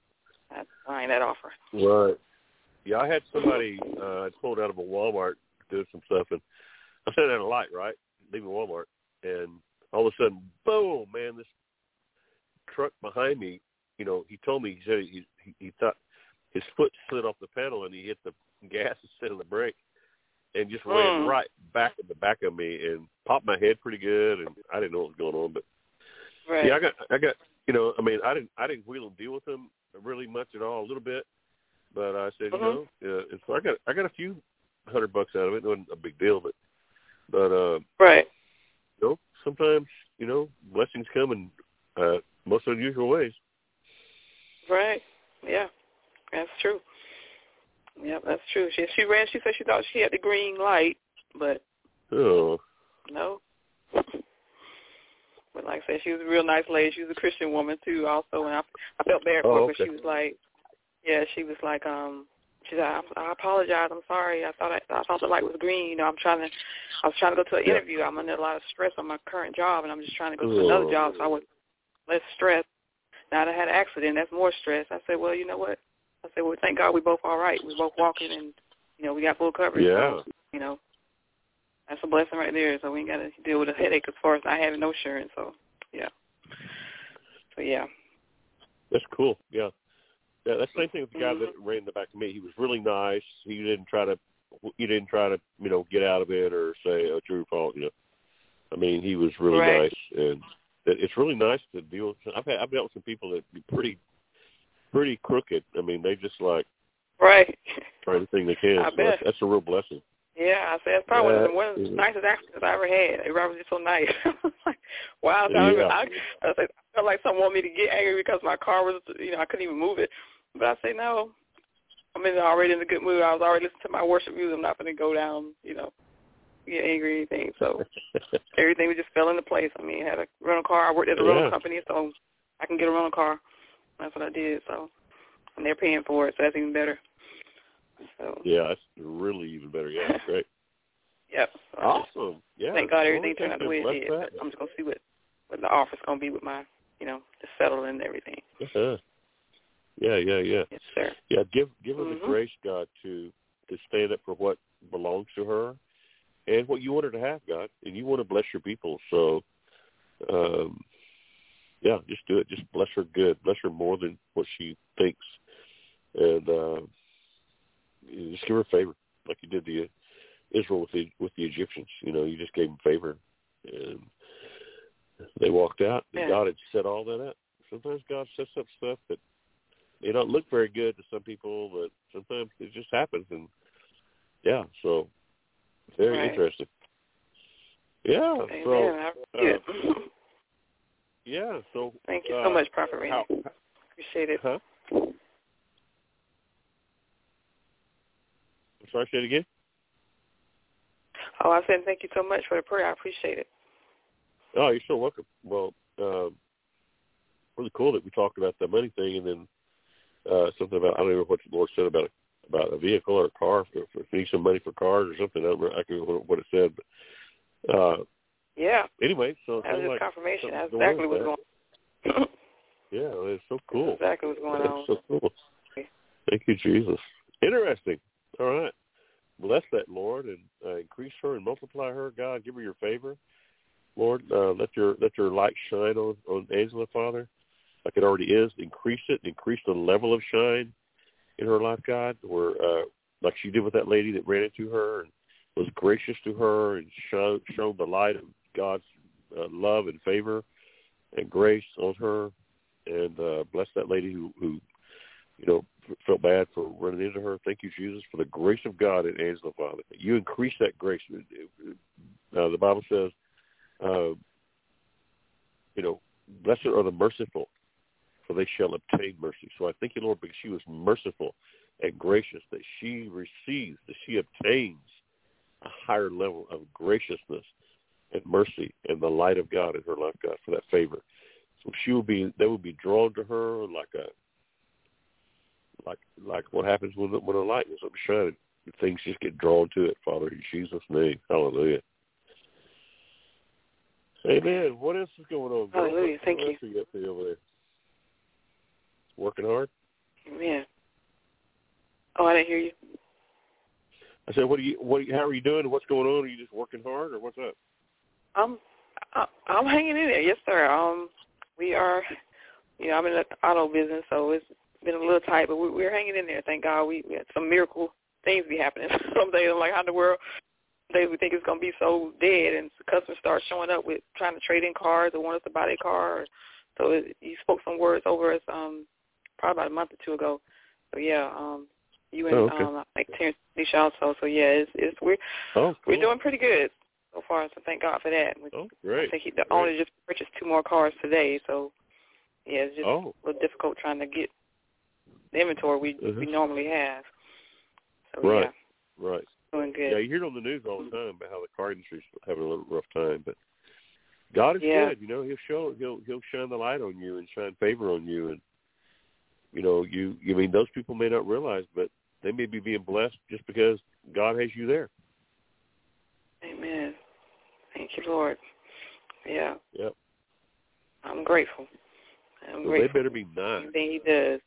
[SPEAKER 5] I declined that offer.
[SPEAKER 2] Right. Yeah, I had somebody I pulled out of a Walmart doing some stuff, and I sat at a light, right, leaving Walmart, and all of a sudden, boom, man, this truck behind me, you know, he told me, he said he thought his foot slid off the pedal and he hit the gas instead of the brake and just ran right back in the back of me and popped my head pretty good, and I didn't know what was going on, but yeah, I got, you know, I mean, I didn't wheel and deal with him really much at all, a little bit, but I said, you know, and so I got a few $100 out of it. It wasn't a big deal, but
[SPEAKER 5] right.
[SPEAKER 2] You know, sometimes, you know, blessings come in most unusual ways.
[SPEAKER 5] Right. Yeah, that's true. Yeah, that's true. She ran. She said she thought she had the green light, but no. But like I said, she was a real nice lady. She was a Christian woman too, also, and I felt bad for her. But she was like, she said, I apologize. I'm sorry. I thought the light was green. You know, I was trying to go to an interview. I'm under a lot of stress on my current job, and I'm just trying to go to another job so I was less stressed. Now that I had an accident, that's more stress. I said, well, you know what? I said, well, thank God we both all right. We're both walking, and, you know, we got full coverage.
[SPEAKER 2] Yeah.
[SPEAKER 5] So, you know, that's a blessing right there. So we ain't got to deal with a headache as far as not having no insurance. So, yeah. So, yeah.
[SPEAKER 2] That's cool. Yeah. Yeah, that's the same thing with the guy that ran in the back of me. He was really nice. He didn't try to, you know, get out of it or say, oh, it's your fault, you know. I mean, he was really nice, and it's really nice to deal with. I've dealt with some people that be pretty crooked. I mean, they just like try everything they can.
[SPEAKER 5] I bet.
[SPEAKER 2] That's a real blessing.
[SPEAKER 5] Yeah, I said it's probably one of the nicest accidents I ever had. Everybody was just so nice. Like, wow, I felt like someone wanted me to get angry because my car was, you know, I couldn't even move it. But I say no. I'm already in a good mood. I was already listening to my worship music. I'm not going to go down, you know, get angry or anything. So everything just fell into place. I mean, I had a rental car. I worked at a rental company, so I can get a rental car. That's what I did. So, and they're paying for it, so that's even better. So
[SPEAKER 2] yeah, that's really even better. Yeah, that's great.
[SPEAKER 5] Yep. So
[SPEAKER 2] awesome. Yeah.
[SPEAKER 5] Thank God everything turned out the way it did. But I'm just going to see what the offer's going to be with my, you know, the settling and everything.
[SPEAKER 2] Yeah.
[SPEAKER 5] Yes, sir.
[SPEAKER 2] Yeah, give her the grace, God, to stand up for what belongs to her and what you want her to have, God. And you want to bless your people. So, just do it. Just bless her good. Bless her more than what she thinks. And just give her favor like you did the Israel with the Egyptians. You know, you just gave them favor. And they walked out, and God had set all that up. Sometimes God sets up stuff that they don't look very good to some people, but sometimes it just happens. And, so very interesting. Yeah.
[SPEAKER 5] Amen.
[SPEAKER 2] So, Yeah. So
[SPEAKER 5] thank you so much, Prophet Randy. Appreciate it.
[SPEAKER 2] Huh? I'm sorry, say it again.
[SPEAKER 5] Oh, I said thank you so much for the prayer. I appreciate it.
[SPEAKER 2] Oh, you're so welcome. Well, really cool that we talked about the money thing, and then something about, I don't know what the Lord said about a vehicle or a car, if you need some money for cars or something. I can't remember what it said. But,
[SPEAKER 5] yeah.
[SPEAKER 2] Anyway, so
[SPEAKER 5] that was just
[SPEAKER 2] like
[SPEAKER 5] confirmation. That's exactly what's going on.
[SPEAKER 2] Yeah, it's so cool.
[SPEAKER 5] That's exactly what's going on.
[SPEAKER 2] So cool. Thank you, Jesus. Interesting. All right. Bless that, Lord, and increase her and multiply her. God, give her your favor. Lord, let your light shine on Angela, Father, like it already is. Increase it. Increase the level of shine in her life, God, where like she did with that lady that ran into her and was gracious to her and showed the light of God's love and favor and grace on her. And bless that lady who felt bad for running into her. Thank you, Jesus, for the grace of God in Angela, Father. You increase that grace. The Bible says, blessed are the merciful, for they shall obtain mercy. So I thank you, Lord, because she was merciful and gracious, that she receives, that she obtains a higher level of graciousness and mercy and the light of God in her life, God, for that favor. So they will be drawn to her like what happens when a light is up shining. Things just get drawn to it, Father, in Jesus' name. Hallelujah. Amen. What else is going on, girl?
[SPEAKER 5] Hallelujah. Thank you.
[SPEAKER 2] What else you got over there? Working hard?
[SPEAKER 5] Amen. Oh, I didn't hear you.
[SPEAKER 2] I said, how are you doing? What's going on? Are you just working hard, or what's up?
[SPEAKER 5] I'm hanging in there. Yes, sir. We are, I'm in the auto business, so it's been a little tight, but we're hanging in there. Thank God. We had some miracle things be happening. Some days I'm like, how in the world? Days we think it's going to be so dead, and customers start showing up with trying to trade in cars or want us to buy their car. So you spoke some words over us probably about a month or two ago. So yeah, you and I think Terrence Nisha also. So yeah, we're doing pretty good so far. So thank God for that.
[SPEAKER 2] Great.
[SPEAKER 5] I think the owner just purchased 2 more cars today. So yeah, it's just a little difficult trying to get the inventory we normally have. So
[SPEAKER 2] right.
[SPEAKER 5] Yeah,
[SPEAKER 2] right.
[SPEAKER 5] Doing good.
[SPEAKER 2] Yeah, you hear it on the news all the time about how the car industry's having a little rough time, but God is good. He'll shine the light on you and shine favor on you, and those people may not realize, but they may be being blessed just because God has you there.
[SPEAKER 5] Amen. Thank you, Lord. Yeah.
[SPEAKER 2] Yep.
[SPEAKER 5] I'm grateful.
[SPEAKER 2] They better be nice.
[SPEAKER 5] Everything he does.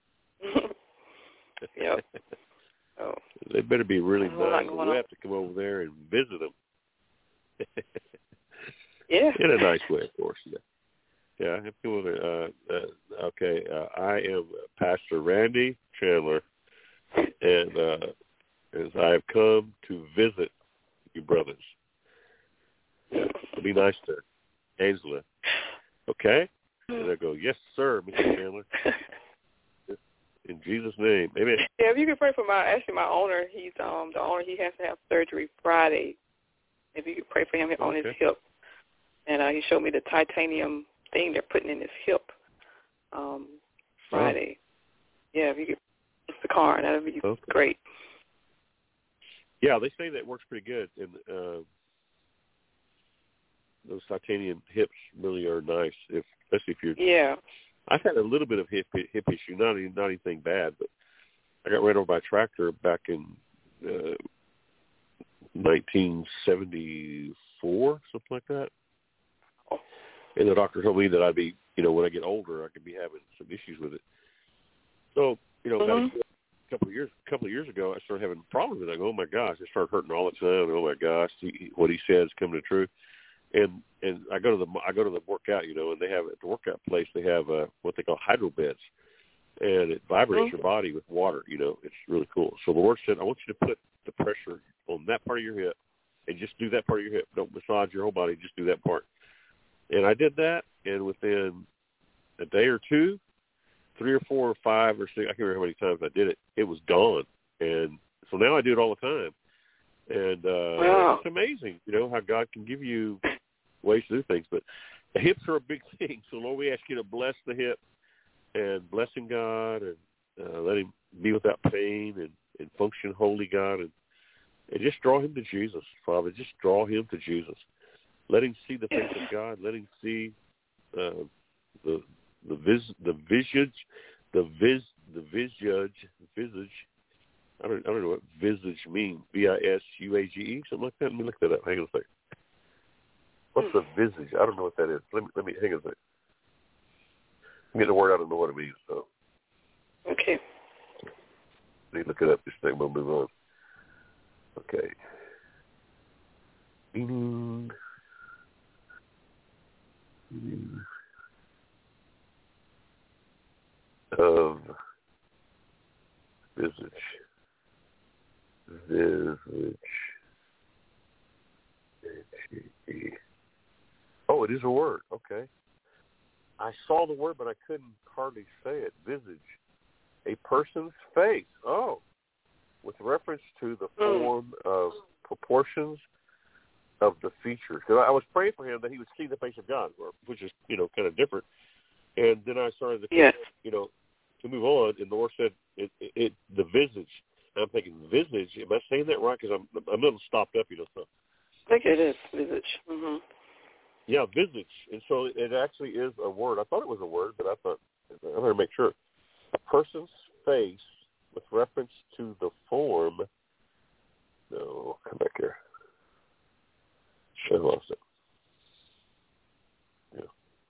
[SPEAKER 5] Yep. Oh.
[SPEAKER 2] They better be really nice. We'll have to come over there and visit them.
[SPEAKER 5] Yeah.
[SPEAKER 2] In a nice way, of course. Yeah. Yeah, I have to come over there. Okay. I am Pastor Randy Chandler, and as I have come to visit you brothers. Yeah. Be nice to Angela. Okay? And I go, yes, sir, Mr. Chandler. In Jesus' name, amen.
[SPEAKER 5] Yeah, if you can pray for my owner, he's the owner. He has to have surgery Friday. If you could pray for him on his hip, and he showed me the titanium thing they're putting in his hip Friday. Yeah, if you could, it's the car, that would be great.
[SPEAKER 2] Yeah, they say that works pretty good, and those titanium hips really are nice, especially if you're. Yeah. I've had a little bit of hip issue, not anything bad, but I got ran over by a tractor back in 1974, something like that. And the doctor told me that I'd be, when I get older, I could be having some issues with it. So, about a couple of years ago, I started having problems with it. I go, oh my gosh, it started hurting all the time. Oh my gosh, what he said is coming to true. And I go to the workout, and they have at the workout place they have what they call hydro beds, and it vibrates your body with water. It's really cool. So the Lord said, I want you to put the pressure on that part of your hip, and just do that part of your hip. Don't massage your whole body. Just do that part. And I did that, and within a day or two, 3 or 4 or 5 or 6, I can't remember how many times I did it. It was gone, and so now I do it all the time. And It's amazing, how God can give you ways to do things. But hips are a big thing. So, Lord, we ask you to bless the hip and blessing God and let him be without pain and function holy, God, and just draw him to Jesus, Father. Just draw him to Jesus. Let him see the face of God. Let him see the visage. I don't know what visage means. VISUAGE, something like that. Let me look that up. Hang on a second. What's the visage? I don't know what that is. Let me hang on a second. I'm getting a word I don't know what it means. So.
[SPEAKER 5] Okay.
[SPEAKER 2] Let me look it up. This thing. We'll move on. Okay. Meaning of visage. Oh, it is a word. Okay. I saw the word, but I couldn't hardly say it. Visage. A person's face. Oh. With reference to the form of proportions of the features. Because I was praying for him that he would see the face of God, which is, kind of different. And then I started to, to move on, and the Lord said, the visage. And I'm thinking, visage, am I saying that right? Because I'm a little stopped up, so.
[SPEAKER 5] I think it is visage. Mm-hmm.
[SPEAKER 2] Yeah, visage. And so it actually is a word. I thought it was a word, but I better make sure. A person's face with reference to the form. No, come back here. I lost it. Yeah.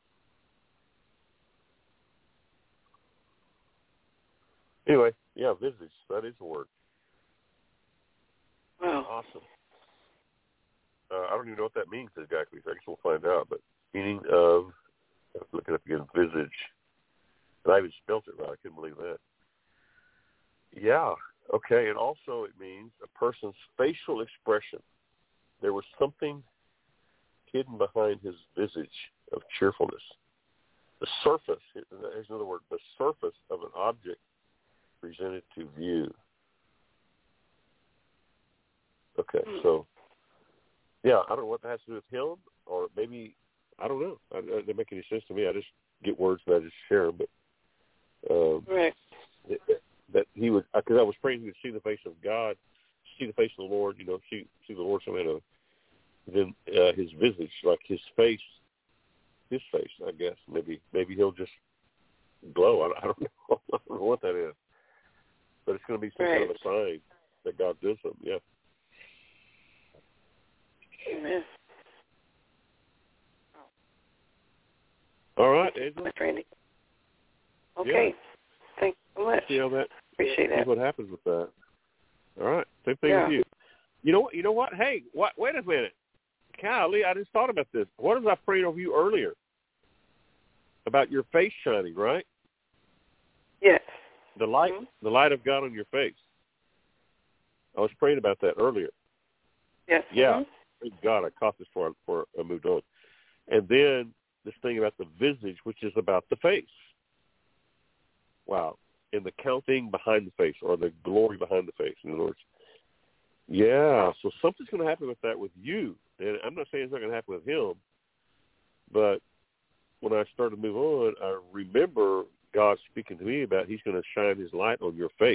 [SPEAKER 2] Anyway, yeah, visage. That is a word.
[SPEAKER 5] Wow.
[SPEAKER 2] Awesome. I don't even know what that means exactly. So I guess we'll find out. But meaning of, I was looking up again, visage. And I even spelt it right. I couldn't believe that. Yeah. Okay. And also it means a person's facial expression. There was something hidden behind his visage of cheerfulness. The surface, here's another word, the surface of an object presented to view. Okay, so, yeah, I don't know what that has to do with him, or maybe, I don't know. It doesn't make any sense to me. I just get words and I just share them. But
[SPEAKER 5] right.
[SPEAKER 2] That he would, because I was praying he would see the face of God, see the face of the Lord, see the Lord somehow. Then his visage, like his face, I guess. Maybe he'll just glow. I don't know. I don't know what that is. But it's going to be some kind of a sign that God does something, yeah.
[SPEAKER 5] Amen.
[SPEAKER 2] All right, Angela.
[SPEAKER 5] Randy. Okay.
[SPEAKER 2] Yeah.
[SPEAKER 5] Thank you so much.
[SPEAKER 2] See how that,
[SPEAKER 5] appreciate that.
[SPEAKER 2] See what happens with that. All right. Same thing with you. You know what? Hey, wait a minute. Golly, I just thought about this. What was I praying over you earlier? About your face shining, right?
[SPEAKER 5] Yes.
[SPEAKER 2] The light, the light of God on your face. I was praying about that earlier.
[SPEAKER 5] Yes.
[SPEAKER 2] Yeah.
[SPEAKER 5] Mm-hmm.
[SPEAKER 2] Thank God I caught this before I moved on. And then this thing about the visage, which is about the face. Wow. And the counting behind the face, or the glory behind the face, in other words. Yeah, so something's going to happen with that with you. And I'm not saying it's not going to happen with him, but when I started to move on, I remember God speaking to me about he's going to shine his light on your face.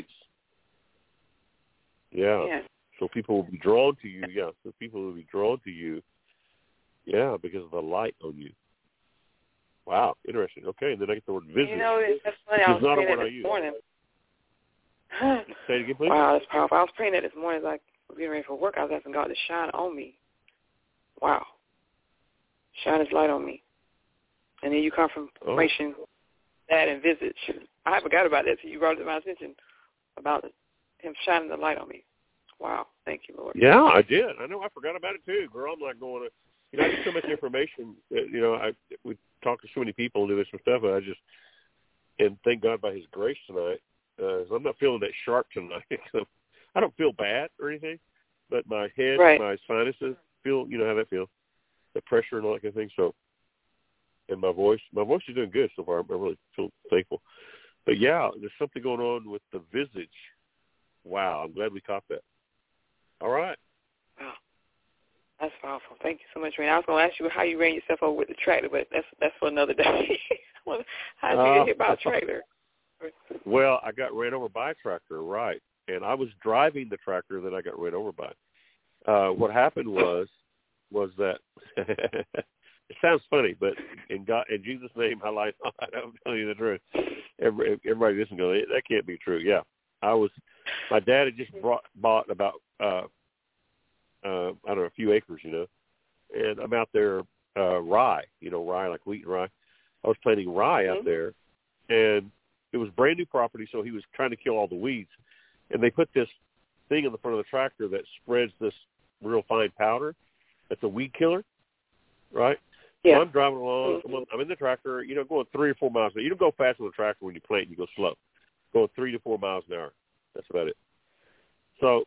[SPEAKER 2] Yeah. So people will be drawn to you. Yeah, so people will be drawn to you. Yeah, because of the light on you. Wow, interesting. Okay, and then I get the word visage.
[SPEAKER 5] That's funny. I was praying that this morning.
[SPEAKER 2] Say it again, please.
[SPEAKER 5] Wow, that's powerful. I was praying that this morning as I was getting ready for work. I was asking God to shine on me. Wow. Shine his light on me. And then you confirmation that and visage. I forgot about that until you brought it to my attention about him shining the light on me. Wow. Thank you, Lord.
[SPEAKER 2] Yeah, I did. I know I forgot about it too, girl. I'm like going to, I get so much information that, we talk to so many people and do this and stuff, and thank God by his grace tonight. I'm not feeling that sharp tonight. I don't feel bad or anything, but my head, my sinuses feel, how that feels, the pressure and all that kind of thing. So, and my voice is doing good so far. I really feel thankful. But yeah, there's something going on with the visage. Wow, I'm glad we caught that. All right.
[SPEAKER 5] That's powerful. Thank you so much, Randy. I was going to ask you how you ran yourself over with the tractor, but that's for another day. How did you get hit by a tractor?
[SPEAKER 2] Well, I got ran over by a tractor, right? And I was driving the tractor that I got ran over by. What happened was that it sounds funny, but in Jesus' name, I'm telling you the truth. Everybody listen, go, that can't be true. Yeah, my dad had just bought about I don't know, a few acres, and I'm out there rye, rye like wheat and rye. I was planting rye out there, and it was brand new property, so he was trying to kill all the weeds. And they put this thing in the front of the tractor that spreads this real fine powder. That's a weed killer, right?
[SPEAKER 5] Yeah.
[SPEAKER 2] So I'm driving along. I'm in the tractor, going 3 or 4 miles an hour. You don't go fast with a tractor when you plant. You go slow. Going 3 to 4 miles an hour. That's about it. So,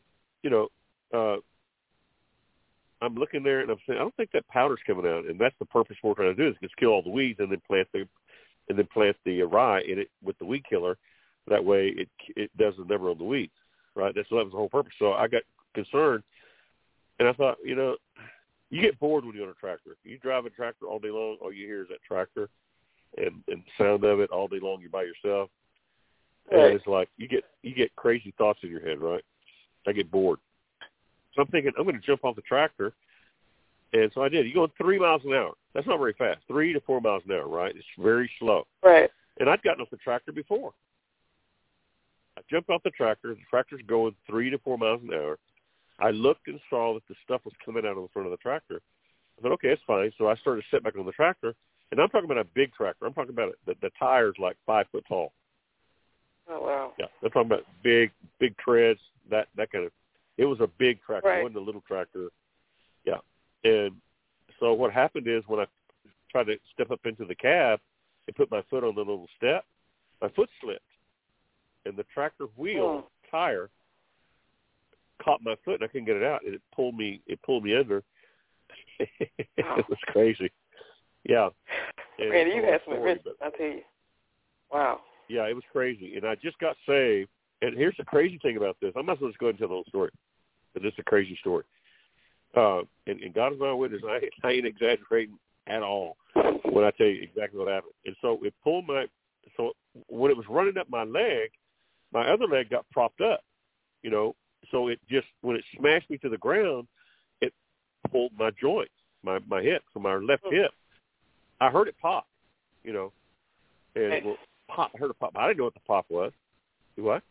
[SPEAKER 2] I'm looking there, and I'm saying, I don't think that powder's coming out. And that's the purpose we're trying to do, is just kill all the weeds and then plant the rye in it with the weed killer. That way it does the number on the weeds, right? That was the whole purpose. So I got concerned, and I thought, you get bored when you're on a tractor. You drive a tractor all day long, all you hear is that tractor and the sound of it all day long. You're by yourself. Right. And it's like you get crazy thoughts in your head, right? I get bored. So I'm thinking, I'm going to jump off the tractor. And so I did. You're going 3 miles an hour. That's not very fast. 3 to 4 miles an hour, right? It's very slow.
[SPEAKER 5] Right.
[SPEAKER 2] And I'd gotten off the tractor before. I jumped off the tractor. The tractor's going 3 to 4 miles an hour. I looked and saw that the stuff was coming out of the front of the tractor. I thought, okay, that's fine. So I started to sit back on the tractor. And I'm talking about a big tractor. I'm talking about the tire's like 5 foot tall.
[SPEAKER 5] Oh, wow.
[SPEAKER 2] Yeah, I'm talking about big treads, that kind of. It was a big tractor.
[SPEAKER 5] Right.
[SPEAKER 2] It wasn't a little tractor. Yeah. And so what happened is when I tried to step up into the cab and put my foot on the little step, my foot slipped. And the tractor wheel tire caught my foot, and I couldn't get it out. And it pulled me under. It was crazy. Yeah. And
[SPEAKER 5] Randy, you had some adventures, I tell you. Wow.
[SPEAKER 2] Yeah, it was crazy. And I just got saved. And here's the crazy thing about this. I might as well just go ahead and tell the whole story. But this is a crazy story. And God is my witness. I ain't exaggerating at all when I tell you exactly what happened. And so it pulled so when it was running up my leg, my other leg got propped up, So it just, when it smashed me to the ground, it pulled my joint, my hip, from my left hip. I heard it pop, and it will pop. I heard it pop. I didn't know what the pop was. What?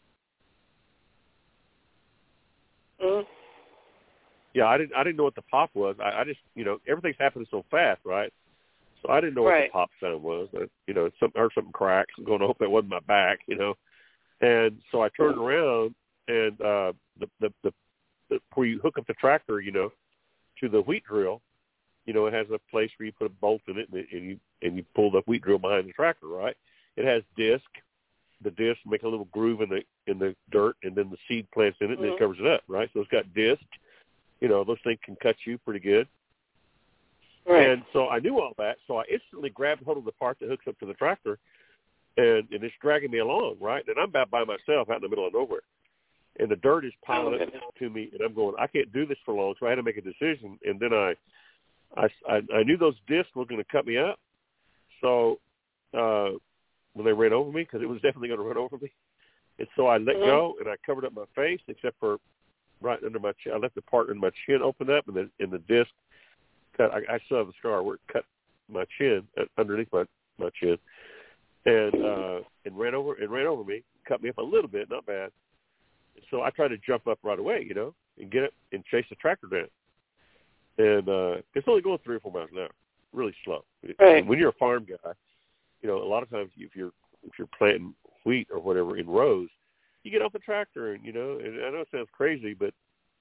[SPEAKER 2] Yeah, I didn't know what the pop was. I just, everything's happening so fast, right? So I didn't know what the pop sound was. I heard something crack. I'm going, I hope that wasn't my back, And so I turned around, and the where you hook up the tractor, to the wheat drill, it has a place where you put a bolt in it, and you pull the wheat drill behind the tractor, right? It has disc. The disc make a little groove in the dirt, and then the seed plants in it, and it covers it up, right? So it's got disc. Those things can cut you pretty good. Right. And so I knew all that, so I instantly grabbed hold of the part that hooks up to the tractor, and it's dragging me along, right? And I'm about by myself out in the middle of nowhere. And the dirt is piling up to me, and I'm going, I can't do this for long, so I had to make a decision. And then I knew those discs were going to cut me up, so when they ran over me, because it was definitely going to run over me. And so I let go, and I covered up my face, except for right under my chin. I left the part under my chin open up, and the disc cut. I still have a scar where it cut my chin, underneath my chin, and ran over me, cut me up a little bit, not bad. And so I tried to jump up right away, and get it and chase the tractor down. And it's only going 3 or 4 miles an hour, really slow. Right. When you're a farm guy, a lot of times if you're planting wheat or whatever in rows, you get off the tractor, and and I know it sounds crazy, but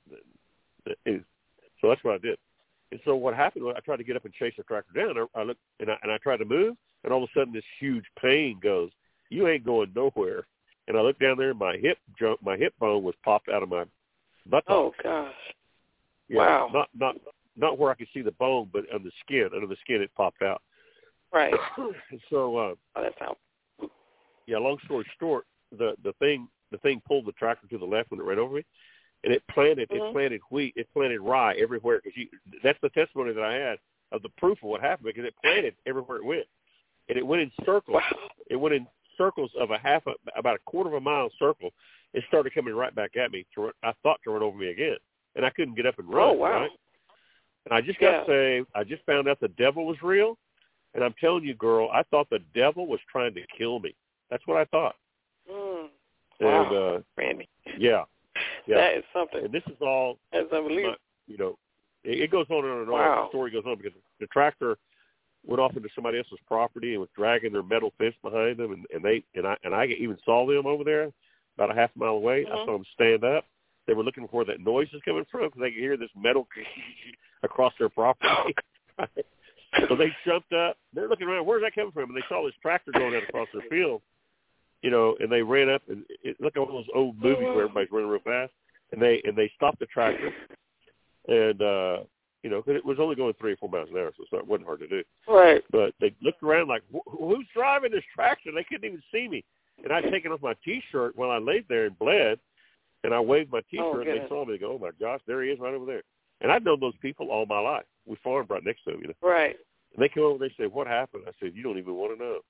[SPEAKER 2] so that's what I did. And so what happened was I tried to get up and chase the tractor down. I looked and I tried to move, and all of a sudden this huge pain goes, "You ain't going nowhere." And I looked down there, and my hip bone was popped out of my buttock.
[SPEAKER 5] Oh gosh!
[SPEAKER 2] Yeah, wow! Not where I could see the bone, but on the skin. Under the skin, it popped out.
[SPEAKER 5] Right.
[SPEAKER 2] And so,
[SPEAKER 5] that's how.
[SPEAKER 2] Yeah. Long story short, the thing pulled the tractor to the left when it ran over me, and it planted wheat, it planted rye everywhere. Because that's the testimony that I had of the proof of what happened, because it planted everywhere it went, and it went in circles.
[SPEAKER 5] Wow.
[SPEAKER 2] It went in circles of about a quarter of a mile circle. It started coming right back at me. I thought to run over me again, and I couldn't get up and run.
[SPEAKER 5] Oh, wow.
[SPEAKER 2] Right? And I just got saved. I just found out the devil was real, and I'm telling you, girl, I thought the devil was trying to kill me. That's what I thought.
[SPEAKER 5] Wow,
[SPEAKER 2] And,
[SPEAKER 5] Randy.
[SPEAKER 2] Yeah.
[SPEAKER 5] That is something.
[SPEAKER 2] And this is all,
[SPEAKER 5] that's unbelievable.
[SPEAKER 2] It goes on and on.
[SPEAKER 5] Wow.
[SPEAKER 2] The story goes on because the tractor went off into somebody else's property and was dragging their metal fence behind them, and I even saw them over there about a half mile away. I saw them stand up. They were looking for where that noise is coming from because they could hear this metal across their property. So they jumped up. They're looking around. Where's that coming from? And they saw this tractor going out across their field, and they ran up. And it looked like one of those old movies where everybody's running real fast. And they stopped the tractor. And, because it was only going 3 or 4 miles an hour, so it wasn't hard to do.
[SPEAKER 5] Right.
[SPEAKER 2] But they looked around like, who's driving this tractor? They couldn't even see me. And I'd taken off my T-shirt while I laid there and bled, and I waved my T-shirt, and they saw me. They go, oh, my gosh, there he is right over there. And I'd known those people all my life. We farmed right next to them,
[SPEAKER 5] Right.
[SPEAKER 2] And they come over and they say, what happened? I said, you don't even want to know.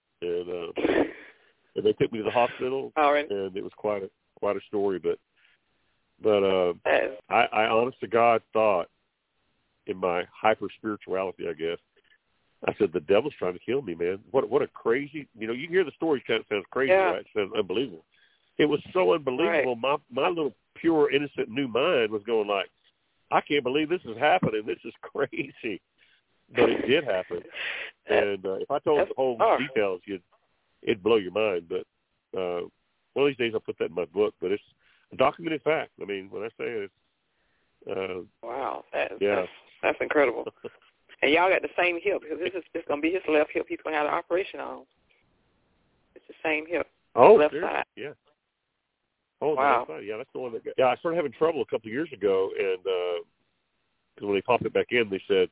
[SPEAKER 2] And they took me to the hospital, and it was quite a story. But I honest to God thought, in my hyper spirituality, I guess, I said, the devil's trying to kill me, man. What a crazy, you hear the story, kind of sounds crazy, right? It sounds unbelievable. It was so unbelievable. Right. My little pure, innocent new mind was going like, I can't believe this is happening. This is crazy. But it did happen. And if I told the whole details, it'd blow your mind. But one of these days I'll put that in my book. But it's a documented fact. I mean, when I say it, it's...
[SPEAKER 5] wow. That's incredible. And y'all got the same hip, because it's going to be his left hip he's going to have the operation on. It's the same hip. Left side.
[SPEAKER 2] Yeah. Oh,
[SPEAKER 5] wow.
[SPEAKER 2] The left side. Yeah, that's the one that got... Yeah, I started having trouble a couple of years ago, and when they popped it back in, they said,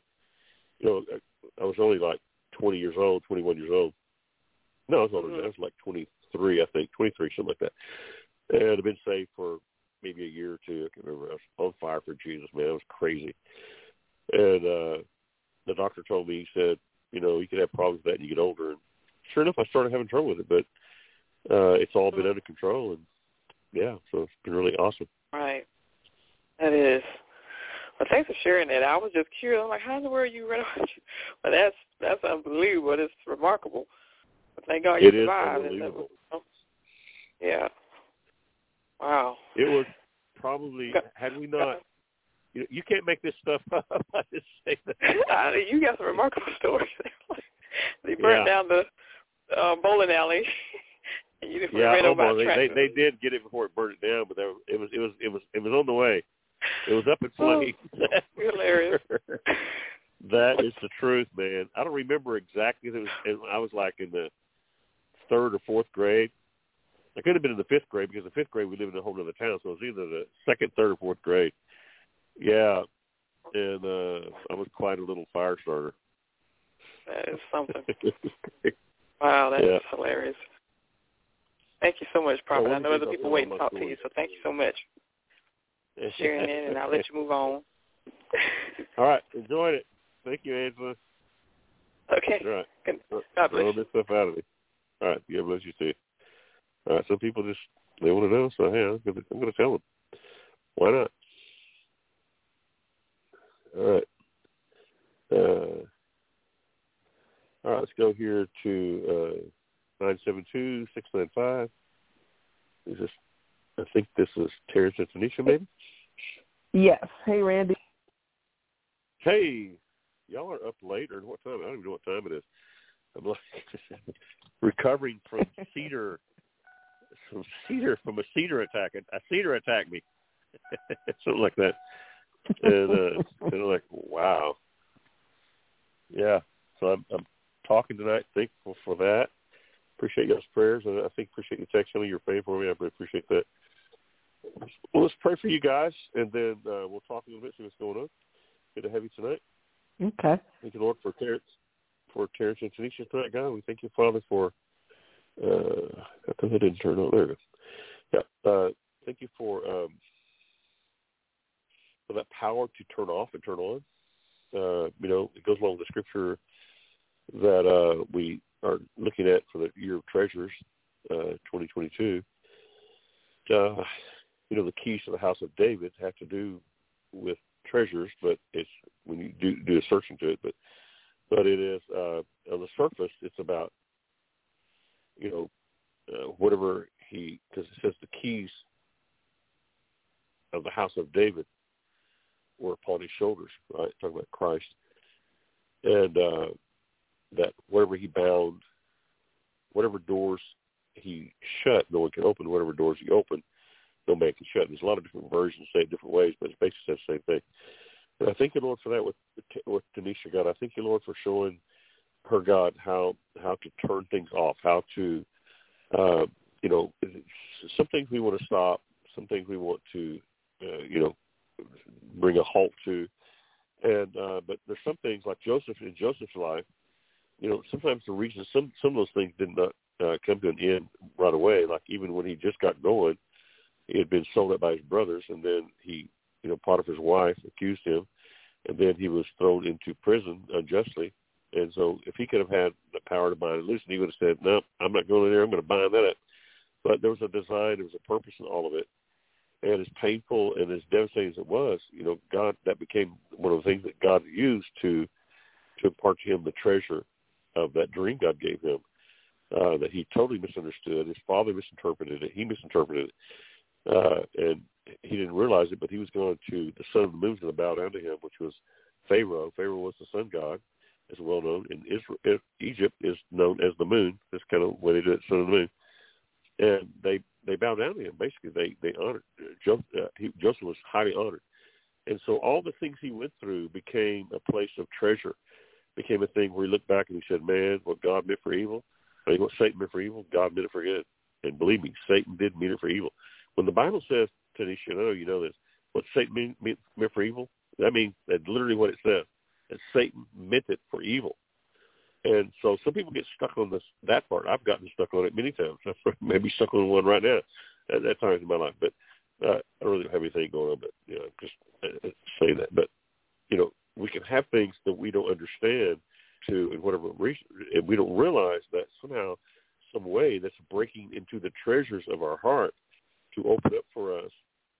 [SPEAKER 2] I was only like 21 years old. No, I was older than that. I was like 23, I think, 23, something like that. And I'd been saved for maybe a year or two. I can't remember. I was on fire for Jesus, man. It was crazy. And the doctor told me, he said, you could have problems with that when you get older. And sure enough, I started having trouble with it, but it's all been under control. And, yeah, so it's been really awesome.
[SPEAKER 5] Right. That is. Well, thanks for sharing that. I was just curious. I'm like, how in the world you ran off? But that's unbelievable. It's remarkable. But thank God you survived.
[SPEAKER 2] It is unbelievable.
[SPEAKER 5] Yeah. Wow.
[SPEAKER 2] It was probably, had we not, you can't make this stuff up. I just say that.
[SPEAKER 5] You got some remarkable stories. They burned down the bowling alley. And you just ran over by a tractor.
[SPEAKER 2] They did get it before it burned it down, but it was on the way. It was up in flames.
[SPEAKER 5] Hilarious.
[SPEAKER 2] That is the truth, man. I don't remember exactly. I was like in the 3rd or 4th grade. I could have been in the 5th grade, because the 5th grade we lived in a whole other town, so it was either the 2nd, 3rd, or 4th grade. Yeah, and I was quite a little fire starter.
[SPEAKER 5] That is something. Wow, that is hilarious. Thank you so much, Prophet. I know other people waiting to talk to you, so thank you so much for sharing it, and I'll let you move on.
[SPEAKER 2] All right, enjoyed it. Thank you, Angela.
[SPEAKER 5] Okay.
[SPEAKER 2] All right.
[SPEAKER 5] God bless
[SPEAKER 2] you. This stuff out of me. All right, God bless you too. All right, some people they want to know, so hey, I'm going to tell them. Why not? All right. All right, let's go here to 972-695. I think this is Terrence and Tanisha, maybe?
[SPEAKER 6] Yes. Hey, Randy.
[SPEAKER 2] Hey, y'all are up later. What time? I don't even know what time it is. I'm like recovering from from a cedar attack. A cedar attacked me. Something like that. And I'm like, wow. Yeah. So I'm talking tonight. Thankful for that. Appreciate y'all's prayers, and I appreciate you texting me. You're praying for me. I really appreciate that. Well, let's pray for you guys, and then we'll talk a little bit, see what's going on. Good to have you tonight.
[SPEAKER 6] Okay.
[SPEAKER 2] Thank you, Lord, for Terrence and Tanisha tonight, God. We thank you, Father, for I didn't turn on. There it is. Yeah. Thank you for for that power to turn off and turn on. It goes along with the scripture that we are looking at for the year of treasures, 2022. The keys to the house of David have to do with treasures, but it's when you do a search into it. But it is on the surface, it's about whatever because it says the keys of the house of David were upon his shoulders, right? Talking about Christ, and that whatever he bound, whatever doors he shut, no one can open. Whatever doors he opened, no man can shut. There's a lot of different versions say it different ways, but it's basically the same thing. And I thank you, Lord, for that with Tanisha, God. I thank you, Lord, for showing her, God, how to turn things off, how to, some things we want to stop, some things we want to, bring a halt to. And but there's some things like in Joseph's life, sometimes the reason some of those things did not come to an end right away. Like even when he just got going, he had been sold up by his brothers, and then he, Potiphar's wife accused him, and then he was thrown into prison unjustly. And so if he could have had the power to bind and loosen, he would have said, no, I'm not going in there. I'm going to bind that up. But there was a design, there was a purpose in all of it. And as painful and as devastating as it was, God, that became one of the things that God used to impart to him the treasure of that dream God gave him, that he totally misunderstood. His father misinterpreted it. He misinterpreted it. And he didn't realize it, but he was going to, the son of the moon was going to bow down to him, which was Pharaoh. Pharaoh was the sun god, as well known. In Israel, Egypt is known as the moon. That's kind of the way they do it, son of the moon. And they bowed down to him. Basically, they honored Joseph. Joseph was highly honored. And so all the things he went through became a place of treasure, became a thing where he looked back and he said, man, what God meant for evil, what Satan meant for evil, God meant it for good. And believe me, Satan did mean it for evil. When the Bible says, Tanisha, I know you know this, what Satan meant for evil, that means that's literally what it says, that Satan meant it for evil. And so some people get stuck on that part. I've gotten stuck on it many times. I'm maybe stuck on one right now at times in my life. But I don't really have anything going on, but, just say that. But, we can have things that we don't understand in whatever reason, and we don't realize that somehow, some way that's breaking into the treasures of our heart to open up for us,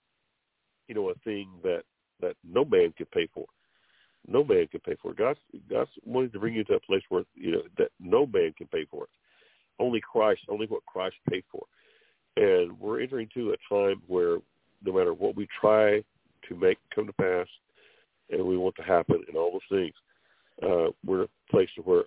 [SPEAKER 2] a thing that no man could pay for. No man can pay for it. God's wanting to bring you to a place where, that no man can pay for it. Only what Christ paid for. And we're entering into a time where no matter what we try to make come to pass and we want to happen and all those things, we're in a place where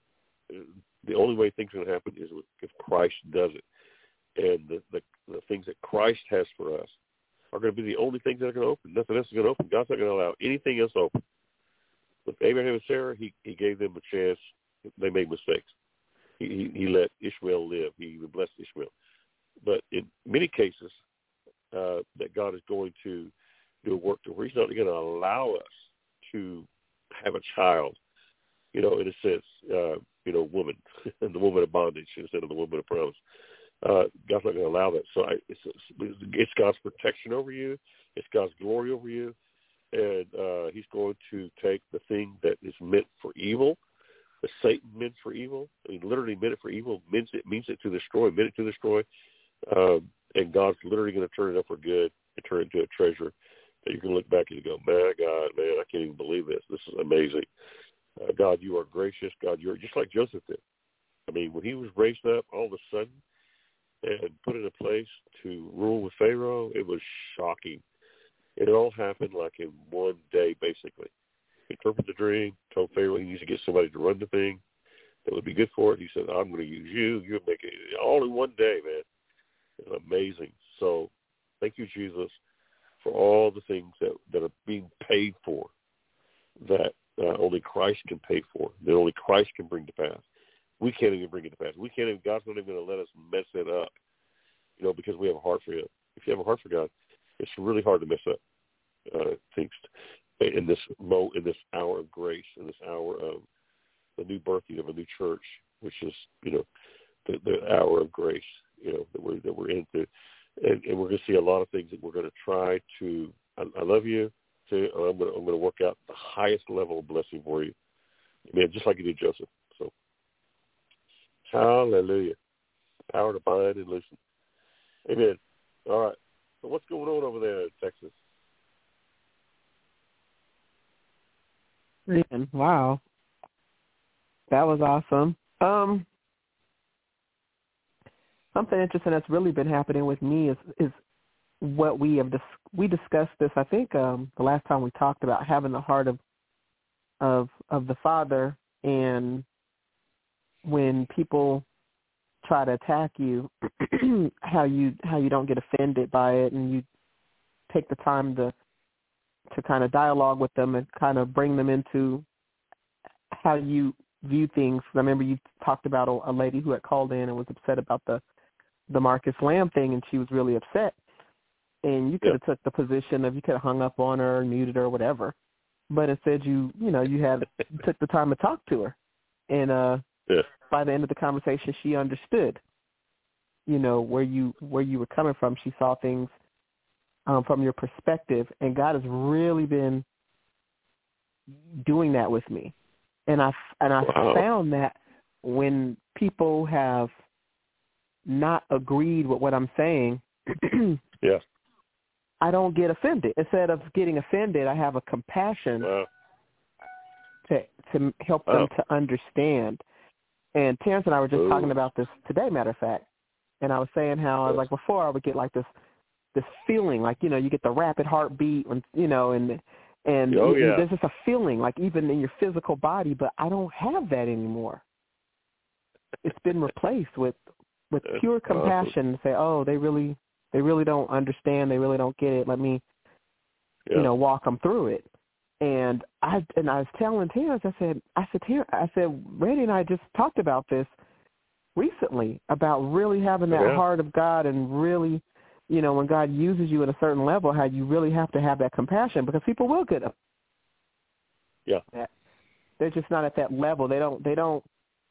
[SPEAKER 2] the only way things are going to happen is if Christ does it. And the things that Christ has for us are going to be the only things that are going to open. Nothing else is going to open. God's not going to allow anything else to open. With Abraham and Sarah, he gave them a chance. They made mistakes. He let Ishmael live. He even blessed Ishmael. But in many cases, that God is going to do a work to where he's not going to allow us to have a child, in a sense, woman, the woman of bondage instead of the woman of promise. God's not going to allow that. So it's God's protection over you. It's God's glory over you. And he's going to take the thing that is meant for evil, that Satan meant for evil. I mean, literally meant it for evil, means it to destroy, meant it to destroy. And God's literally going to turn it up for good and turn it into a treasure that you can look back and you go, man, God, I can't even believe this. This is amazing. God, you are gracious. God, you're just like Joseph did. I mean, when he was raised up all of a sudden and put in a place to rule with Pharaoh, it was shocking. It all happened like in one day, basically. He interpreted the dream, told Pharaoh he needs to get somebody to run the thing that would be good for it. He said, I'm going to use you. You'll make it all in one day, man. It's amazing. So thank you, Jesus, for all the things that are being paid for, that only Christ can pay for, that only Christ can bring to pass. We can't even bring it to pass. God's not even going to let us mess it up, because we have a heart for him. If you have a heart for God, it's really hard to mess up things in this hour of grace, in this hour of the new birthing of a new church, which is the hour of grace that we're into, and we're going to see a lot of things that we're going to try to. I love you. to I'm going to work out the highest level of blessing for you. Amen. Just like you did Joseph. So, hallelujah. Power to bind and loosen. Amen. All right. So what's going on over there in Texas?
[SPEAKER 6] Wow. That was awesome. Something interesting that's really been happening with me is what we discussed this. I think the last time we talked about having the heart of the Father, and when people try to attack you, how you don't get offended by it, and you take the time to kind of dialogue with them and kind of bring them into how you view things. I remember you talked about a lady who had called in and was upset about the Marcus Lamb thing, and she was really upset. And you could have took the position of you could have hung up on her, muted her, or whatever. But instead, you took the time to talk to her, and by the end of the conversation, she understood, where you were coming from. She saw things from your perspective, and God has really been doing that with me. And I found that when people have not agreed with what I'm saying, I don't get offended. Instead of getting offended, I have a compassion to help them to understand. And Terrence and I were just talking about this today, matter of fact. And I was saying how, like, before I would get like this feeling, like, you get the rapid heartbeat, and there's just a feeling, like, even in your physical body, but I don't have that anymore. It's been replaced with pure compassion to say, oh, they really don't understand. They really don't get it. Let me, walk them through it. And I was telling Terrence, I said, Randy and I just talked about this recently, about really having that heart of God, and really, when God uses you at a certain level, how you really have to have that compassion, because people will get them.
[SPEAKER 2] Yeah.
[SPEAKER 6] They're just not at that level. They don't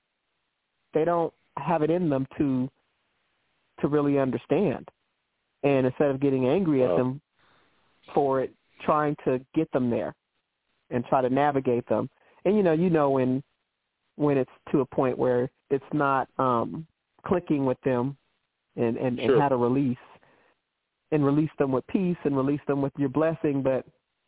[SPEAKER 6] have it in them to really understand. And instead of getting angry at them for it, trying to get them there and try to navigate them. And when it's to a point where it's not clicking with them, and how to release them with peace and release them with your blessing, but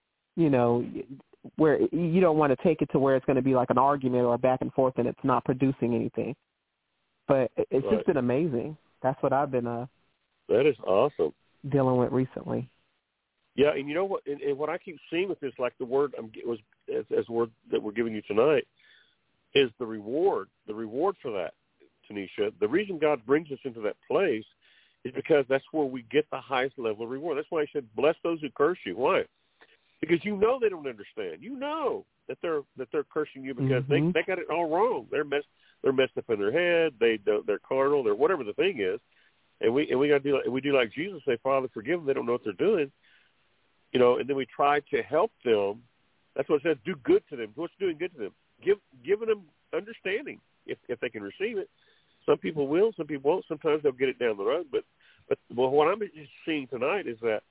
[SPEAKER 6] where you don't want to take it to where it's going to be like an argument or a back and forth and it's not producing anything. But it's just been amazing. That's what I've been
[SPEAKER 2] that is awesome.
[SPEAKER 6] Dealing with recently.
[SPEAKER 2] Yeah, and you know what? And what I keep seeing with this, like the word as word that we're giving you tonight, is the reward. The reward for that, Tanisha. The reason God brings us into that place is because that's where we get the highest level of reward. That's why He said, "Bless those who curse you." Why? Because they don't understand. You know that they're cursing you because they got it all wrong. They're messed up in their head. They're carnal. They're whatever the thing is. And we got to do like Jesus, say, "Father, forgive them. They don't know what they're doing." And then we try to help them. That's what it says. Do good to them. What's doing good to them? Giving them understanding if they can receive it. Some people will. Some people won't. Sometimes they'll get it down the road. But what I'm just seeing tonight is that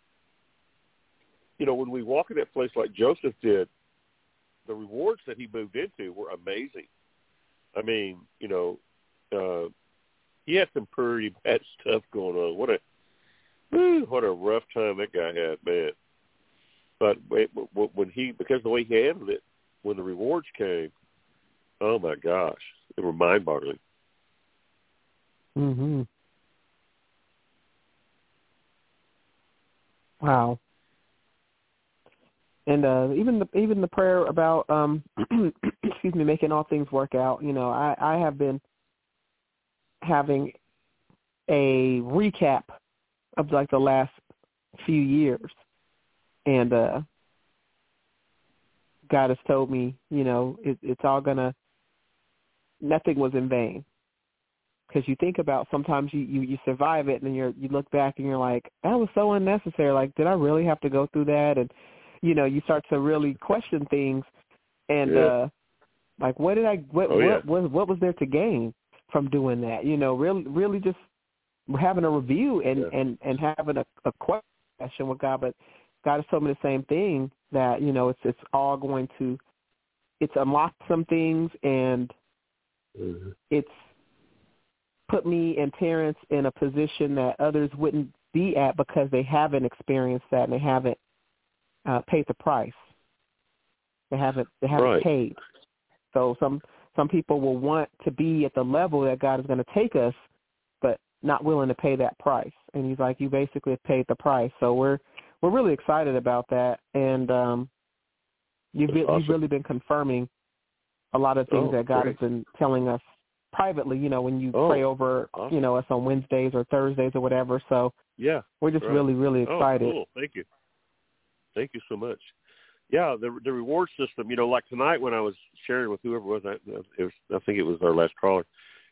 [SPEAKER 2] when we walk in that place like Joseph did, the rewards that he moved into were amazing. I mean, he had some pretty bad stuff going on. What a rough time that guy had, man. But because of the way he handled it, when the rewards came, oh my gosh, they were mind-boggling.
[SPEAKER 6] Mhm. Wow. And even the prayer about excuse me, making all things work out. I have been having a recap of like the last few years, and God has told me, it's all nothing was in vain. Because you think about, sometimes you survive it, and you look back and you're like, that was so unnecessary. Like, did I really have to go through that? And you start to really question things, and like, what was there to gain from doing that? Really just having a review and having a question with God. But God has told me the same thing, that, you know, it's all going to, it's unlocked some things, and it's put me and Terrence in a position that others wouldn't be at because they haven't experienced that and they haven't paid the price. They haven't
[SPEAKER 2] Right.
[SPEAKER 6] paid. So some people will want to be at the level that God is going to take us, but not willing to pay that price. And he's like, you basically have paid the price. So we're really excited about that. And you've really been confirming a lot of things that God has been telling us privately, you know, when you pray over, you know, us on Wednesdays or Thursdays or whatever. So
[SPEAKER 2] yeah,
[SPEAKER 6] we're just really, really excited.
[SPEAKER 2] Oh, cool. Thank you. Thank you so much. Yeah, the reward system, you know, like tonight when I was sharing with whoever it was, I think it was our last caller,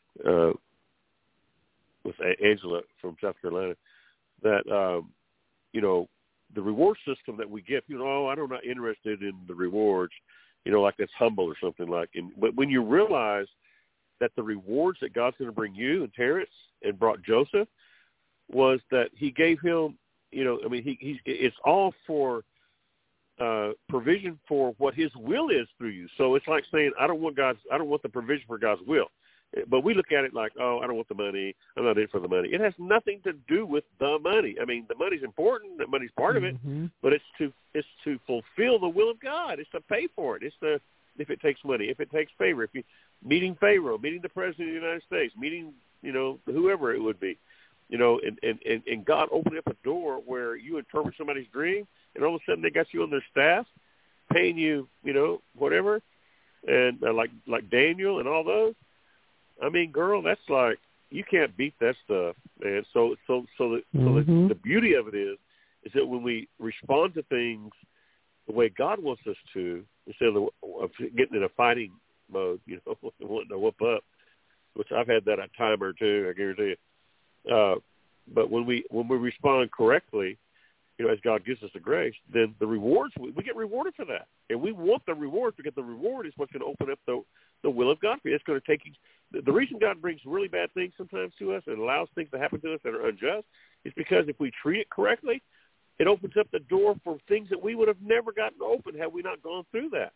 [SPEAKER 2] with Angela from South Carolina, that, you know, the reward system that we get, you know, I'm not interested in the rewards, you know, like that's humble or something like. But when you realize that the rewards that God's going to bring you and Terrence and brought Joseph was that he gave him, you know, I mean, it's all for provision for what his will is through you. So it's like saying, I don't want the provision for God's will. But we look at it like, oh, I don't want the money. I'm not in for the money. It has nothing to do with the money. I mean, the money's important. The money's part of it, but it's to fulfill the will of God. It's to pay for it. If it takes money, if it takes favor, if you meeting Pharaoh, meeting the President of the United States, meeting, you know, whoever it would be, you know, and God opened up a door where you interpret somebody's dream, and all of a sudden they got you on their staff, paying you, you know, whatever, and like Daniel and all those. I mean, girl, that's like, you can't beat that stuff, man. So the beauty of it is that when we respond to things the way God wants us to, instead of getting in a fighting mode, you know, wanting to whoop up, which I've had that a time or two, I guarantee you. But when we respond correctly, you know, as God gives us the grace, then the rewards, we get rewarded for that. And we want the reward, because the reward is what's going to open up the will of God for you. It's going to take you. The reason God brings really bad things sometimes to us and allows things to happen to us that are unjust is because if we treat it correctly, it opens up the door for things that we would have never gotten open had we not gone through that.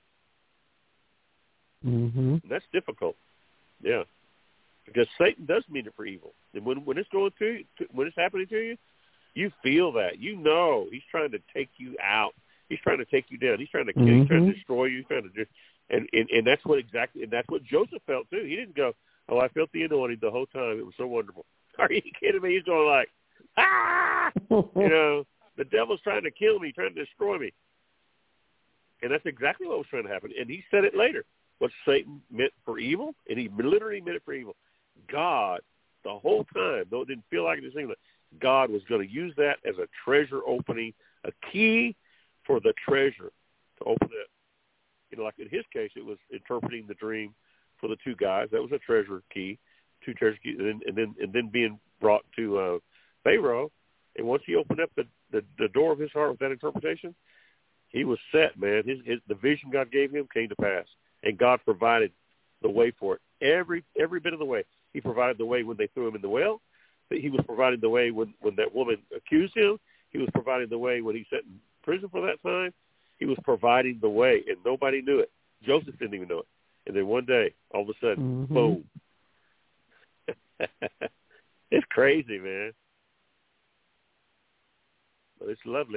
[SPEAKER 6] Mm-hmm.
[SPEAKER 2] That's difficult. Yeah. Because Satan does mean it for evil. And when it's going through, when it's happening to you, you feel that. You know he's trying to take you out. He's trying to take you down. He's trying to kill you. He's trying to destroy you. He's trying to do, and that's what exactly, and that's what Joseph felt too. He didn't go, oh, I felt the anointing the whole time. It was so wonderful. Are you kidding me? He's going like, ah, you know, the devil's trying to kill me, trying to destroy me. And that's exactly what was trying to happen. And he said it later. What Satan meant for evil, and he literally meant it for evil. God, the whole time, though it didn't feel like it, God was going to use that as a treasure opening, a key for the treasure to open it. You know, like in his case, it was interpreting the dream for the two guys. That was a treasure key, two treasure keys, and then being brought to Pharaoh. And once he opened up the door of his heart with that interpretation, he was set, man. The vision God gave him came to pass, and God provided the way for it. Every bit of the way. He provided the way when they threw him in the well. He was providing the way when that woman accused him. He was providing the way when he sat in prison for that time. He was providing the way, and nobody knew it. Joseph didn't even know it. And then one day, all of a sudden, boom. It's crazy, man. But it's lovely.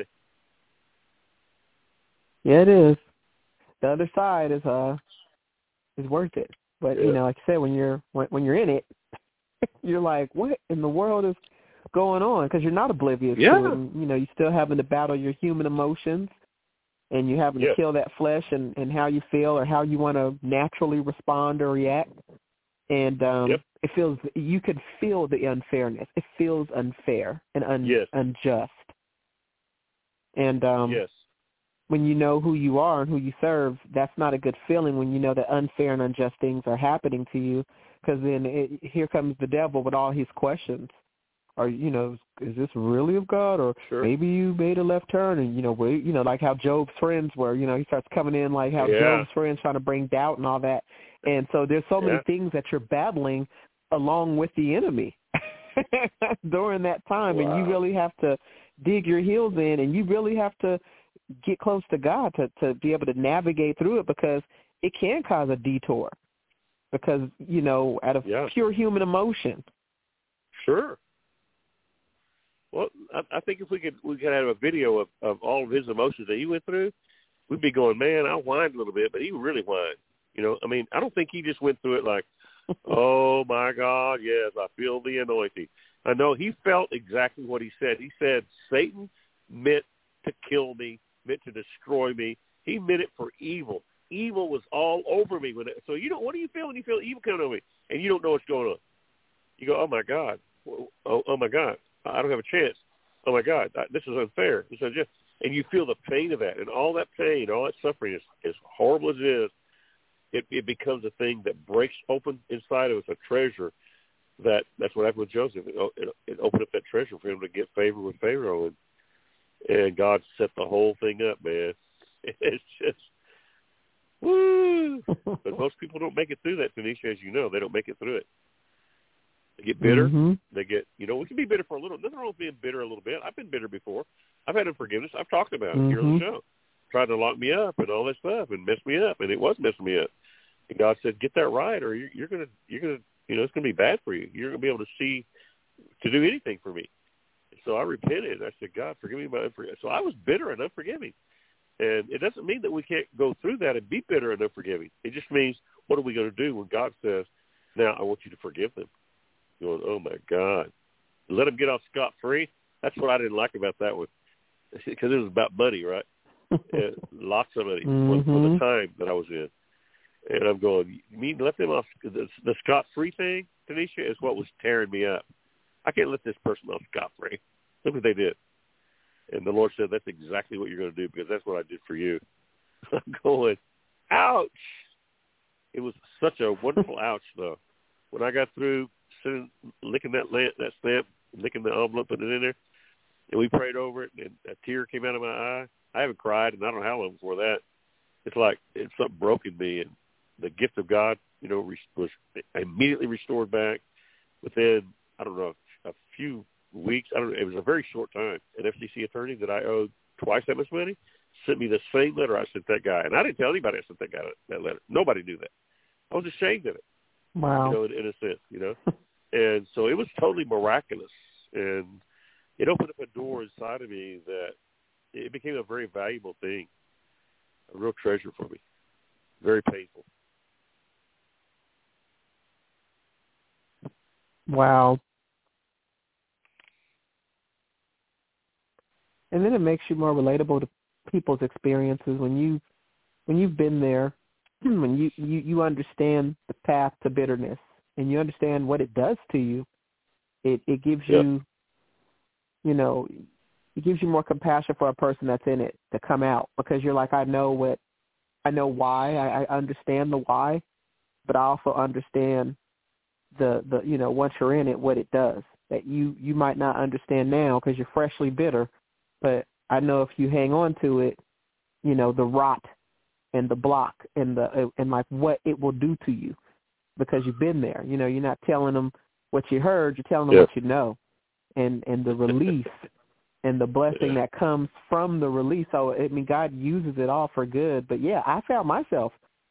[SPEAKER 6] Yeah, it is. The other side is worth it. But you know, like I said, when you're in it, you're like, what in the world is going on? Because you're not oblivious to it. And, you know, you're still having to battle your human emotions, and you're having to kill that flesh and how you feel or how you want to naturally respond or react. And it feels, you could feel the unfairness. It feels unfair and unjust. And when you know who you are and who you serve, that's not a good feeling when you know that unfair and unjust things are happening to you, because then here comes the devil with all his questions. Are, you know, is this really of God? Or maybe you made a left turn, and, you know, like how Job's friends were, you know, he starts coming in like how Job's friends trying to bring doubt and all that. And so there's so many things that you're battling along with the enemy during that time. And you really have to dig your heels in, and you really have to get close to God to be able to navigate through it, because it can cause a detour because, out of pure human emotion.
[SPEAKER 2] Sure. Well, I think if we could have a video of all of his emotions that he went through, we'd be going, man, I whined a little bit, but he really whined. I don't think he just went through it like, oh, my God, yes, I feel the anointing. I know he felt exactly what he said. He said Satan meant to kill me, meant to destroy me. He meant it for evil. Evil was all over me. So what do you feel when you feel evil coming over me and you don't know what's going on? You go, oh, my God. Oh, my God. I don't have a chance. Oh, my God. This is unfair. This is unjust. And you feel the pain of that. And all that pain, all that suffering, as horrible as it is, it becomes a thing that breaks open inside of us, a treasure. That's what happened with Joseph. It opened up that treasure for him to get favor with Pharaoh. And God set the whole thing up, man. It's just, woo! But most people don't make it through that, Tanisha, as you know. They don't make it through it. They get bitter. Mm-hmm. They get, we can be bitter for a little. Nothing wrong with being bitter a little bit. I've been bitter before. I've had unforgiveness. I've talked about it here on the show. Tried to lock me up and all that stuff and mess me up, and it was messing me up. And God said, "Get that right, or you're gonna, it's gonna be bad for you. You're gonna be able to do anything for me." And so I repented. I said, "God, forgive me my unforgiveness." So I was bitter and unforgiving, and it doesn't mean that we can't go through that and be bitter and unforgiving. It just means, what are we going to do when God says, "Now I want you to forgive them"? Going, oh my God, let them get off scot-free. That's what I didn't like about that one, because it was about money, right? Lots of money for the time that I was in. And I'm going, you mean let them off? The scot-free thing, Tanisha, is what was tearing me up. I can't let this person off scot-free. Look what they did. And the Lord said, that's exactly what you're going to do, because that's what I did for you. I'm going, ouch. It was such a wonderful ouch, though. When I got through licking that stamp, licking the envelope, putting it in there, and we prayed over it, and a tear came out of my eye. I haven't cried, and I don't know how long before that. It's like something broke in me, and the gift of God, was immediately restored back within, I don't know, a few weeks. It was a very short time. An FCC attorney that I owed twice that much money sent me the same letter I sent that guy, and I didn't tell anybody I sent that guy that letter. Nobody knew that. I was ashamed of it.
[SPEAKER 6] Wow.
[SPEAKER 2] In a sense, And so it was totally miraculous, and it opened up a door inside of me that it became a very valuable thing, a real treasure for me. Very painful.
[SPEAKER 6] Wow. And then it makes you more relatable to people's experiences when you've been there, when you understand the path to bitterness and you understand what it does to you. It gives you, it gives you more compassion for a person that's in it to come out, because you're like, I know why, I understand the why, but I also understand the once you're in it, what it does, that you might not understand now because you're freshly bitter, but I know if you hang on to it, the rot and the block and like what it will do to you, because you've been there. You're not telling them what you heard, you're telling them what you know, and the release and the blessing that comes from the release. So, God uses it all for good. But, I found myself,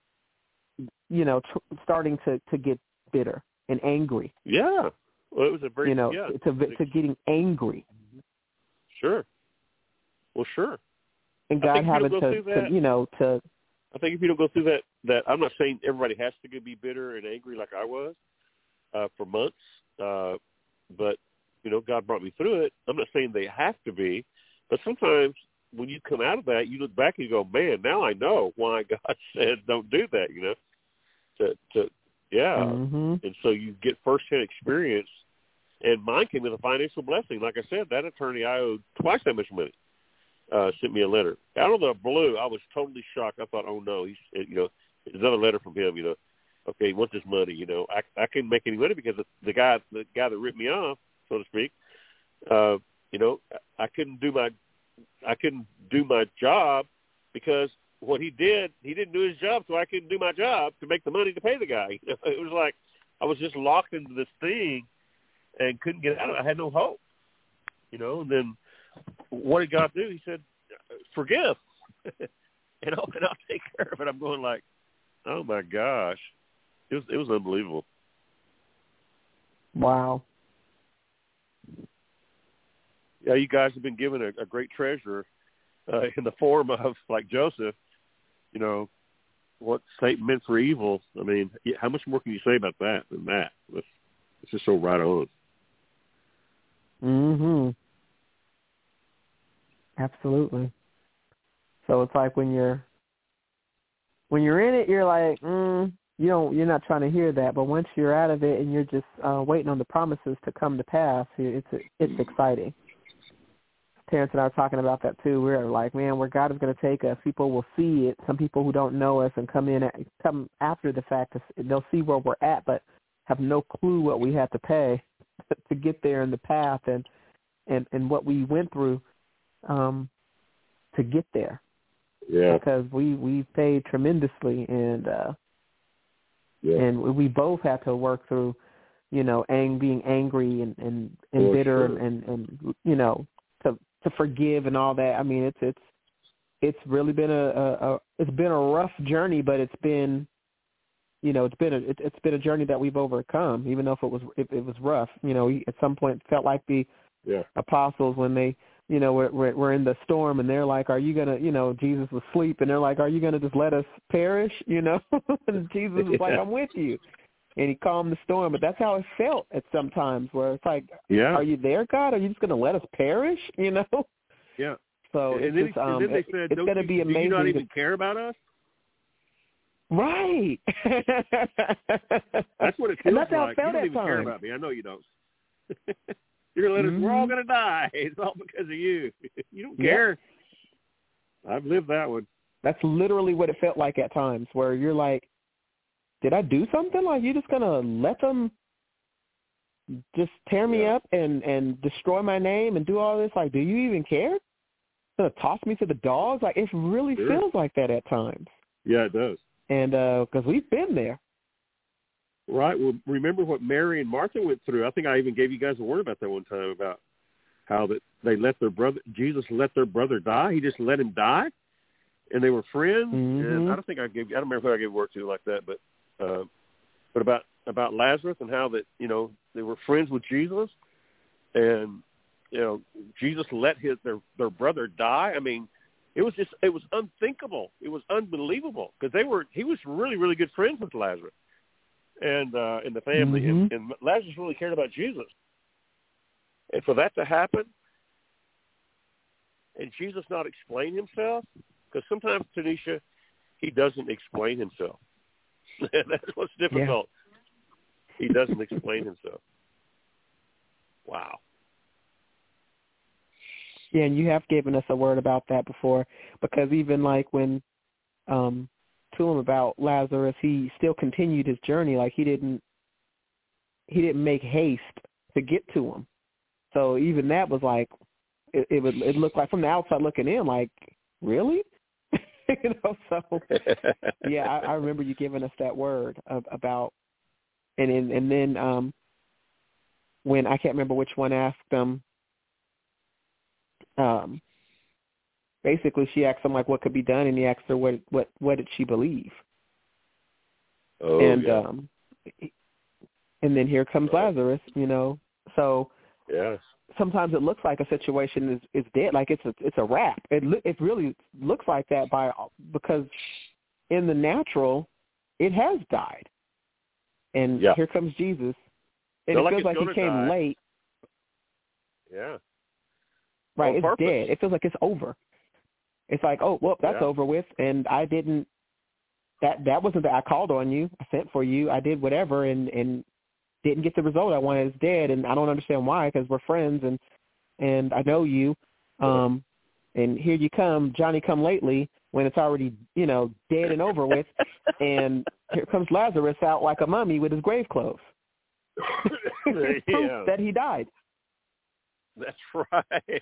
[SPEAKER 6] starting to get bitter and angry.
[SPEAKER 2] Yeah. Well, it was a very,
[SPEAKER 6] to getting angry.
[SPEAKER 2] Sure. Well, sure.
[SPEAKER 6] And God having to
[SPEAKER 2] I think if you don't go through that I'm not saying everybody has to be bitter and angry like I was for months, but, God brought me through it. I'm not saying they have to be, but sometimes when you come out of that, you look back and you go, man, now I know why God said don't do that, And so you get firsthand experience, and mine came with a financial blessing. Like I said, that attorney I owed twice that much money sent me a letter. Out of the blue, I was totally shocked. I thought, oh, no, he's, another letter from him, okay, he wants his money, I couldn't make any money because the guy that ripped me off, so to speak, I couldn't do my job because what he didn't do his job, so I couldn't do my job to make the money to pay the guy. It was like I was just locked into this thing and couldn't get out of it. I had no hope, and then what did God do? He said, forgive, and I'll take care of it. I'm going like, oh my gosh, it was unbelievable.
[SPEAKER 6] Wow.
[SPEAKER 2] Yeah, you guys have been given a great treasure in the form of, like Joseph, you know, what Satan meant for evil. I mean, how much more can you say about that than that? It's just so right on.
[SPEAKER 6] Mhm. Absolutely. So it's like when you're in it, you're like, you're not trying to hear that. But once you're out of it and you're just waiting on the promises to come to pass, it's exciting. Terrence and I were talking about that too. We're like, man, where God is going to take us, people will see it. Some people who don't know us and come after the fact, they'll see where we're at, but have no clue what we had to pay to get there in the path and what we went through to get there.
[SPEAKER 2] Yeah.
[SPEAKER 6] Because we paid tremendously, and we both had to work through, being angry and bitter,
[SPEAKER 2] sure.
[SPEAKER 6] and to forgive and all that. I mean, it's really been a rough journey, but it's been a journey that we've overcome, even though it was rough. At some point it felt like the apostles when they we're in the storm and they're like, are you gonna, Jesus was asleep and they're like, are you gonna just let us perish? And Jesus was like, I'm with you. And he calmed the storm. But that's how it felt at some times, where it's like, are you there, God? Are you just going to let us perish?
[SPEAKER 2] Yeah.
[SPEAKER 6] So
[SPEAKER 2] and then they said,
[SPEAKER 6] it's going to be amazing.
[SPEAKER 2] Do you not even care about us?
[SPEAKER 6] Right.
[SPEAKER 2] That's what it feels
[SPEAKER 6] and that's
[SPEAKER 2] like.
[SPEAKER 6] How it felt
[SPEAKER 2] you don't even care about me. I know you don't. You're going to let us. We're all going to die. It's all because of you. You don't care. I've lived that one.
[SPEAKER 6] That's literally what it felt like at times, where you're like, did I do something? Like, you're just going to let them just tear me up and destroy my name and do all this? Like, do you even care? Going to toss me to the dogs? Like, it really feels like that at times.
[SPEAKER 2] Yeah, it does.
[SPEAKER 6] And because we've been there.
[SPEAKER 2] Right. Well, remember what Mary and Martha went through. I think I even gave you guys a word about that one time, about how that they let their brother, Jesus let their brother die. He just let him die, and they were friends.
[SPEAKER 6] Mm-hmm.
[SPEAKER 2] And I don't remember who I gave word to like that, but about Lazarus and how that, they were friends with Jesus, and Jesus let their brother die. I mean, it was unthinkable. It was unbelievable, because he was really, really good friends with Lazarus and the family,
[SPEAKER 6] mm-hmm.
[SPEAKER 2] and Lazarus really cared about Jesus. And for that to happen, and Jesus not explain himself, because sometimes, Tanisha, he doesn't explain himself. That's what's difficult. Yeah. He doesn't explain himself. Wow.
[SPEAKER 6] Yeah, and you have given us a word about that before, because even like when to him about Lazarus, he still continued his journey. Like he didn't make haste to get to him. So even that was like, it looked like from the outside looking in, like, really? So yeah, I remember you giving us that word about, and then when I can't remember which one asked them, basically she asked him like what could be done, and he asked her what did she believe?
[SPEAKER 2] Oh,
[SPEAKER 6] and
[SPEAKER 2] yeah.
[SPEAKER 6] And then here comes Lazarus, So
[SPEAKER 2] yeah.
[SPEAKER 6] Sometimes it looks like a situation is dead, like it's a wrap. It really looks like that because in the natural, it has died. And here comes Jesus, and it feels like he came late.
[SPEAKER 2] Yeah.
[SPEAKER 6] Right, it's dead. It feels like it's over. It's like, oh, well, that's over with, and I didn't. That wasn't that I called on you. I sent for you. I did whatever, and didn't get the result I wanted. It's dead, and I don't understand why, because we're friends, and I know you. And here you come, Johnny come lately, when it's already, dead and over with, and here comes Lazarus out like a mummy with his grave clothes. Proof that he died.
[SPEAKER 2] That's right.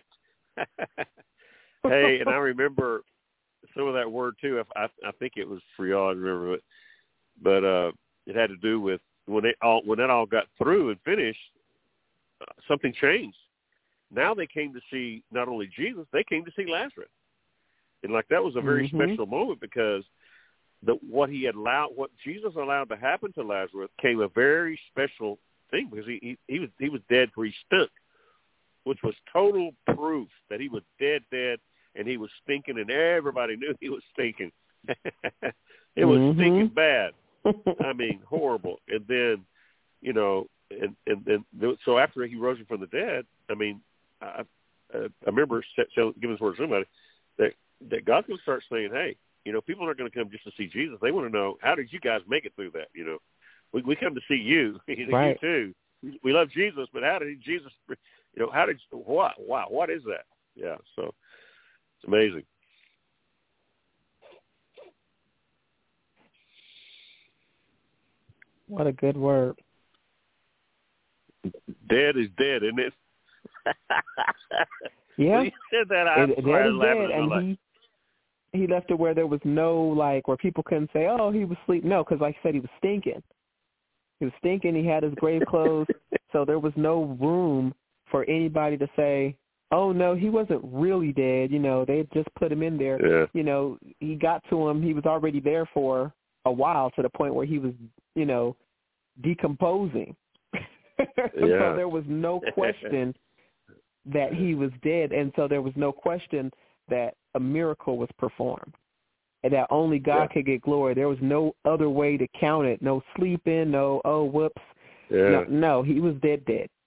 [SPEAKER 2] Hey, and I remember some of that word too. I think it was for y'all. I remember it, but it had to do with when that all got through and finished. Something changed. now they came to see not only Jesus, they came to see Lazarus. And like that was a very special moment because what Jesus allowed to happen to Lazarus came a very special thing because he was dead for he stunk, which was total proof that he was dead, and he was stinking, and everybody knew he was stinking. It was stinking bad. I mean, horrible. And then, so after he rose from the dead, I mean, I remember giving this word to somebody that God's going to start saying, hey, people aren't going to come just to see Jesus. They want to know, how did you guys make it through that? We come to see you,
[SPEAKER 6] right.
[SPEAKER 2] You too. We love Jesus, but how did Jesus, what is that? Yeah, so it's amazing.
[SPEAKER 6] What a good word.
[SPEAKER 2] Dead is dead, isn't it?
[SPEAKER 6] Yeah.
[SPEAKER 2] When you said that, I started laughing.
[SPEAKER 6] And he left it where there was no, where people couldn't say, oh, he was asleep. No, because like I said, he was stinking. He was stinking. He had his grave clothes. So there was no room for anybody to say, oh, no, he wasn't really dead. They had just put him in there.
[SPEAKER 2] Yeah.
[SPEAKER 6] He got to him. He was already there for a while to the point where he was, decomposing.
[SPEAKER 2] Yeah.
[SPEAKER 6] So there was no question that he was dead. And so there was no question that a miracle was performed and that only God could get glory. There was no other way to count it. No sleeping, no, oh, whoops.
[SPEAKER 2] Yeah.
[SPEAKER 6] No, he was dead.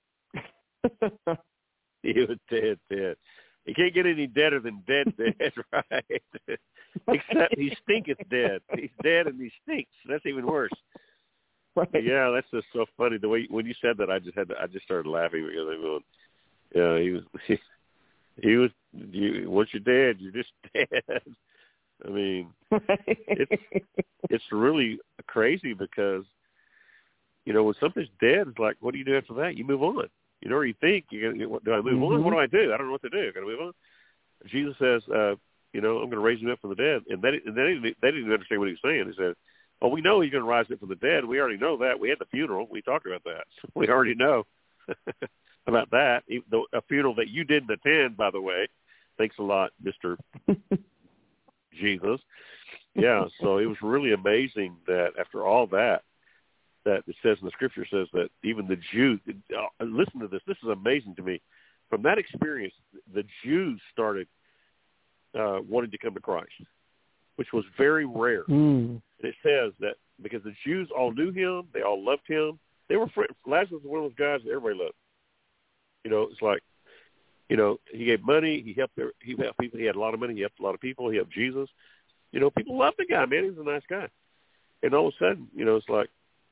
[SPEAKER 2] He was dead. He can't get any deader than dead, right? Except he stinketh dead. He's dead and he stinks. That's even worse.
[SPEAKER 6] Right.
[SPEAKER 2] Yeah, that's just so funny. The way when you said that, I just started laughing because I'm going, yeah, he was. Once you're dead, you're just dead. I mean, it's really crazy because when something's dead, it's like, what do you do after that? You move on. Or you think do I move on? What do I do? I don't know what to do. Got to move on. Jesus says, I'm going to raise him up from the dead, and they didn't understand what he was saying. He said, well, we know he's going to rise up from the dead. We already know that. We had the funeral. We talked about that. So we already know about that. A funeral that you didn't attend, by the way. Thanks a lot, Mr. Jesus. Yeah, so it was really amazing that after all that it says in the scripture says that even the Jews, listen to this. This is amazing to me. From that experience, the Jews started wanting to come to Christ, which was very rare. And it says that because the Jews all knew him, they all loved him. They were friends. Lazarus was one of those guys that everybody loved. It's like, he gave money. He helped people. He had a lot of money. He helped a lot of people. He helped Jesus. People loved the guy, man. He was a nice guy. And all of a sudden, it's like,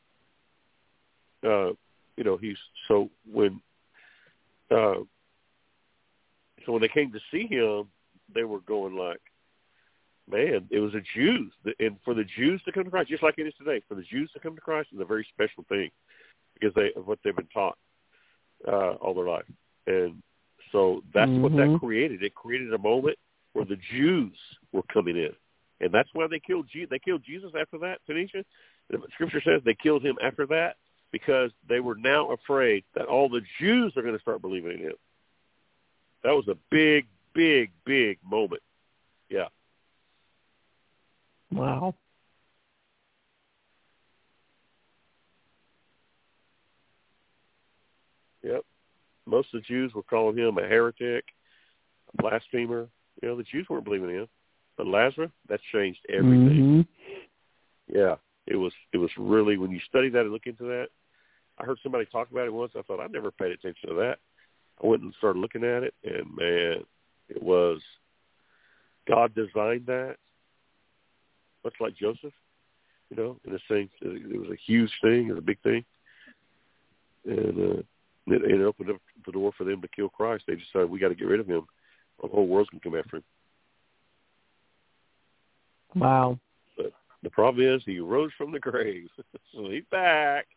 [SPEAKER 2] he's so when they came to see him, they were going like, man, it was the Jews. And for the Jews to come to Christ, just like it is today, for the Jews to come to Christ is a very special thing because of what they've been taught all their life. And so that's what that created. It created a moment where the Jews were coming in. And that's why they killed Jesus after that, Tanisha. The scripture says they killed him after that because they were now afraid that all the Jews are going to start believing in him. That was a big, big, big moment. Yeah.
[SPEAKER 6] Wow.
[SPEAKER 2] Yep. Most of the Jews were calling him a heretic, a blasphemer. The Jews weren't believing in him. But Lazarus, that's changed everything. Yeah. It was really, when you study that and look into that, I heard somebody talk about it once. I thought, I never paid attention to that. I went and started looking at it, and, man, it was, God designed that, much like Joseph, in a sense. It was a huge thing. It was a big thing. And it opened up the door for them to kill Christ. They decided, we got to get rid of him, or the whole world's going to come after him.
[SPEAKER 6] Wow.
[SPEAKER 2] But the problem is he rose from the grave, so he's back.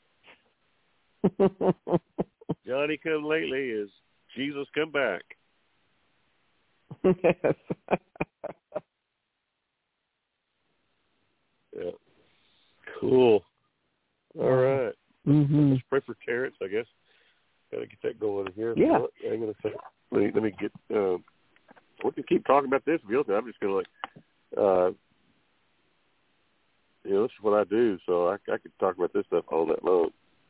[SPEAKER 2] Johnny come lately is Jesus come back.
[SPEAKER 6] Yes.
[SPEAKER 2] Yeah. Cool. All right.
[SPEAKER 6] Mm-hmm.
[SPEAKER 2] Let's pray for Terrence, I guess. Gotta get that going here.
[SPEAKER 6] Yeah.
[SPEAKER 2] Hang on a second. Let me get. We can keep talking about this. I'm just gonna this is what I do, so I could talk about this stuff all that long.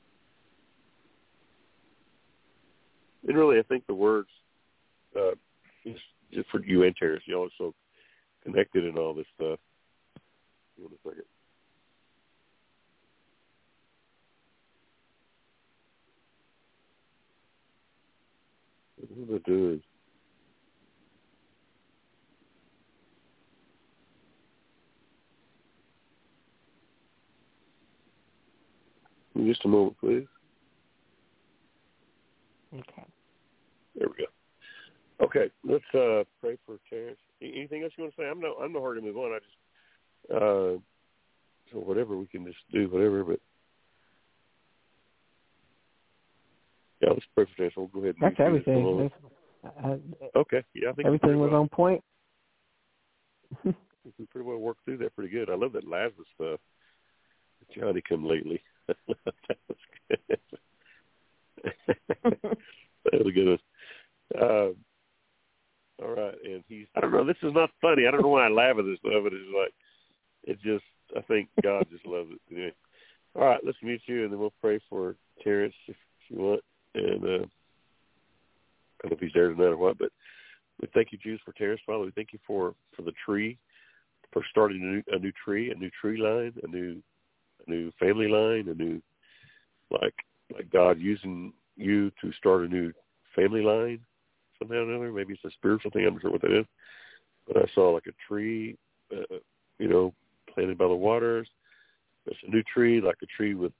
[SPEAKER 2] And really, I think the words is just for you and Terrence. Y'all are so connected in all this stuff. Hold on a second. What am I doing? Just a moment, please.
[SPEAKER 6] Okay.
[SPEAKER 2] There we go. Okay, let's pray for Terrence. Anything else you want to say? I'm no hurry to move on. I just so whatever we can just do whatever. But yeah, let's pray for Terrence. We'll go ahead. And
[SPEAKER 6] that's everything.
[SPEAKER 2] Okay. Yeah, I think
[SPEAKER 6] everything was on point.
[SPEAKER 2] We pretty well worked through that pretty good. I love that Lazarus stuff. Johnny come lately. That was good. That was a good one. All right, and I don't know, this is not funny. I don't know why I laugh at this stuff, but I think God just loves it. Anyway. All right, let's mute you, and then we'll pray for Terrence if you want. And I don't know if he's there tonight or what, but we thank you, Jesus, for Terrence, Father. We thank you for the tree, for starting a new tree line, a new family line, a new, like God using you to start a new family line somehow or another. Maybe it's a spiritual thing. I'm not sure what that is. But I saw like a tree, planted by the waters. It's a new tree, like a tree with,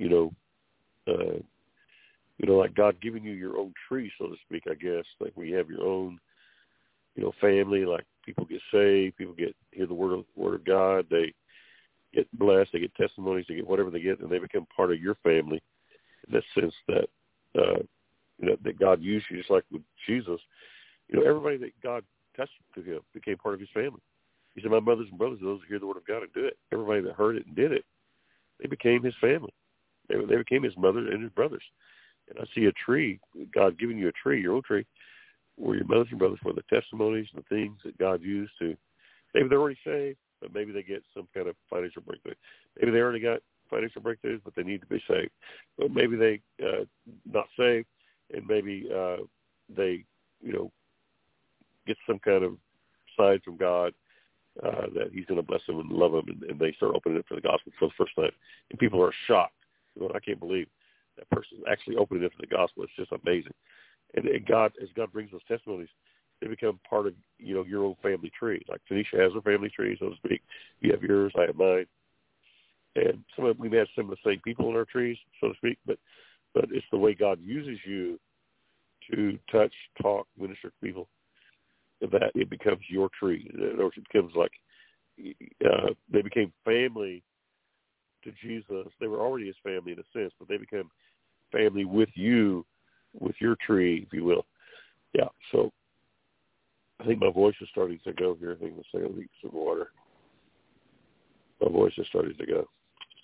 [SPEAKER 2] like God giving you your own tree, so to speak, I guess. Like we have your own, family, like people get saved, people hear the word of God, they get blessed, they get testimonies, they get whatever they get, and they become part of your family in the sense that, that God used you, just like with Jesus. Everybody that God touched to him became part of his family. He said, my brothers and brothers, those who hear the word of God and do it. Everybody that heard it and did it, they became his family. They became his mother and his brothers. And I see a tree, God giving you a tree, your own tree, where your mothers and brothers were the testimonies and the things that God used to, maybe they're already saved, but maybe they get some kind of financial breakthrough. Maybe they already got financial breakthroughs, but they need to be saved. But maybe they not saved, and maybe they, get some kind of sign from God that he's going to bless them and love them, and they start opening it for the gospel for the first time. And people are shocked. I can't believe that person is actually opening it for the gospel. It's just amazing. And God, as God brings those testimonies, they become part of, your own family tree. Like Tanisha has her family tree, so to speak. You have yours, I have mine. And we may have some of the same people in our trees, so to speak, but it's the way God uses you to touch, talk, minister to people, that it becomes your tree. In other words, it becomes like they became family to Jesus. They were already his family in a sense, but they became family with you, with your tree, if you will. Yeah, so I think my voice is starting to go here. I think let's take a leak some water. My voice is starting to go.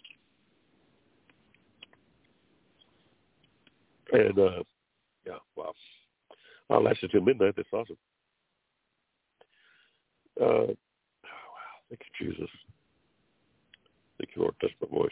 [SPEAKER 2] And, wow. I'll last until midnight. That's awesome. Wow. Thank you, Jesus. Thank you, Lord. Touch my voice.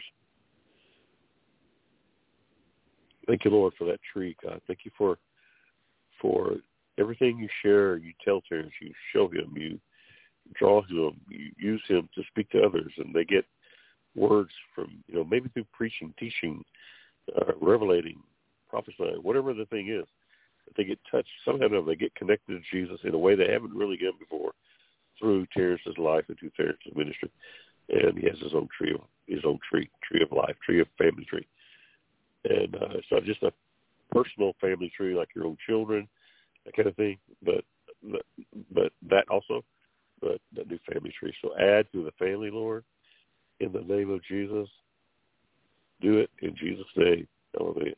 [SPEAKER 2] Thank you, Lord, for that tree, God. Thank you for everything you share, you tell Terrence, you show him, you draw him, you use him to speak to others, and they get words from, maybe through preaching, teaching, revelating, prophesying, whatever the thing is, that they get touched. Somehow or another, they get connected to Jesus in a way they haven't really done before through Terrence's life and through Terrence's ministry. And he has his own tree of life, tree of family tree. And it's not just a personal family tree like your own children, that kind of thing, but that also, but that new family tree. So add to the family, Lord, in the name of Jesus. Do it in Jesus' name. Hallelujah.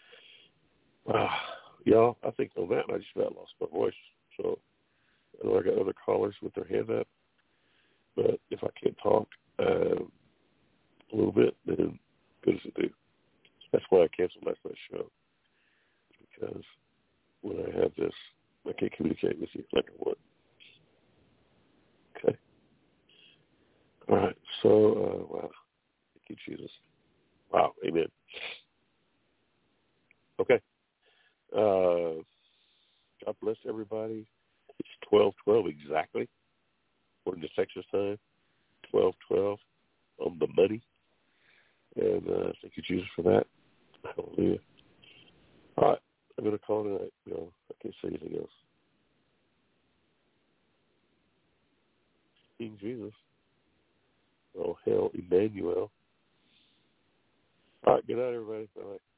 [SPEAKER 2] Y'all, I think on that, I just about lost my voice. So I know I got other callers with their hand up, but if I can't talk a little bit, then good as it do. That's why I canceled last night's show. because when I have this, I can't communicate with you like I want. Okay. All right. So, wow. Thank you, Jesus. Wow. Amen. Okay. God bless everybody. It's 12:12 exactly, according to Texas time. 12:12 on the money. And thank you, Jesus, for that. Hallelujah. All right. I'm going to call it a night. No, I can't say anything else. King Jesus. Oh, hell, Emmanuel. All right. Good night, everybody. Bye-bye.